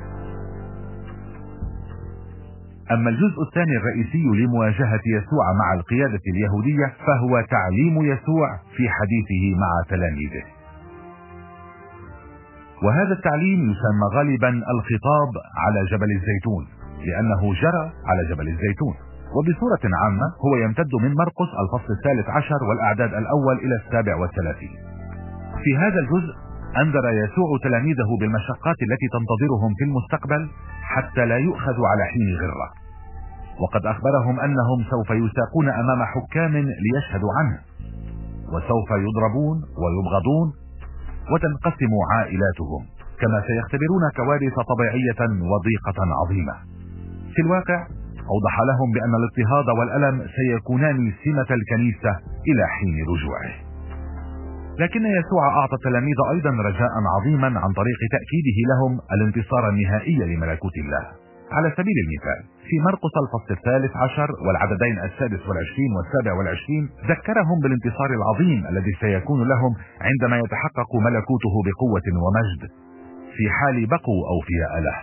أما الجزء الثاني الرئيسي لمواجهة يسوع مع القيادة اليهودية فهو تعليم يسوع في حديثه مع تلاميذه، وهذا التعليم يسمى غالبا الخطاب على جبل الزيتون لأنه جرى على جبل الزيتون، وبصورة عامة هو يمتد من مرقس الفصل الثالث عشر والأعداد الأول إلى السابع والثلاثين. في هذا الجزء أنذر يسوع تلاميذه بالمشقات التي تنتظرهم في المستقبل حتى لا يؤخذوا على حين غرة، وقد أخبرهم أنهم سوف يساقون أمام حكام ليشهدوا عنه، وسوف يضربون ويبغضون وتنقسم عائلاتهم، كما سيختبرون كوارث طبيعية وضيقة عظيمة. في الواقع أوضح لهم بأن الاضطهاد والألم سيكونان سمة الكنيسة إلى حين رجوعه. لكن يسوع أعطى التلاميذ أيضا رجاء عظيما عن طريق تأكيده لهم الانتصار النهائي لملكوت الله. على سبيل المثال في مرقس الفصل الثالث عشر والعددين السادس والعشرين والسابع والعشرين ذكرهم بالانتصار العظيم الذي سيكون لهم عندما يتحقق ملكوته بقوة ومجد في حال بقوا أوفياء له.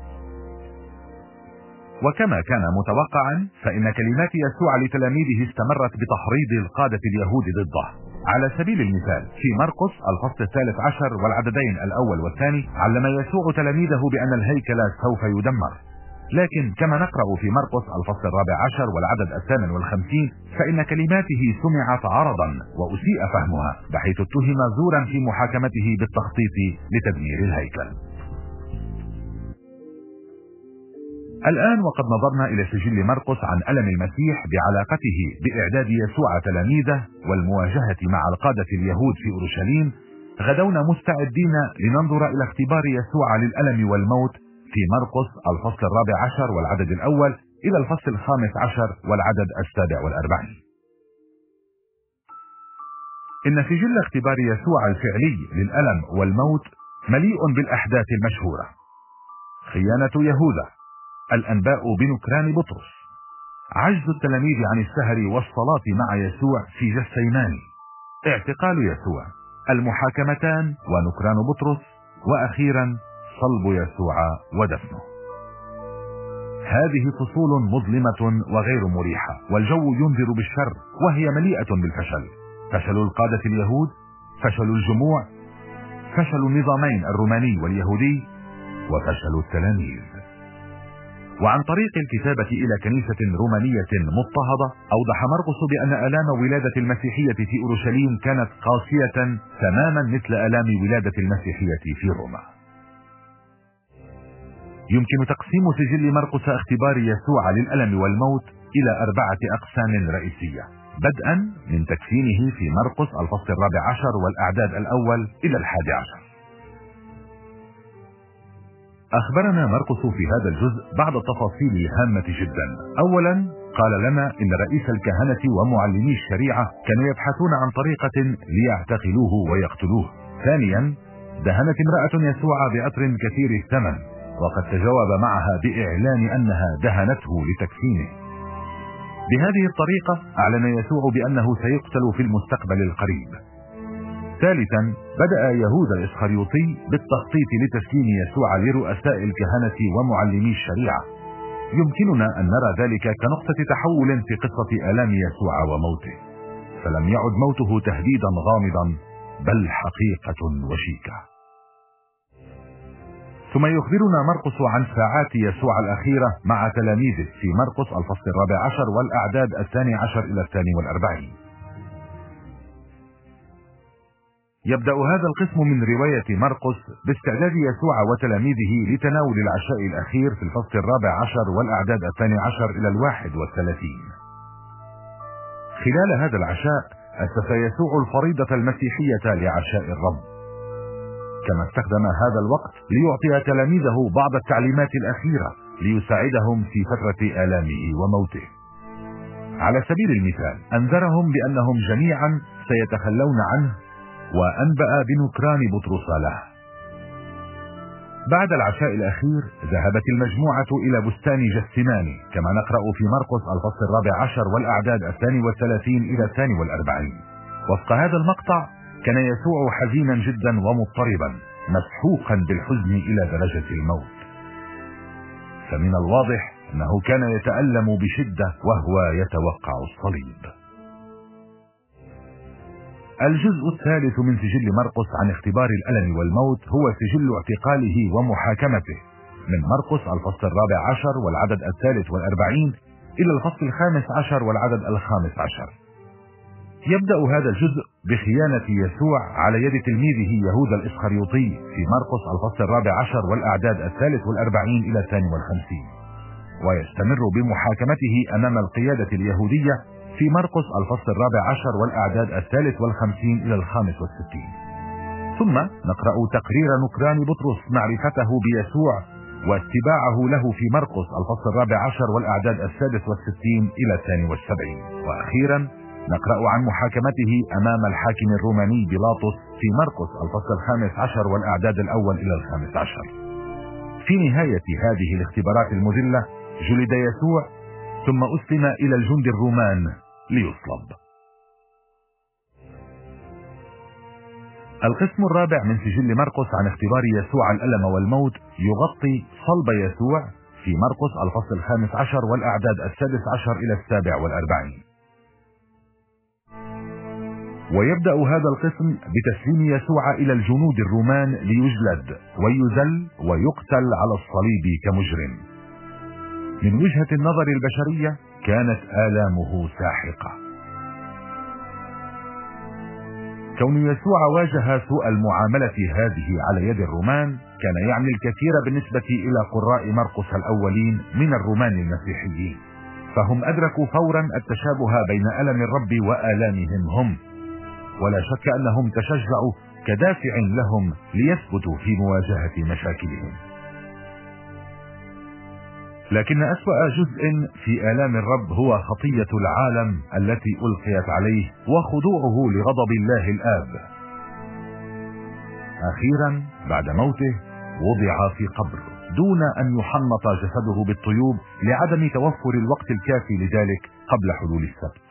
وكما كان متوقعا فإن كلمات يسوع لتلاميذه استمرت بتحريض القادة اليهود ضده. على سبيل المثال في مرقس الفصل الثالث عشر والعددين الأول والثاني علم يسوع تلاميذه بأن الهيكل سوف يدمر، لكن كما نقرأ في مرقس الفصل الرابع عشر والعدد الثامن والخمسين فإن كلماته سمعت عرضا وأسيء فهمها، بحيث اتهم زورا في محاكمته بالتخطيط لتدمير الهيكل. الآن وقد نظرنا إلى سجل مرقس عن ألم المسيح بعلاقته بإعداد يسوع تلاميذه والمواجهة مع القادة اليهود في أورشليم، غدونا مستعدين لننظر إلى اختبار يسوع للألم والموت في مرقس الفصل الرابع عشر والعدد الأول إلى الفصل الخامس عشر والعدد السابع والأربعين. إن سجل اختبار يسوع الفعلي للألم والموت مليء بالأحداث المشهورة: خيانة يهوذا، الأنباء بنكران بطرس، عجز التلاميذ عن السهر والصلاة مع يسوع في جثيماني، اعتقال يسوع، المحاكمتان ونكران بطرس، وأخيرا صلب يسوع ودفنه. هذه فصول مظلمة وغير مريحة، والجو ينذر بالشر، وهي مليئة بالفشل: فشل القادة اليهود، فشل الجموع، فشل النظامين الروماني واليهودي، وفشل التلاميذ. وعن طريق الكتابة إلى كنيسة رومانية مضطهدة أوضح مرقس بأن آلام ولادة المسيحية في أورشليم كانت قاسية تماما مثل آلام ولادة المسيحية في روما. يمكن تقسيم سجل مرقس اختبار يسوع للألم والموت إلى أربعة أقسام رئيسية، بدءا من تكفينه في مرقس الفصل الرابع عشر والأعداد الأول إلى الحادي عشر. أخبرنا مرقس في هذا الجزء بعض التفاصيل الهامة جدا. أولا قال لنا إن رئيس الكهنة ومعلمي الشريعة كانوا يبحثون عن طريقة ليعتقلوه ويقتلوه. ثانيا دهنت امرأة يسوع بعطر كثير الثمن، وقد تجاوب معها بإعلان أنها دهنته لتكفينه. بهذه الطريقة أعلن يسوع بأنه سيقتل في المستقبل القريب. ثالثا بدأ يهوذا الإسخريوطي بالتخطيط لتسليم يسوع لرؤساء الكهنة ومعلمي الشريعة، يمكننا أن نرى ذلك كنقطة تحول في قصة آلام يسوع وموته، فلم يعد موته تهديدا غامضا بل حقيقة وشيكة. ثم يخبرنا مرقس عن ساعات يسوع الأخيرة مع تلاميذه في مرقس الفصل الرابع عشر والأعداد الثاني عشر إلى الثاني والأربعين. يبدأ هذا القسم من رواية مرقس باستعداد يسوع وتلاميذه لتناول العشاء الأخير في الفصل الرابع عشر والأعداد الثاني عشر إلى الواحد والثلاثين. خلال هذا العشاء أسس يسوع الفريضة المسيحية لعشاء الرب، كما استخدم هذا الوقت ليعطي تلاميذه بعض التعليمات الأخيرة ليساعدهم في فترة آلامه وموته. على سبيل المثال أنذرهم بأنهم جميعا سيتخلون عنه، وأنبأ بنكران بطرس له. بعد العشاء الأخير ذهبت المجموعة إلى بستان جثماني، كما نقرأ في مرقس الفصل الرابع عشر والأعداد الثاني والثلاثين إلى الثاني والأربعين. وفق هذا المقطع كان يسوع حزينا جدا ومضطربا، مسحوقا بالحزن إلى درجة الموت. فمن الواضح أنه كان يتألم بشدة وهو يتوقع الصليب. الجزء الثالث من سجل مرقس عن اختبار الألم والموت هو سجل اعتقاله ومحاكمته، من مرقس الفصل الرابع عشر والعدد الثالث والأربعين إلى الفصل الخامس عشر والعدد الخامس عشر. يبدأ هذا الجزء بخيانة يسوع على يد تلميذه يهوذا الإسخريوطي في مرقس الفصل الرابع عشر والأعداد الثالث والأربعين إلى الثاني والخمسين، ويستمر بمحاكمته أمام القيادة اليهودية في مرقس الفصل الرابع عشر والأعداد الثالث والخمسين إلى الخامس والستين. ثم نقرأ تقرير نكران بطرس معرفته بيسوع واتباعه له في مرقس الفصل الرابع عشر والأعداد السادس والستين إلى الثاني والسبعين. وأخيرا نقرأ عن محاكمته أمام الحاكم الروماني بيلاطس في مرقس الفصل الخامس عشر والأعداد الأول إلى الخامس عشر. في نهاية هذه الاختبارات المذلة جلد يسوع، ثم أسلم إلى الجند الرومان ليصلب. القسم الرابع من سجل مرقس عن اختبار يسوع الألم والموت يغطي صلب يسوع في مرقس الفصل الخامس عشر والأعداد السادس عشر إلى السابع والأربعين. ويبدأ هذا القسم بتسليم يسوع إلى الجنود الرومان ليجلد ويذل ويقتل على الصليب كمجرم. من وجهة النظر البشرية كانت آلامه ساحقة. كون يسوع واجه سوء المعاملة هذه على يد الرومان كان يعني الكثير بالنسبة إلى قراء مرقس الأولين من الرومان المسيحيين، فهم أدركوا فورا التشابه بين ألم الرب وآلامهم هم، ولا شك أنهم تشجعوا كدافع لهم ليثبتوا في مواجهة مشاكلهم. لكن أسوأ جزء في آلام الرب هو خطية العالم التي ألقيت عليه وخضوعه لغضب الله الآب. أخيرا بعد موته وضع في قبر دون أن يحنط جسده بالطيوب لعدم توفر الوقت الكافي لذلك قبل حلول السبت.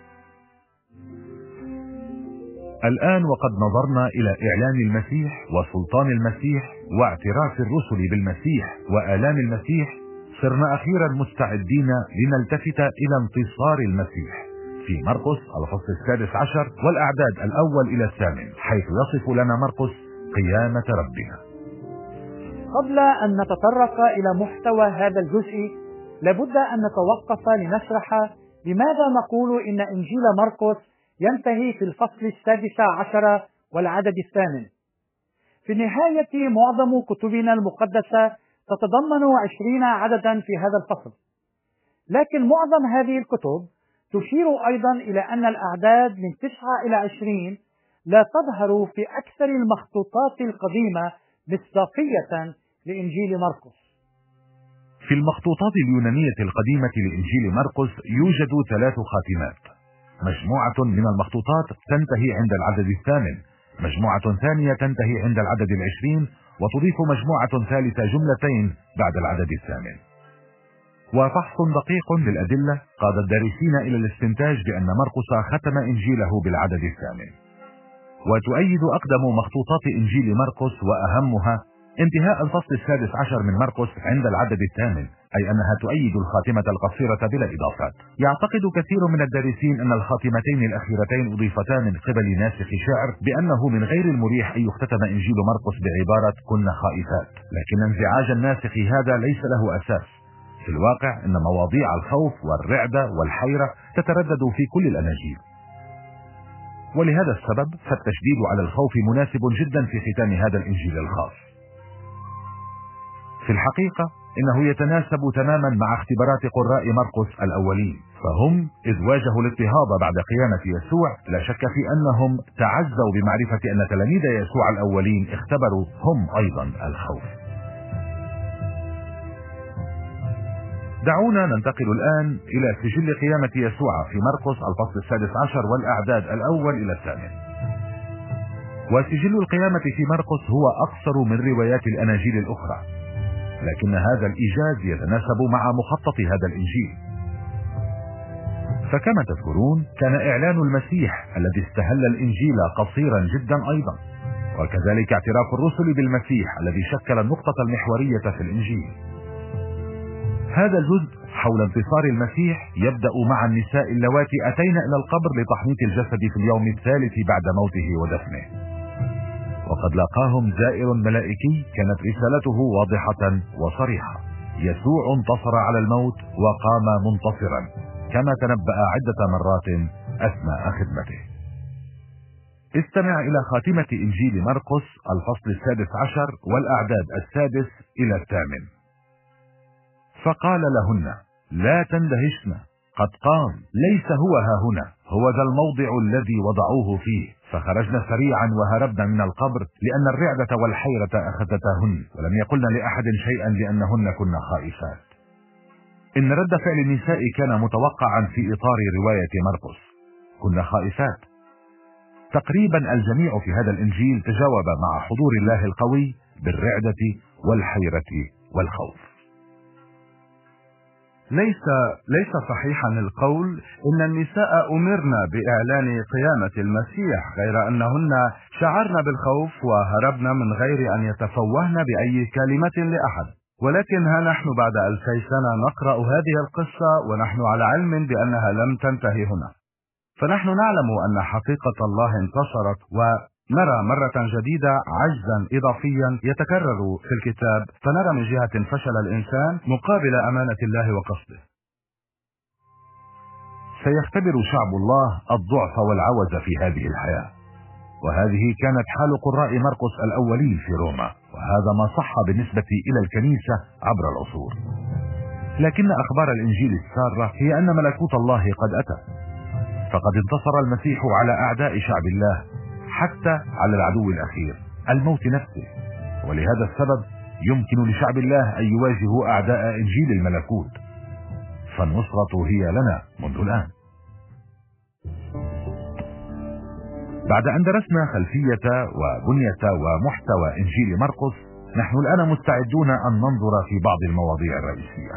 الآن وقد نظرنا إلى إعلان المسيح وسلطان المسيح واعتراف الرسل بالمسيح وآلام المسيح، صرنا أخيرا مستعدين لنلتفت إلى انتصار المسيح في مرقس الفصل السادس عشر والأعداد الأول إلى الثامن، حيث يصف لنا مرقس قيامة ربنا. قبل أن نتطرق إلى محتوى هذا الجزء لابد أن نتوقف لنشرح لماذا نقول إن إنجيل مرقس ينتهي في الفصل السادس عشر والعدد الثامن. في النهاية معظم كتبنا المقدسة تتضمن عشرين عددا في هذا الفصل، لكن معظم هذه الكتب تشير أيضا إلى أن الأعداد من تسعة إلى عشرين لا تظهر في أكثر المخطوطات القديمة مصداقية لإنجيل مرقس. في المخطوطات اليونانية القديمة لإنجيل مرقس يوجد ثلاث خاتمات. مجموعة من المخطوطات تنتهي عند العدد الثامن، مجموعة ثانية تنتهي عند العدد العشرين، وتضيف مجموعة ثالثة جملتين بعد العدد الثامن. وفحص دقيق للأدلة قاد الدارسين إلى الاستنتاج بأن مرقس ختم إنجيله بالعدد الثامن. وتؤيد أقدم مخطوطات إنجيل مرقس وأهمها انتهاء الفصل السادس عشر من مرقس عند العدد الثامن، أي أنها تؤيد الخاتمة القصيرة بلا إضافات. يعتقد كثير من الدارسين أن الخاتمتين الأخيرتين أضيفتا من قبل ناسخ شعر بأنه من غير المريح أن يختتم إنجيل مرقس بعبارة كنا خائفات، لكن انزعاج الناسخ هذا ليس له أساس. في الواقع إن مواضيع الخوف والرعدة والحيرة تتردد في كل الأناجيل، ولهذا السبب فالتشديد على الخوف مناسب جدا في ختام هذا الإنجيل الخاص. في الحقيقة إنه يتناسب تماما مع اختبارات قراء مرقس الأولين، فهم إذ واجهوا الاضطهاد بعد قيامة يسوع لا شك في أنهم تعزوا بمعرفة أن تلاميذ يسوع الأولين اختبروا هم أيضا الخوف. دعونا ننتقل الآن إلى سجل قيامة يسوع في مرقس الفصل السادس عشر والأعداد الأول إلى الثامن. وسجل القيامة في مرقس هو أقصر من روايات الأناجيل الأخرى، لكن هذا الإيجاز يتناسب مع مخطط هذا الإنجيل. فكما تذكرون كان إعلان المسيح الذي استهل الإنجيل قصيرا جدا أيضا، وكذلك اعتراف الرسل بالمسيح الذي شكل النقطة المحورية في الإنجيل. هذا الجزء حول انتصار المسيح يبدأ مع النساء اللواتي أتين إلى القبر لتحنيط الجسد في اليوم الثالث بعد موته ودفنه، وقد لاقاهم زائر ملائكي كانت رسالته واضحة وصريحة: يسوع انتصر على الموت وقام منتصرا كما تنبأ عدة مرات أثناء خدمته. استمع إلى خاتمة إنجيل مرقس الفصل السادس عشر والأعداد السادس إلى الثامن. فقال لهن: لا تندهشن، قد قام، ليس هو ها هنا، هو ذا الموضع الذي وضعوه فيه. فخرجنا سريعا وهربنا من القبر لأن الرعدة والحيرة أخذتهن، ولم يقلن لأحد شيئا لأنهن كنا خائفات. إن رد فعل النساء كان متوقعا في إطار رواية مرقس، كنا خائفات. تقريبا الجميع في هذا الإنجيل تجاوب مع حضور الله القوي بالرعدة والحيرة والخوف. ليس ليس صحيحا القول إن النساء أمرنا بإعلان قيامة المسيح، غير أنهن شعرن بالخوف وهربن من غير أن يتفوهن بأي كلمة لأحد. ولكن ها نحن بعد ألفي سنة نقرأ هذه القصة ونحن على علم بأنها لم تنتهي هنا. فنحن نعلم أن حقيقة الله انتصرت، ونرى مرة جديدة عجزا إضافيا يتكرر في الكتاب، فنرى من جهة فشل الإنسان مقابل أمانة الله وقصده. سيختبر شعب الله الضعف والعوز في هذه الحياة، وهذه كانت حال قراء مرقس الأولين في روما، وهذا ما صح بالنسبة إلى الكنيسة عبر العصور. لكن أخبار الإنجيل السارة هي أن ملكوت الله قد أتى، فقد انتصر المسيح على أعداء شعب الله، حتى على العدو الأخير الموت نفسه. ولهذا السبب يمكن لشعب الله أن يواجهوا أعداء إنجيل الملكوت، فالنصرة هي لنا منذ الآن. بعد أن درسنا خلفية وبنية ومحتوى إنجيل مرقس، نحن الآن مستعدون أن ننظر في بعض المواضيع الرئيسية.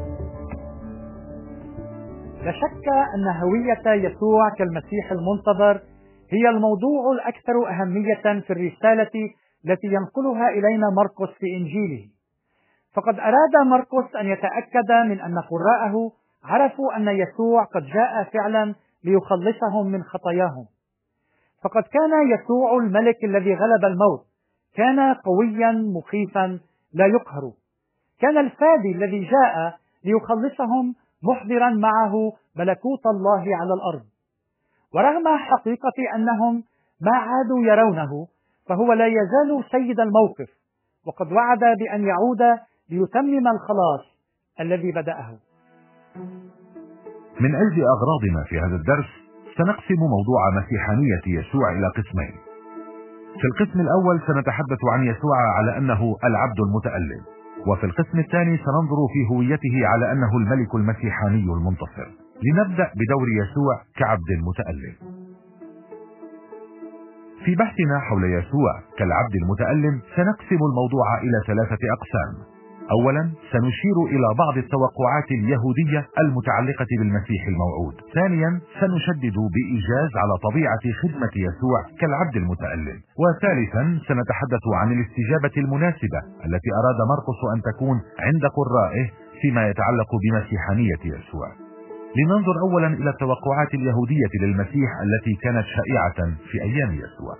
لا شك أن هوية يسوع كالمسيح المنتظر هي الموضوع الأكثر أهمية في الرسالة التي ينقلها إلينا مرقس في إنجيله. فقد أراد مرقس أن يتأكد من أن قراءه عرفوا أن يسوع قد جاء فعلا ليخلصهم من خطاياهم. فقد كان يسوع الملك الذي غلب الموت، كان قويا مخيفا لا يقهر، كان الفادي الذي جاء ليخلصهم محضرا معه ملكوت الله على الأرض. ورغم حقيقة أنهم ما عادوا يرونه، فهو لا يزال سيد الموقف، وقد وعد بأن يعود ليتمم الخلاص الذي بدأه. من أجل أغراضنا في هذا الدرس سنقسم موضوع مسيحانية يسوع إلى قسمين. في القسم الأول سنتحدث عن يسوع على أنه العبد المتألم، وفي القسم الثاني سننظر في هويته على أنه الملك المسيحاني المنتصر. لنبدأ بدور يسوع كعبد متألم. في بحثنا حول يسوع كالعبد المتألم سنقسم الموضوع إلى ثلاثة أقسام. أولا سنشير إلى بعض التوقعات اليهودية المتعلقة بالمسيح الموعود. ثانيا سنشدد بإيجاز على طبيعة خدمة يسوع كالعبد المتألم. وثالثا سنتحدث عن الاستجابة المناسبة التي أراد مرقس أن تكون عند قرائه فيما يتعلق بمسيحانية يسوع. لننظر أولا إلى التوقعات اليهودية للمسيح التي كانت شائعة في أيام يسوع.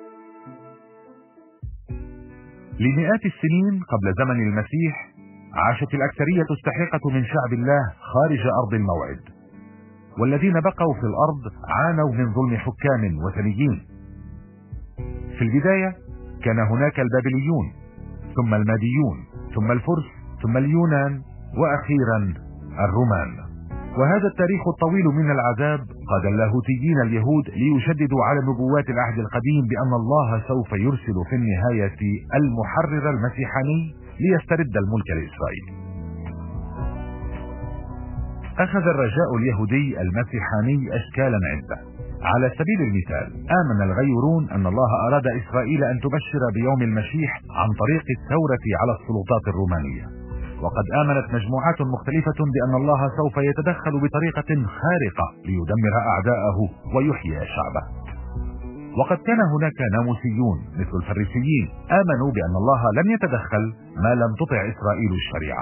لمئات السنين قبل زمن المسيح عاشت الأكثرية الساحقة من شعب الله خارج أرض الموعد، والذين بقوا في الأرض عانوا من ظلم حكام وثنيين. في البداية كان هناك البابليون، ثم الماديون، ثم الفرس، ثم اليونان، وأخيرا الرومان. وهذا التاريخ الطويل من العذاب قاد اللاهوتيين اليهود ليشددوا على نبوات العهد القديم بأن الله سوف يرسل في النهاية المحرر المسيحاني ليسترد الملك الإسرائيلي. أخذ الرجاء اليهودي المسيحاني أشكالا عدة. على سبيل المثال آمن الغيورون أن الله أراد إسرائيل أن تبشر بيوم المسيح عن طريق الثورة على السلطات الرومانية، وقد آمنت مجموعات مختلفة بأن الله سوف يتدخل بطريقة خارقة ليدمر أعداءه ويحيي شعبه. وقد كان هناك ناموسيون مثل الفريسيين آمنوا بأن الله لم يتدخل ما لم تطع إسرائيل الشريعة.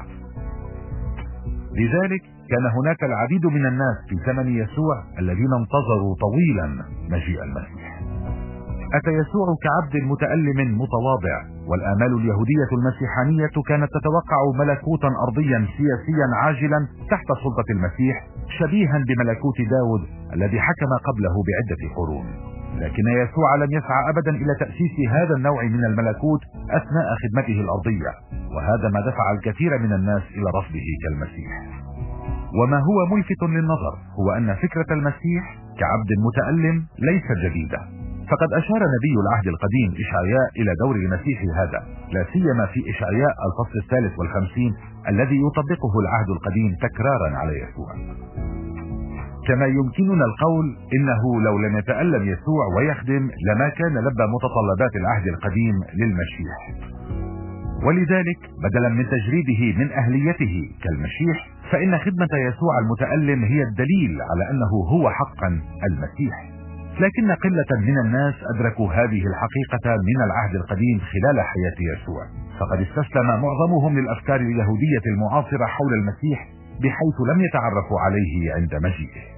لذلك كان هناك العديد من الناس في زمن يسوع الذين انتظروا طويلا مجيء المسيح. أتى يسوع كعبد متألم متواضع، والآمال اليهودية المسيحانية كانت تتوقع ملكوتا أرضيا سياسيا عاجلا تحت سلطة المسيح، شبيها بملكوت داود الذي حكم قبله بعدة قرون. لكن يسوع لم يسعى أبدا إلى تأسيس هذا النوع من الملكوت أثناء خدمته الأرضية، وهذا ما دفع الكثير من الناس إلى رفضه كالمسيح. وما هو ملفت للنظر هو أن فكرة المسيح كعبد متألم ليست جديدة، فقد أشار نبي العهد القديم إشعياء إلى دور المسيح هذا، لا سيما في إشعياء الفصل الثالث والخمسين الذي يطبقه العهد القديم تكرارا على يسوع. كما يمكننا القول إنه لو لم يتألم يسوع ويخدم لما كان لبى متطلبات العهد القديم للمسيح. ولذلك بدلا من تجريده من أهليته كالمسيح، فإن خدمة يسوع المتألم هي الدليل على أنه هو حقا المسيح. لكن قلة من الناس أدركوا هذه الحقيقة من العهد القديم خلال حياة يسوع، فقد استسلم معظمهم للأفكار اليهودية المعاصرة حول المسيح بحيث لم يتعرفوا عليه عند مجيئه.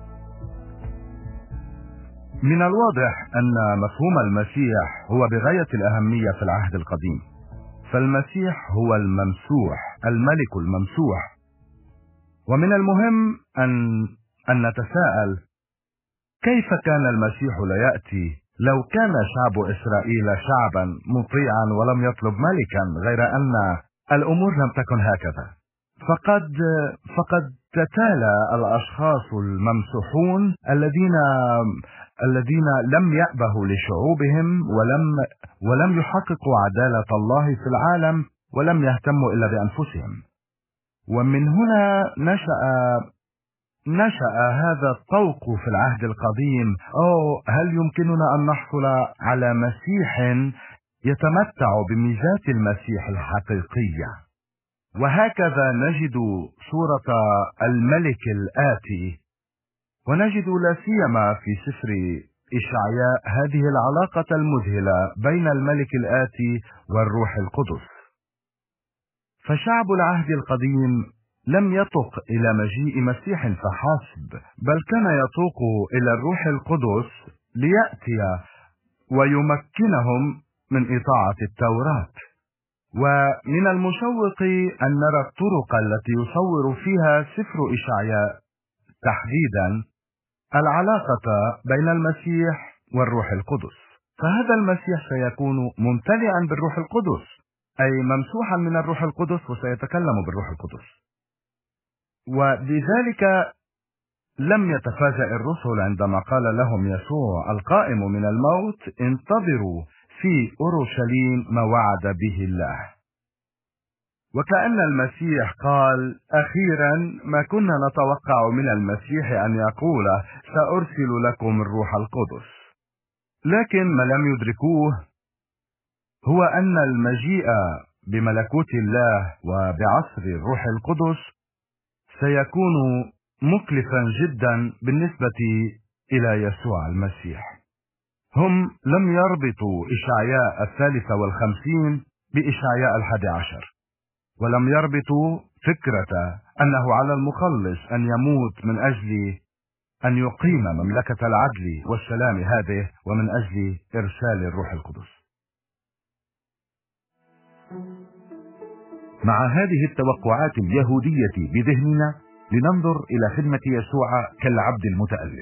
من الواضح أن مفهوم المسيح هو بغاية الأهمية في العهد القديم، فالمسيح هو الممسوح، الملك الممسوح. ومن المهم أن أن نتساءل كيف كان المسيح لا يأتي لو كان شعب إسرائيل شعبا مطيعا ولم يطلب ملكا، غير أن الأمور لم تكن هكذا. فقد فقد تتالى الأشخاص الممسوحون الذين الذين لم يأبهوا لشعوبهم ولم ولم يحققوا عدالة الله في العالم ولم يهتموا إلا بأنفسهم. ومن هنا نشأ نشأ هذا الطوق في العهد القديم. أو هل يمكننا أن نحصل على مسيح يتمتع بميزات المسيح الحقيقية؟ وهكذا نجد صورة الملك الآتي، ونجد لا سيما في سفر إشعياء هذه العلاقة المذهلة بين الملك الآتي والروح القدس. فشعب العهد القديم لم يطق إلى مجيء مسيح فحسب، بل كان يطوق إلى الروح القدس ليأتي ويمكنهم من إطاعة التوراة. ومن المشوق أن نرى الطرق التي يصور فيها سفر إشعياء تحديدا العلاقة بين المسيح والروح القدس. فهذا المسيح سيكون ممتلئا بالروح القدس، أي ممسوحا من الروح القدس، وسيتكلم بالروح القدس. وبذلك لم يتفاجأ الرسل عندما قال لهم يسوع القائم من الموت انتظروا في أورشليم ما وعد به الله. وكأن المسيح قال أخيرا ما كنا نتوقع من المسيح أن يقول سأرسل لكم الروح القدس. لكن ما لم يدركوه هو أن المجيء بملكوت الله وبعصر الروح القدس سيكون مكلفا جدا بالنسبة إلى يسوع المسيح. هم لم يربطوا إشعياء الثالث والخمسين بإشعياء الحادي عشر، ولم يربطوا فكرة أنه على المخلص أن يموت من أجل أن يقيم مملكة العدل والسلام هذه، ومن أجل إرسال الروح القدس. مع هذه التوقعات اليهودية بذهننا، لننظر إلى خدمة يسوع كالعبد المتألم.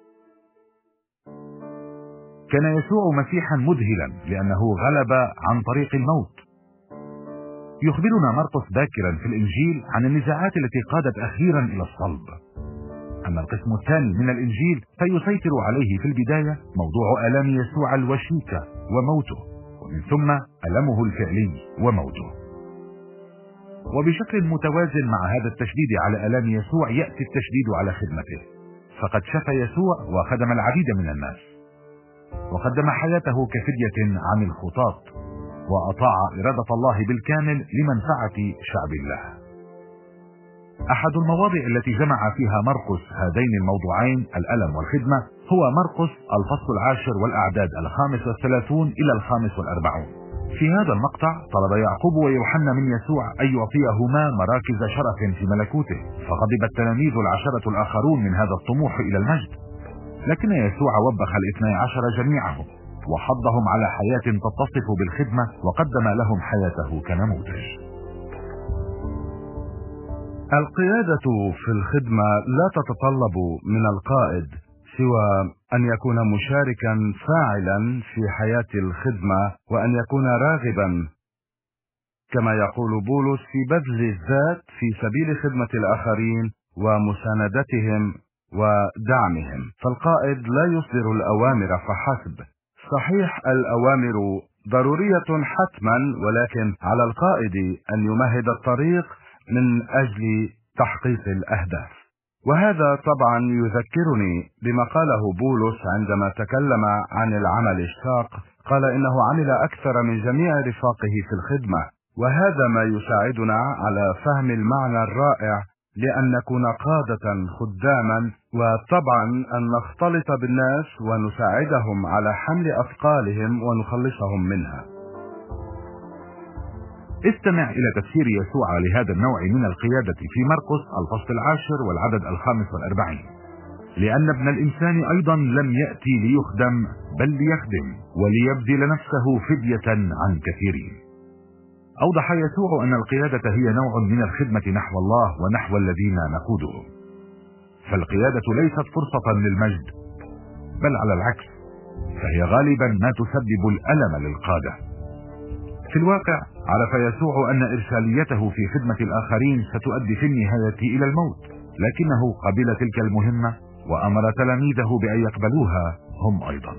كان يسوع مسيحا مذهلا لأنه غلب عن طريق الموت. يخبرنا مرقس باكرا في الإنجيل عن النزاعات التي قادت أخيرا إلى الصلب. أما القسم الثاني من الإنجيل فيسيطر عليه في البداية موضوع آلام يسوع الوشيكة وموته، ومن ثم ألمه الفعلي وموته. وبشكل متوازن مع هذا التشديد على آلام يسوع يأتي التشديد على خدمته، فقد شفى يسوع وخدم العديد من الناس، وقدم حياته كفدية عن الخطاة، وأطاع إرادة الله بالكامل لمنفعة شعب الله. أحد المواضع التي جمع فيها مرقس هذين الموضوعين الألم والخدمة هو مرقس الفصل العاشر والأعداد الخامس والثلاثون إلى الخامس والأربعون. في هذا المقطع طلب يعقوب ويوحنا من يسوع أن يعطيهما مراكز شرف في ملكوته، فغضب التلاميذ العشرة الآخرون من هذا الطموح إلى المجد، لكن يسوع وبخ الاثني عشر جميعهم وحضهم على حياة تتصف بالخدمة، وقدم لهم حياته كنموذج. القيادة في الخدمة لا تتطلب من القائد سوى أن يكون مشاركا فاعلا في حياة الخدمة، وأن يكون راغبا كما يقول بولس في بذل الذات في سبيل خدمة الآخرين ومساندتهم ودعمهم. فالقائد لا يصدر الأوامر فحسب. صحيح الأوامر ضرورية حتما، ولكن على القائد أن يمهد الطريق من أجل تحقيق الأهداف. وهذا طبعا يذكرني بما قاله بولس عندما تكلم عن العمل الشاق. قال إنه عمل أكثر من جميع رفاقه في الخدمة، وهذا ما يساعدنا على فهم المعنى الرائع لأن نكون قادة خداما، وطبعا أن نختلط بالناس ونساعدهم على حمل أثقالهم ونخلصهم منها. استمع إلى تفسير يسوع لهذا النوع من القيادة في مرقس الفصل العاشر والعدد الخامس والأربعين: لأن ابن الإنسان أيضا لم يأتي ليخدم بل ليخدم وليبذل نفسه فدية عن كثيرين. أوضح يسوع أن القيادة هي نوع من الخدمة نحو الله ونحو الذين نقودهم، فالقيادة ليست فرصة للمجد، بل على العكس، فهي غالبا ما تسبب الألم للقادة. في الواقع عرف يسوع أن إرساليته في خدمة الآخرين ستؤدي في النهاية إلى الموت، لكنه قبل تلك المهمة وأمر تلاميذه بأن يقبلوها هم أيضا.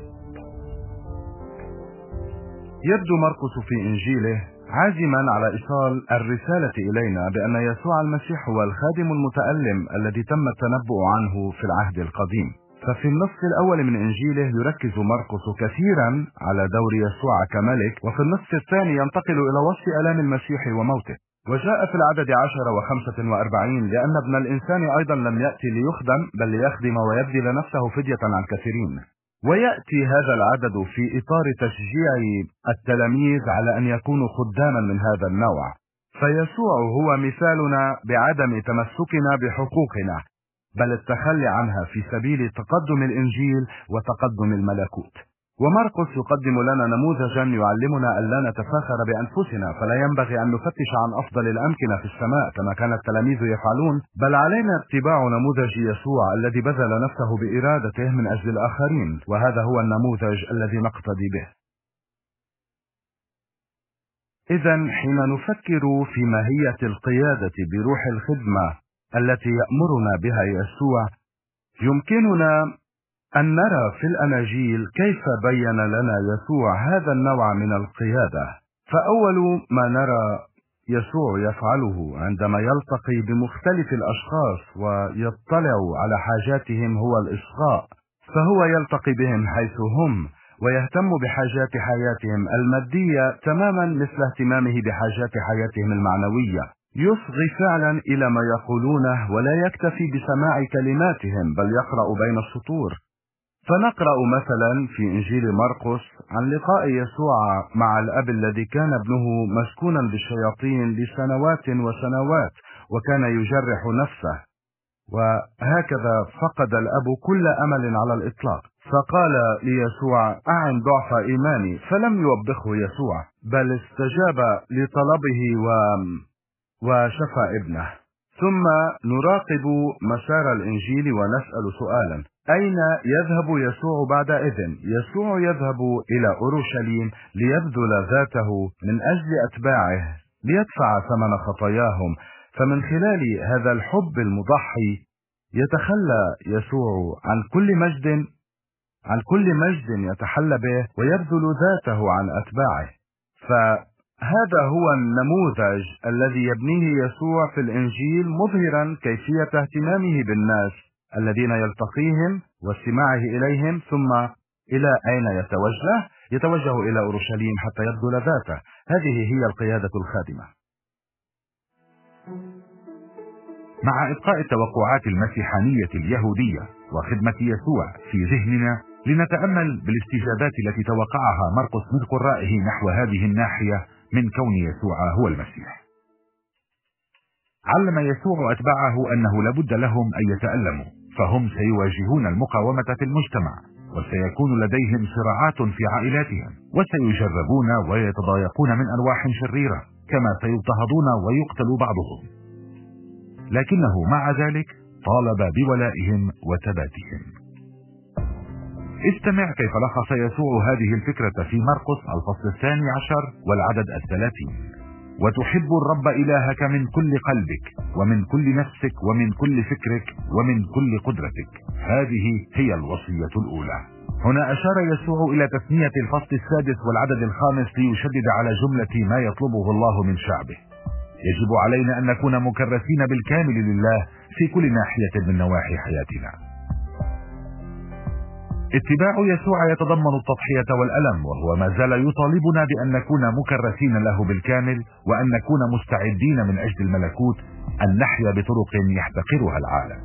يبدو مرقس في إنجيله عازما على إيصال الرسالة إلينا بأن يسوع المسيح هو الخادم المتألم الذي تم التنبؤ عنه في العهد القديم. ففي النصف الأول من إنجيله يركز مرقس كثيرا على دور يسوع كملك، وفي النصف الثاني ينتقل إلى وصف آلام المسيح وموته. وجاء في العدد عشر وخمسة وأربعين: لأن ابن الإنسان أيضا لم يأتي ليخدم بل ليخدم ويبذل نفسه فدية عن كثيرين. ويأتي هذا العدد في إطار تشجيع التلاميذ على أن يكونوا خداما من هذا النوع. فيسوع هو مثالنا بعدم تمسكنا بحقوقنا بل التخلي عنها في سبيل تقدم الإنجيل وتقدم الملكوت. ومرقس يقدم لنا نموذجا يعلمنا أن لا نتفاخر بأنفسنا، فلا ينبغي أن نفتش عن أفضل الأمكنة في السماء كما كان التلاميذ يفعلون، بل علينا اتباع نموذج يسوع الذي بذل نفسه بإرادته من أجل الآخرين، وهذا هو النموذج الذي نقتدي به. إذن حين نفكر في ماهية القيادة بروح الخدمة التي يأمرنا بها يسوع، يمكننا أن نرى في الأناجيل كيف بين لنا يسوع هذا النوع من القيادة. فأول ما نرى يسوع يفعله عندما يلتقي بمختلف الأشخاص ويطلع على حاجاتهم هو الإصغاء، فهو يلتقي بهم حيث هم ويهتم بحاجات حياتهم المادية تماما مثل اهتمامه بحاجات حياتهم المعنوية. يصغي فعلا إلى ما يقولونه ولا يكتفي بسماع كلماتهم بل يقرأ بين السطور. فنقرأ مثلا في إنجيل مرقس عن لقاء يسوع مع الأب الذي كان ابنه مسكونا بالشياطين لسنوات وسنوات وكان يجرح نفسه، وهكذا فقد الأب كل أمل على الإطلاق، فقال ليسوع: أعن ضعف إيماني، فلم يوبخه يسوع بل استجاب لطلبه و... وشفى ابنه. ثم نراقب مسار الإنجيل ونسأل سؤالا: أين يذهب يسوع بعد إذن؟ يسوع يذهب إلى أورشليم ليبذل ذاته من أجل أتباعه ليدفع ثمن خطاياهم، فمن خلال هذا الحب المضحي يتخلى يسوع عن كل مجد عن كل مجد يتحلى به ويبذل ذاته عن أتباعه. فهذا هو النموذج الذي يبنيه يسوع في الإنجيل، مظهرا كيفية اهتمامه بالناس الذين يلتقيهم واستماعه إليهم. ثم إلى أين يتوجه؟ يتوجه إلى أورشليم حتى يبذل ذاته. هذه هي القيادة الخادمة. مع إبقاء التوقعات المسيحانية اليهودية وخدمة يسوع في ذهننا، لنتأمل بالاستجابات التي توقعها مرقس من قرائه نحو هذه الناحية من كون يسوع هو المسيح. علم يسوع أتباعه أنه لابد لهم أن يتألموا، فهم سيواجهون المقاومة في المجتمع، وسيكون لديهم صراعات في عائلاتهم، وسيجربون ويتضايقون من أرواح شريرة، كما سيضطهدون ويقتل بعضهم. لكنه مع ذلك طالب بولائهم وثباتهم. استمع كيف لخص يسوع هذه الفكرة في مرقس الفصل الثاني عشر والعدد الثلاثين: وتحب الرب إلهك من كل قلبك ومن كل نفسك ومن كل فكرك ومن كل قدرتك، هذه هي الوصية الأولى. هنا أشار يسوع إلى تثنية الفصل السادس والعدد الخامس ليشدد على جملة ما يطلبه الله من شعبه. يجب علينا أن نكون مكرسين بالكامل لله في كل ناحية من نواحي حياتنا. اتباع يسوع يتضمن التضحية والألم، وهو ما زال يطالبنا بأن نكون مكرسين له بالكامل، وأن نكون مستعدين من أجل الملكوت، أن نحيا بطرق يحتقرها العالم.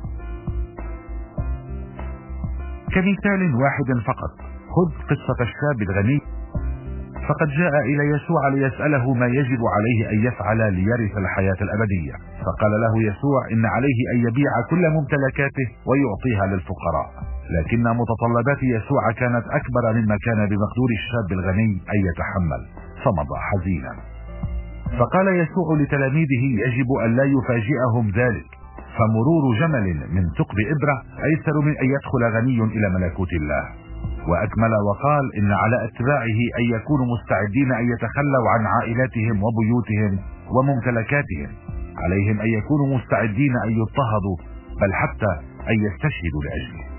كمثال واحد فقط، خذ قصة الشاب الغني، فقد جاء إلى يسوع ليسأله ما يجب عليه أن يفعل ليرث الحياة الأبدية، فقال له يسوع إن عليه أن يبيع كل ممتلكاته ويعطيها للفقراء. لكن متطلبات يسوع كانت أكبر مما كان بمقدور الشاب الغني أن يتحمل، فمضى حزينا. فقال يسوع لتلاميذه يجب أن لا يفاجئهم ذلك، فمرور جمل من ثقب إبرة أيسر من أن يدخل غني إلى ملكوت الله. وأكمل وقال إن على أتباعه أن يكونوا مستعدين أن يتخلوا عن عائلاتهم وبيوتهم وممتلكاتهم، عليهم أن يكونوا مستعدين أن يضطهدوا، بل حتى أن يستشهدوا لأجله.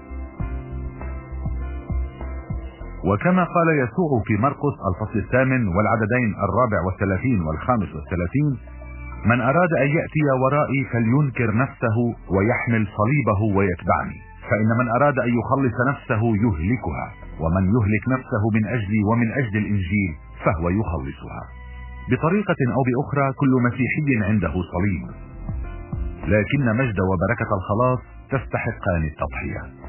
وكما قال يسوع في مرقس الفصل الثامن والعددين الرابع والثلاثين والخامس والثلاثين: من أراد أن يأتي ورائي فلينكر نفسه ويحمل صليبه ويتبعني، فإن من أراد أن يخلص نفسه يهلكها، ومن يهلك نفسه من أجلي ومن أجل الإنجيل فهو يخلصها. بطريقة أو بأخرى كل مسيحي عنده صليب، لكن مجد وبركة الخلاص تستحقان التضحية.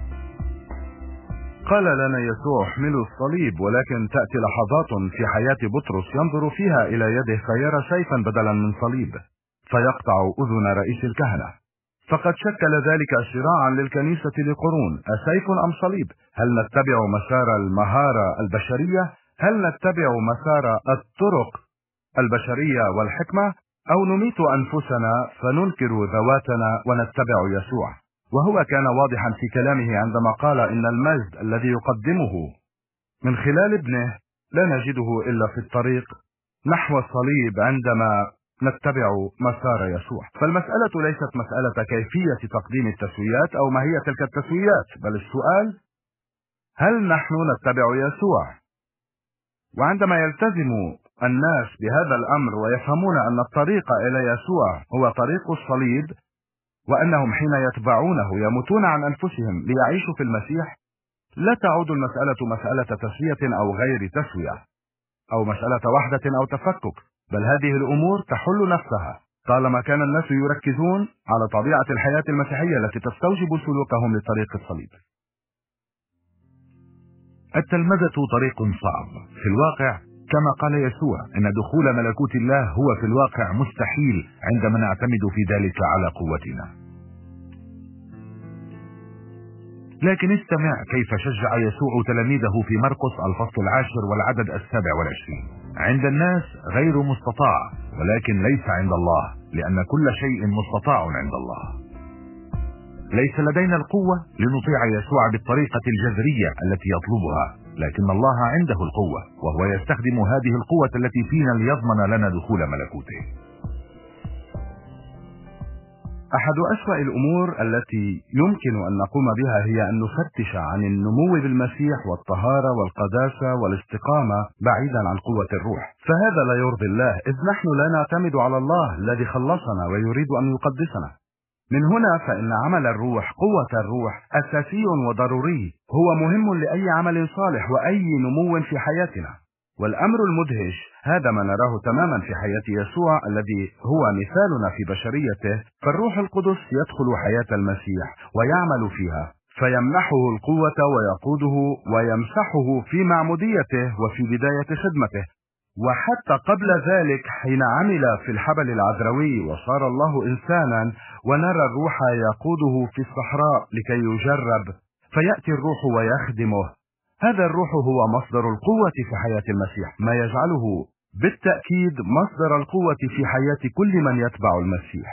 قال لنا يسوع: احملوا الصليب، ولكن تأتي لحظات في حياة بطرس ينظر فيها إلى يده فيرى سيفا بدلا من صليب فيقطع أذن رئيس الكهنة. فقد شكل ذلك صراعا للكنيسة لقرون: أسيف أم صليب؟ هل نتبع مسار المهارة البشرية؟ هل نتبع مسار الطرق البشرية والحكمة؟ أو نميت أنفسنا فننكر ذواتنا ونتبع يسوع؟ وهو كان واضحا في كلامه عندما قال إن المجد الذي يقدمه من خلال ابنه لا نجده إلا في الطريق نحو الصليب عندما نتبع مسار يسوع. فالمسألة ليست مسألة كيفية تقديم التسويات أو ما هي تلك التسويات، بل السؤال: هل نحن نتبع يسوع؟ وعندما يلتزم الناس بهذا الأمر ويفهمون أن الطريق إلى يسوع هو طريق الصليب، وأنهم حين يتبعونه يموتون عن أنفسهم ليعيشوا في المسيح، لا تعود المسألة مسألة تسوية أو غير تسوية، أو مسألة وحدة أو تفكك، بل هذه الأمور تحل نفسها طالما كان الناس يركزون على طبيعة الحياة المسيحية التي تستوجب سلوكهم لطريق الصليب. التلمذة طريق صعب في الواقع، كما قال يسوع إن دخول ملكوت الله هو في الواقع مستحيل عندما نعتمد في ذلك على قوتنا. لكن استمع كيف شجع يسوع تلاميذه في مرقس الفصل العاشر والعدد السابع والعشرين: عند الناس غير مستطاع، ولكن ليس عند الله، لأن كل شيء مستطاع عند الله. ليس لدينا القوة لنطيع يسوع بالطريقة الجذرية التي يطلبها، لكن الله عنده القوة، وهو يستخدم هذه القوة التي فينا ليضمن لنا دخول ملكوته. أحد أسوأ الأمور التي يمكن أن نقوم بها هي أن نفتش عن النمو بالمسيح والطهارة والقداسة والاستقامة بعيدا عن قوة الروح، فهذا لا يرضي الله، إذ نحن لا نعتمد على الله الذي خلصنا ويريد أن يقدسنا. من هنا فإن عمل الروح، قوة الروح، أساسي وضروري، هو مهم لأي عمل صالح وأي نمو في حياتنا. والأمر المدهش هذا ما نراه تماما في حياة يسوع الذي هو مثالنا في بشريته، فالروح القدس يدخل حياة المسيح ويعمل فيها، فيمنحه القوة ويقوده ويمسحه في معموديته وفي بداية خدمته. وحتى قبل ذلك حين عمل في الحبل العذراوي وصار الله إنسانا، ونرى الروح يقوده في الصحراء لكي يجرب، فيأتي الروح ويخدمه. هذا الروح هو مصدر القوة في حياة المسيح، ما يجعله بالتأكيد مصدر القوة في حياة كل من يتبع المسيح.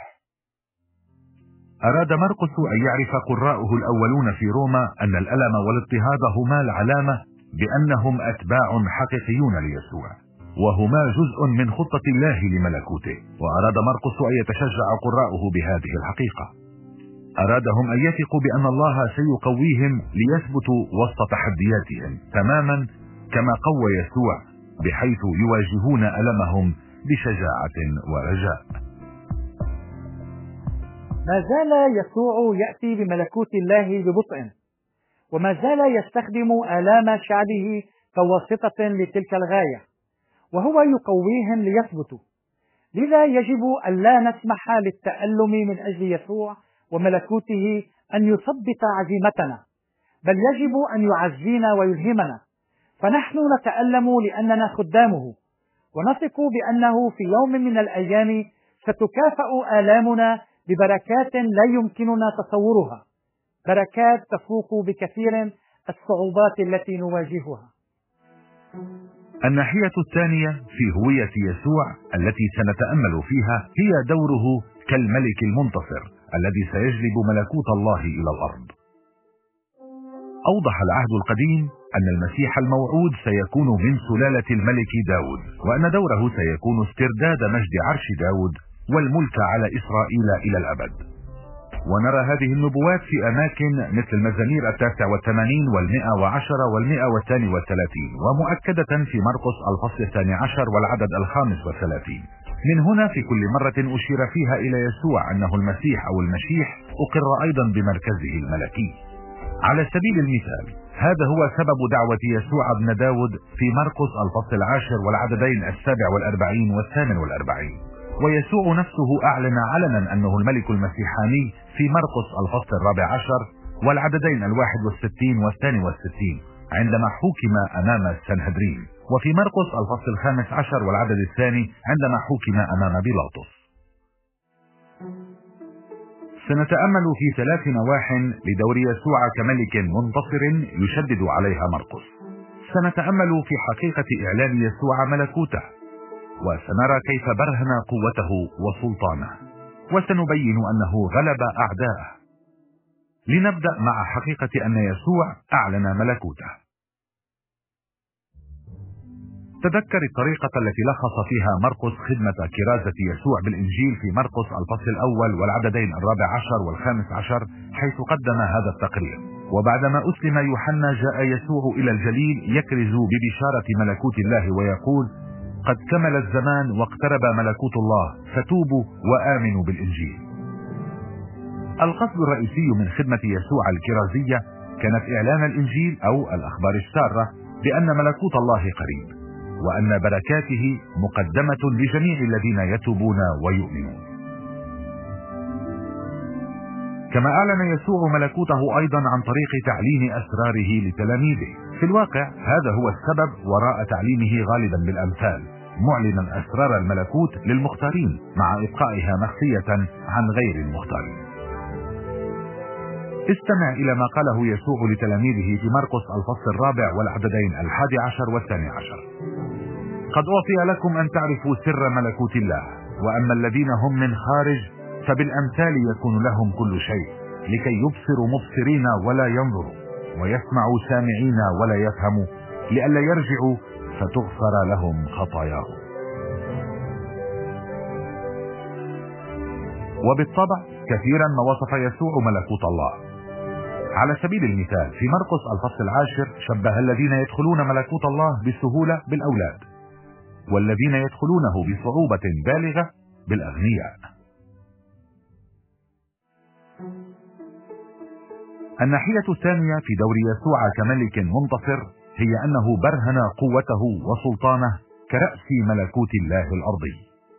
أراد مرقس أن يعرف قراءه الأولون في روما أن الألم والاضطهاد هما العلامة بأنهم أتباع حقيقيون ليسوع، وهما جزء من خطة الله لملكوته. وأراد مرقس أن يتشجع قراءه بهذه الحقيقة. أرادهم أن يثقوا بأن الله سيقويهم ليثبتوا وسط تحدياتهم تماما كما قوى يسوع، بحيث يواجهون ألمهم بشجاعة ورجاء. ما زال يسوع يأتي بملكوت الله ببطء، وما زال يستخدم آلام شعبه كواسطة لتلك الغاية، وهو يقويهم ليثبتوا. لذا يجب أن لا نسمح للتألم من أجل يسوع وملكوته أن يثبط عزيمتنا، بل يجب أن يعزينا ويلهمنا، فنحن نتألم لأننا خدامه، ونثق بأنه في يوم من الأيام ستكافأ آلامنا ببركات لا يمكننا تصورها، بركات تفوق بكثير الصعوبات التي نواجهها. الناحية الثانية في هوية يسوع التي سنتأمل فيها هي دوره كالملك المنتصر الذي سيجلب ملكوت الله إلى الأرض. أوضح العهد القديم أن المسيح الموعود سيكون من سلالة الملك داود، وأن دوره سيكون استرداد مجد عرش داود والملك على إسرائيل إلى الأبد. ونرى هذه النبوات في أماكن مثل المزامير التاسع والثمانين والمئة وعشرة والمئة والثاني والثلاثين، ومؤكدة في مرقس الفصل الثاني عشر والعدد الخامس والثلاثين. من هنا في كل مرة أشير فيها إلى يسوع أنه المسيح أو المشيح أقر أيضا بمركزه الملكي. على سبيل المثال، هذا هو سبب دعوة يسوع ابن داود في مرقس الفصل العاشر والعددين السابع والأربعين والثامن والأربعين. ويسوع نفسه أعلن علنا أنه الملك المسيحاني في مرقس الفصل الرابع عشر والعددين الواحد والستين والثاني والستين عندما حكم أمام السنهدرين، وفي مرقس الفصل الخامس عشر والعدد الثاني عندما حكم أمام بيلاطس. سنتأمل في ثلاث نواح لدور يسوع كملك منتصر يشدد عليها مرقس. سنتأمل في حقيقة إعلان يسوع ملكوته، وسنرى كيف برهن قوته وسلطانه، وسنبين أنه غلب أعداءه. لنبدأ مع حقيقة أن يسوع أعلن ملكوته. تذكر الطريقة التي لخص فيها مرقس خدمة كرازة يسوع بالإنجيل في مرقس الفصل الأول والعددين الرابع عشر والخامس عشر، حيث قدم هذا التقرير: وبعدما أسلم يوحنا جاء يسوع إلى الجليل يكرز ببشارة ملكوت الله ويقول: قد كمل الزمان واقترب ملكوت الله، فتوبوا وآمنوا بالإنجيل. القصد الرئيسي من خدمة يسوع الكرازية كانت إعلان الإنجيل أو الأخبار السارة بأن ملكوت الله قريب، وأن بركاته مقدمة لجميع الذين يتوبون ويؤمنون. كما أعلن يسوع ملكوته أيضا عن طريق تعليم أسراره لتلاميذه، في الواقع هذا هو السبب وراء تعليمه غالبا بالأمثال، معلنا أسرار الملكوت للمختارين مع إبقائها مخفية عن غير المختارين. استمع إلى ما قاله يسوع لتلاميذه في مرقس الفصل الرابع والعددين الحادي عشر والثاني عشر: قد أعطي لكم أن تعرفوا سر ملكوت الله، وأما الذين هم من خارج فبالأمثال يكون لهم كل شيء، لكي يبصروا مبصرين ولا ينظروا، ويسمعوا سامعين ولا يفهموا، لئلا يرجعوا فتغفر لهم خطاياهم. وبالطبع كثيرا ما وصف يسوع ملكوت الله. على سبيل المثال في مرقس الفصل العاشر شبه الذين يدخلون ملكوت الله بسهولة بالأولاد، والذين يدخلونه بصعوبة بالغة بالأغنياء. الناحية الثانية في دور يسوع كملك منتصر هي أنه برهن قوته وسلطانه كرأس ملكوت الله الأرضي.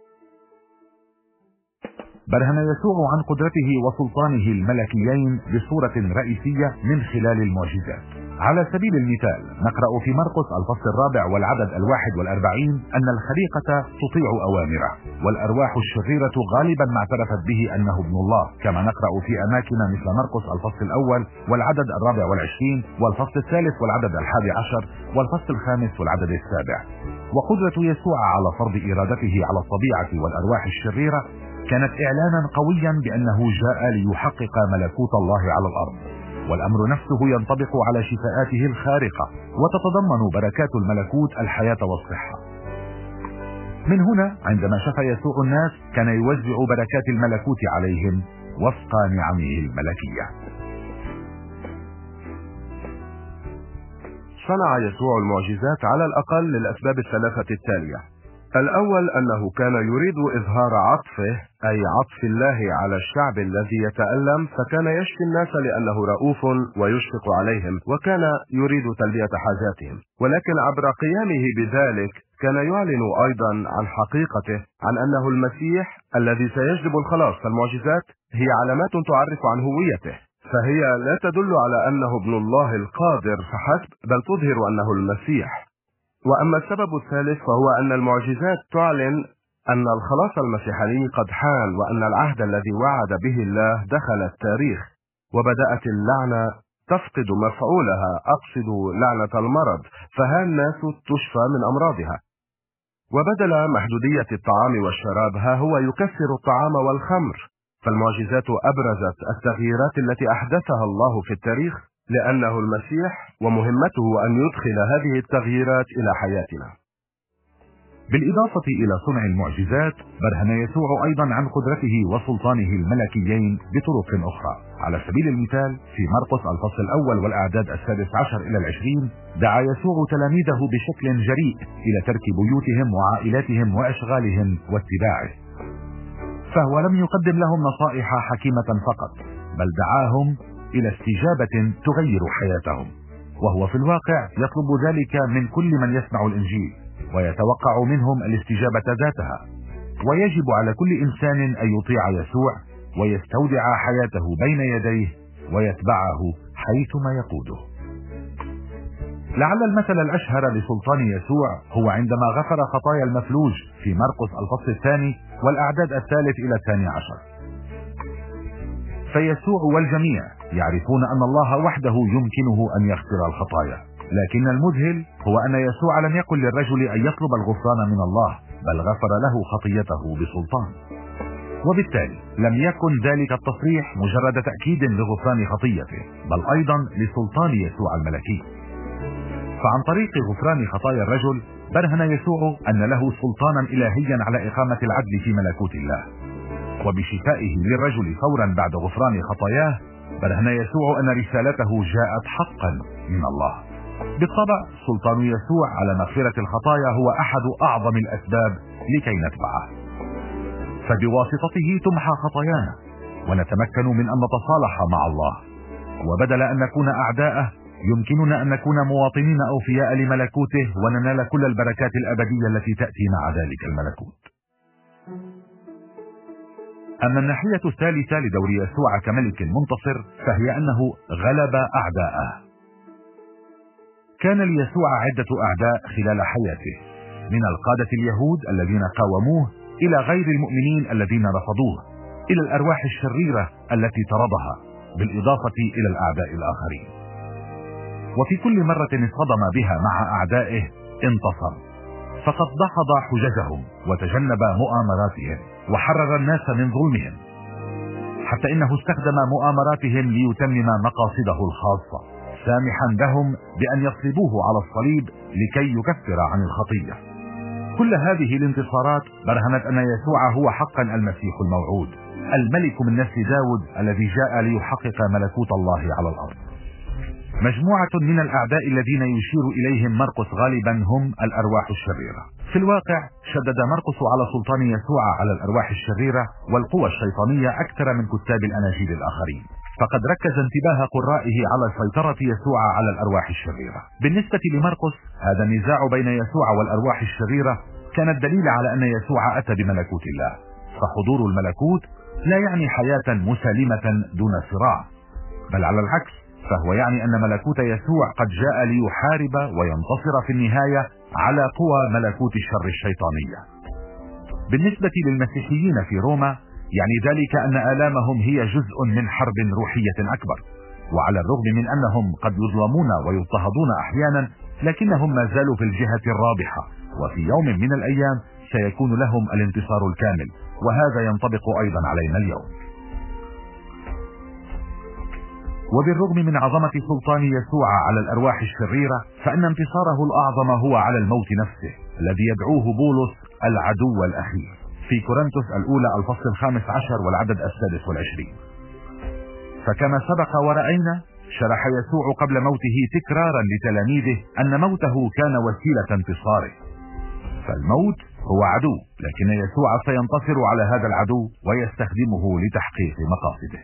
برهن يسوع عن قدرته وسلطانه الملكيين بصورة رئيسية من خلال المعجزات. على سبيل المثال نقرأ في مرقس الفصل الرابع والعدد الواحد والأربعين أن الخليقة تطيع أوامره، والأرواح الشريرة غالبا ما اعترفت به أنه ابن الله، كما نقرأ في أماكن مثل مرقس الفصل الأول والعدد الرابع والعشرين والفصل الثالث والعدد الحادي عشر والفصل الخامس والعدد السابع. وقدرة يسوع على فرض إرادته على الطبيعة والأرواح الشريرة كانت إعلانا قويا بأنه جاء ليحقق ملكوت الله على الأرض، والأمر نفسه ينطبق على شفاءاته الخارقة، وتتضمن بركات الملكوت الحياة والصحة. من هنا عندما شفى يسوع الناس كان يوزع بركات الملكوت عليهم وفق نعمه الملكية. صنع يسوع المعجزات على الأقل للأسباب الثلاثة التالية: الأول أنه كان يريد إظهار عطفه، أي عطف الله على الشعب الذي يتألم، فكان يشفي الناس لأنه رؤوف ويشفق عليهم، وكان يريد تلبية حاجاتهم. ولكن عبر قيامه بذلك كان يعلن أيضا عن حقيقته، عن أنه المسيح الذي سيجلب الخلاص. فالمعجزات هي علامات تعرف عن هويته، فهي لا تدل على أنه ابن الله القادر فحسب، بل تظهر أنه المسيح. وأما السبب الثالث فهو أن المعجزات تعلن أن الخلاص المسيحي قد حان، وأن العهد الذي وعد به الله دخل التاريخ، وبدأت اللعنة تفقد مفعولها، أقصد لعنة المرض، فها الناس تشفى من أمراضها. وبدل محدودية الطعام والشراب ها هو يكسر الطعام والخمر. فالمعجزات أبرزت التغييرات التي أحدثها الله في التاريخ، لأنه المسيح ومهمته أن يدخل هذه التغييرات إلى حياتنا. بالإضافة إلى صنع المعجزات برهن يسوع أيضا عن قدرته وسلطانه الملكيين بطرق أخرى. على سبيل المثال في مرقس الفصل الأول والأعداد السادس عشر إلى العشرين دعا يسوع تلاميذه بشكل جريء إلى ترك بيوتهم وعائلاتهم وأشغالهم واتباعه، فهو لم يقدم لهم نصائح حكيمة فقط، بل دعاهم إلى استجابة تغير حياتهم، وهو في الواقع يطلب ذلك من كل من يسمع الإنجيل، ويتوقع منهم الاستجابة ذاتها. ويجب على كل إنسان أن يطيع يسوع ويستودع حياته بين يديه ويتبعه حيثما يقوده. لعل المثل الأشهر لسلطان يسوع هو عندما غفر خطايا المفلوج في مرقس الفصل الثاني والأعداد الثالث إلى الثاني عشر. فيسوع والجميع يعرفون أن الله وحده يمكنه أن يغفر الخطايا، لكن المذهل هو أن يسوع لم يقل للرجل أن يطلب الغفران من الله، بل غفر له خطيته بسلطان. وبالتالي لم يكن ذلك التصريح مجرد تأكيد لغفران خطيته، بل أيضا لسلطان يسوع الملكي. فعن طريق غفران خطايا الرجل برهن يسوع أن له سلطانا إلهيا على إقامة العدل في ملكوت الله. وبشفائه للرجل فورا بعد غفران خطاياه برهن يسوع أن رسالته جاءت حقا من الله. بالطبع سلطان يسوع على مغفرة الخطايا هو أحد أعظم الأسباب لكي نتبعه، فبواسطته تمحى خطايانا ونتمكن من أن نتصالح مع الله، وبدل أن نكون أعداءه يمكننا أن نكون مواطنين أوفياء لملكوته وننال كل البركات الأبدية التي تأتي مع ذلك الملكوت. أما الناحية الثالثة لدور يسوع كملك منتصر فهي أنه غلب أعداءه. كان ليسوع عدة أعداء خلال حياته، من القادة اليهود الذين قاوموه إلى غير المؤمنين الذين رفضوه، إلى الأرواح الشريرة التي طردها، بالإضافة إلى الأعداء الآخرين. وفي كل مرة اصطدم بها مع أعدائه انتصر، فقد دحض حججهم وتجنب مؤامراتهم وحرر الناس من ظلمهم، حتى إنه استخدم مؤامراتهم ليتمم مقاصده الخاصة، سامحا لهم بأن يصلبوه على الصليب لكي يكفر عن الخطية. كل هذه الانتصارات برهنت أن يسوع هو حقا المسيح الموعود، الملك من نسل داود الذي جاء ليحقق ملكوت الله على الأرض. مجموعة من الأعداء الذين يشير إليهم مرقس غالبا هم الأرواح الشريرة. في الواقع شدد مرقس على سلطان يسوع على الأرواح الشريرة والقوى الشيطانية أكثر من كتاب الأناجيل الآخرين، فقد ركز انتباه قرائه على سيطرة يسوع على الأرواح الشريرة. بالنسبة لمرقس، هذا النزاع بين يسوع والأرواح الشريرة كان الدليل على أن يسوع أتى بملكوت الله، فحضور الملكوت لا يعني حياة مسالمة دون صراع، بل على العكس، فهو يعني أن ملكوت يسوع قد جاء ليحارب وينتصر في النهاية على قوى ملكوت الشر الشيطانية. بالنسبة للمسيحيين في روما، يعني ذلك أن آلامهم هي جزء من حرب روحية أكبر، وعلى الرغم من أنهم قد يظلمون ويضطهدون أحيانا، لكنهم ما زالوا في الجهة الرابحة، وفي يوم من الأيام سيكون لهم الانتصار الكامل، وهذا ينطبق أيضا علينا اليوم. وبالرغم من عظمة سلطان يسوع على الأرواح الشريرة، فإن انتصاره الأعظم هو على الموت نفسه، الذي يدعوه بولس العدو الأخير في كورنثوس الأولى الفصل الخامس عشر والعدد السادس والعشرين. فكما سبق ورأينا، شرح يسوع قبل موته تكرارا لتلاميذه أن موته كان وسيلة انتصاره، فالموت هو عدو، لكن يسوع سينتصر على هذا العدو ويستخدمه لتحقيق مقاصده.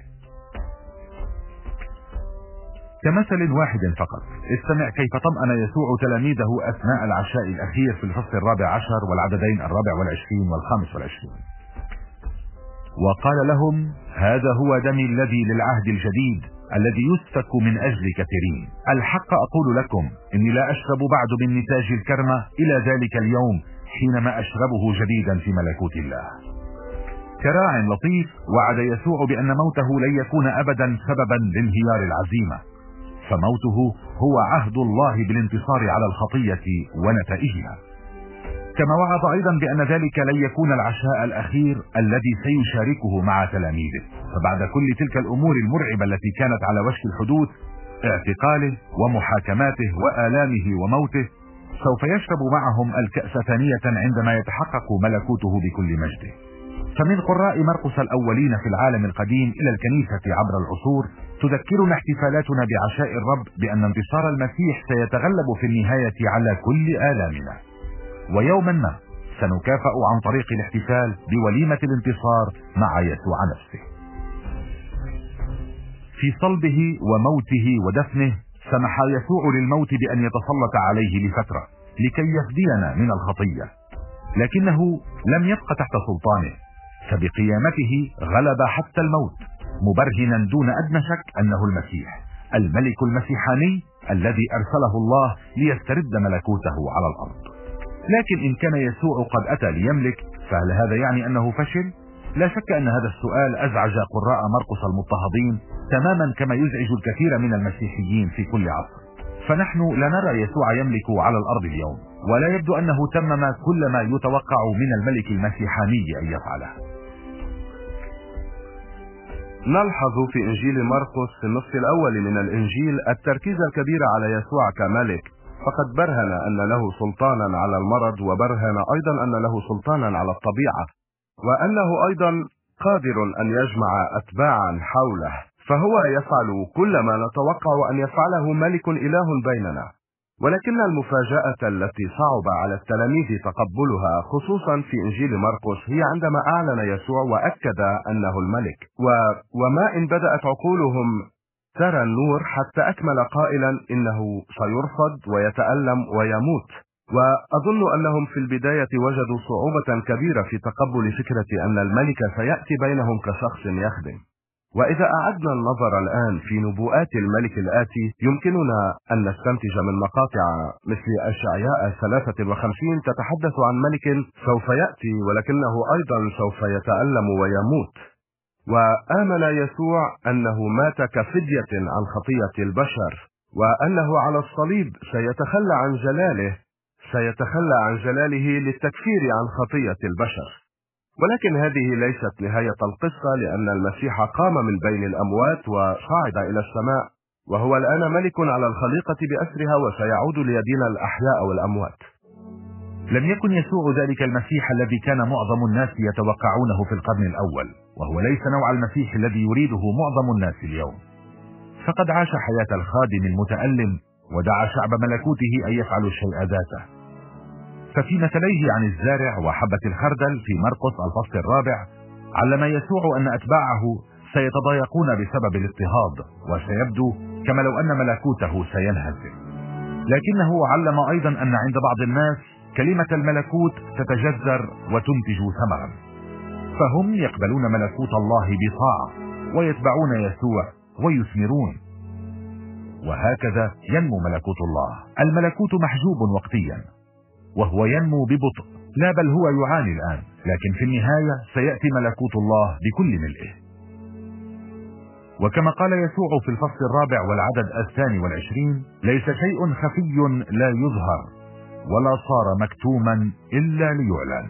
كمثل واحد فقط، استمع كيف طمأن يسوع تلاميذه أثناء العشاء الأخير في الفصل الرابع عشر والعددين الرابع والعشرين والخامس والعشرين. وقال لهم: هذا هو دمي الذي للعهد الجديد الذي يسفك من أجل كثيرين. الحق أقول لكم إني لا أشرب بعد من نتاج الكرمة إلى ذلك اليوم حينما أشربه جديدا في ملكوت الله. كراع لطيف، وعد يسوع بأن موته لن يكون أبدا سببا لانهيار العزيمة، فموته هو عهد الله بالانتصار على الخطية ونتائجها. كما وعد أيضا بأن ذلك لن يكون العشاء الأخير الذي سيشاركه مع تلاميذه، فبعد كل تلك الأمور المرعبة التي كانت على وشك الحدوث، اعتقاله ومحاكماته وآلامه وموته، سوف يشرب معهم الكأس ثانية عندما يتحقق ملكوته بكل مجده. فمن قراء مرقس الأولين في العالم القديم إلى الكنيسة عبر العصور، تذكرنا احتفالاتنا بعشاء الرب بأن انتصار المسيح سيتغلب في النهاية على كل آلامنا، ويوما ما سنكافأ عن طريق الاحتفال بوليمة الانتصار مع يسوع نفسه. في صلبه وموته ودفنه سمح يسوع للموت بأن يتسلط عليه لفترة لكي يفدينا من الخطية، لكنه لم يبق تحت سلطانه، فبقيامته غلب حتى الموت، مبرهنا دون أدنى شك أنه المسيح، الملك المسيحاني الذي أرسله الله ليسترد ملكوته على الأرض. لكن إن كان يسوع قد أتى ليملك، فهل هذا يعني أنه فشل؟ لا شك أن هذا السؤال أزعج قراء مرقس المضطهدين تماما كما يزعج الكثير من المسيحيين في كل عصر. فنحن لا نرى يسوع يملك على الأرض اليوم، ولا يبدو أنه تمم كل ما يتوقع من الملك المسيحاني أن يفعله. نلحظ في إنجيل مرقس في النصف الأول من الإنجيل التركيز الكبير على يسوع كملك، فقد برهن أن له سلطانا على المرض، وبرهن أيضا أن له سلطانا على الطبيعة، وأنه أيضا قادر أن يجمع أتباعا حوله، فهو يفعل كل ما نتوقع أن يفعله ملك إله بيننا. ولكن المفاجأة التي صعب على التلاميذ تقبلها خصوصا في إنجيل مرقس هي عندما أعلن يسوع وأكد أنه الملك، و... وما إن بدأت عقولهم ترى النور حتى أكمل قائلا إنه سيرفض ويتألم ويموت. وأظن أنهم في البداية وجدوا صعوبة كبيرة في تقبل فكرة أن الملك سيأتي بينهم كشخص يخدم. وإذا أعدنا النظر الآن في نبوءات الملك الآتي، يمكننا أن نستنتج من مقاطع مثل أشعياء ثلاثة وخمسين تتحدث عن ملك سوف يأتي ولكنه أيضا سوف يتألم ويموت. وآمن يسوع أنه مات كفدية عن خطية البشر، وأنه على الصليب سيتخلى عن جلاله سيتخلى عن جلاله للتكفير عن خطية البشر. ولكن هذه ليست نهاية القصة، لأن المسيح قام من بين الأموات وصعد إلى السماء، وهو الآن ملك على الخليقة بأسرها، وسيعود ليدين الأحياء والأموات. لم يكن يسوع ذلك المسيح الذي كان معظم الناس يتوقعونه في القرن الأول، وهو ليس نوع المسيح الذي يريده معظم الناس اليوم. فقد عاش حياة الخادم المتألم، ودعا شعب ملكوته أن يفعلوا الشيء ذاته. ففي مثليه عن الزارع وحبة الخردل في مرقس الفصل الرابع، علم يسوع أن أتباعه سيتضايقون بسبب الاضطهاد، وسيبدو كما لو أن ملكوته سينهزم. لكنه علم أيضا أن عند بعض الناس كلمة الملكوت تتجذر وتنتج ثمرا، فهم يقبلون ملكوت الله بطاعة ويتبعون يسوع ويثمرون. وهكذا ينمو ملكوت الله. الملكوت محجوب وقتيا، وهو ينمو ببطء، لا بل هو يعاني الآن، لكن في النهاية سيأتي ملكوت الله بكل ملئه. وكما قال يسوع في الفصل الرابع والعدد الثاني والعشرين: ليس شيء خفي لا يظهر، ولا صار مكتوما إلا ليعلن.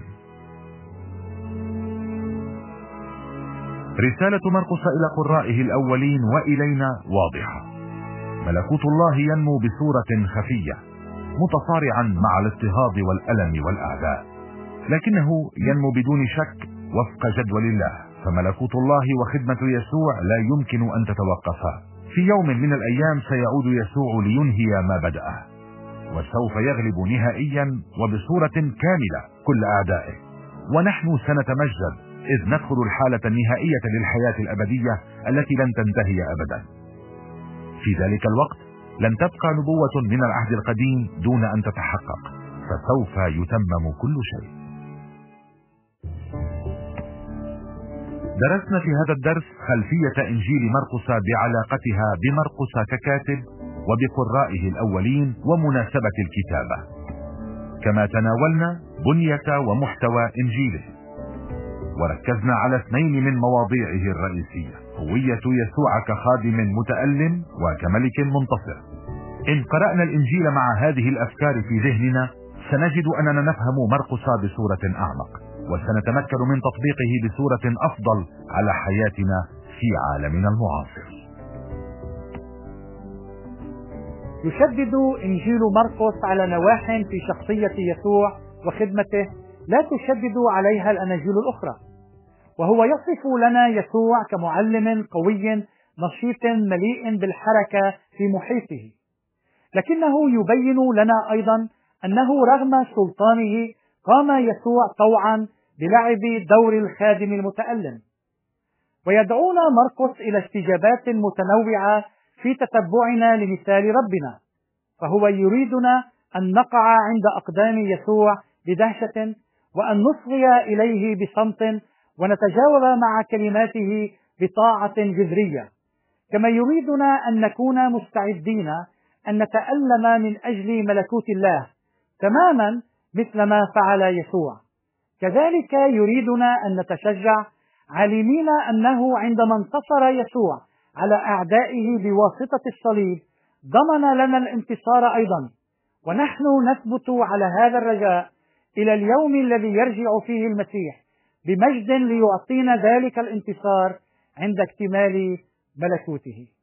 رسالة مرقس إلى قرائه الأولين وإلينا واضحة: ملكوت الله ينمو بصورة خفية، متصارعا مع الاضطهاد والألم والأعداء، لكنه ينمو بدون شك وفق جدول الله. فملكوت الله وخدمة يسوع لا يمكن أن تتوقفا. في يوم من الأيام سيعود يسوع لينهي ما بدأه، وسوف يغلب نهائيا وبصورة كاملة كل أعدائه، ونحن سنتمجد إذ ندخل الحالة النهائية للحياة الأبدية التي لن تنتهي أبدا. في ذلك الوقت لن تبقى نبوة من العهد القديم دون أن تتحقق، فسوف يتمم كل شيء. درسنا في هذا الدرس خلفية إنجيل مرقس بعلاقتها بمرقس ككاتب وبقرائه الأولين ومناسبة الكتابة، كما تناولنا بنية ومحتوى إنجيله، وركزنا على اثنين من مواضيعه الرئيسية: هوية يسوع كخادم متألم وكملك منتصر. إن قرأنا الإنجيل مع هذه الأفكار في ذهننا، سنجد أننا نفهم مرقس بصورة أعمق، وسنتمكن من تطبيقه بصورة أفضل على حياتنا في عالمنا المعاصر. يشدد إنجيل مرقس على نواح في شخصية يسوع وخدمته لا تشدد عليها الأناجيل الأخرى، وهو يصف لنا يسوع كمعلم قوي نشيط مليء بالحركة في محيطه، لكنه يبين لنا أيضا أنه رغم سلطانه قام يسوع طوعا بلعب دور الخادم المتألم. ويدعونا مرقس إلى استجابات متنوعة في تتبعنا لمثال ربنا، فهو يريدنا أن نقع عند أقدام يسوع بدهشة، وأن نصغي إليه بصمت، ونتجاوب مع كلماته بطاعة جذرية، كما يريدنا أن نكون مستعدين أن نتألم من أجل ملكوت الله تماما مثل ما فعل يسوع. كذلك يريدنا أن نتشجع عالمين أنه عندما انتصر يسوع على أعدائه بواسطة الصليب ضمن لنا الانتصار أيضا، ونحن نثبت على هذا الرجاء إلى اليوم الذي يرجع فيه المسيح بمجد ليعطينا ذلك الانتصار عند اكتمال ملكوته.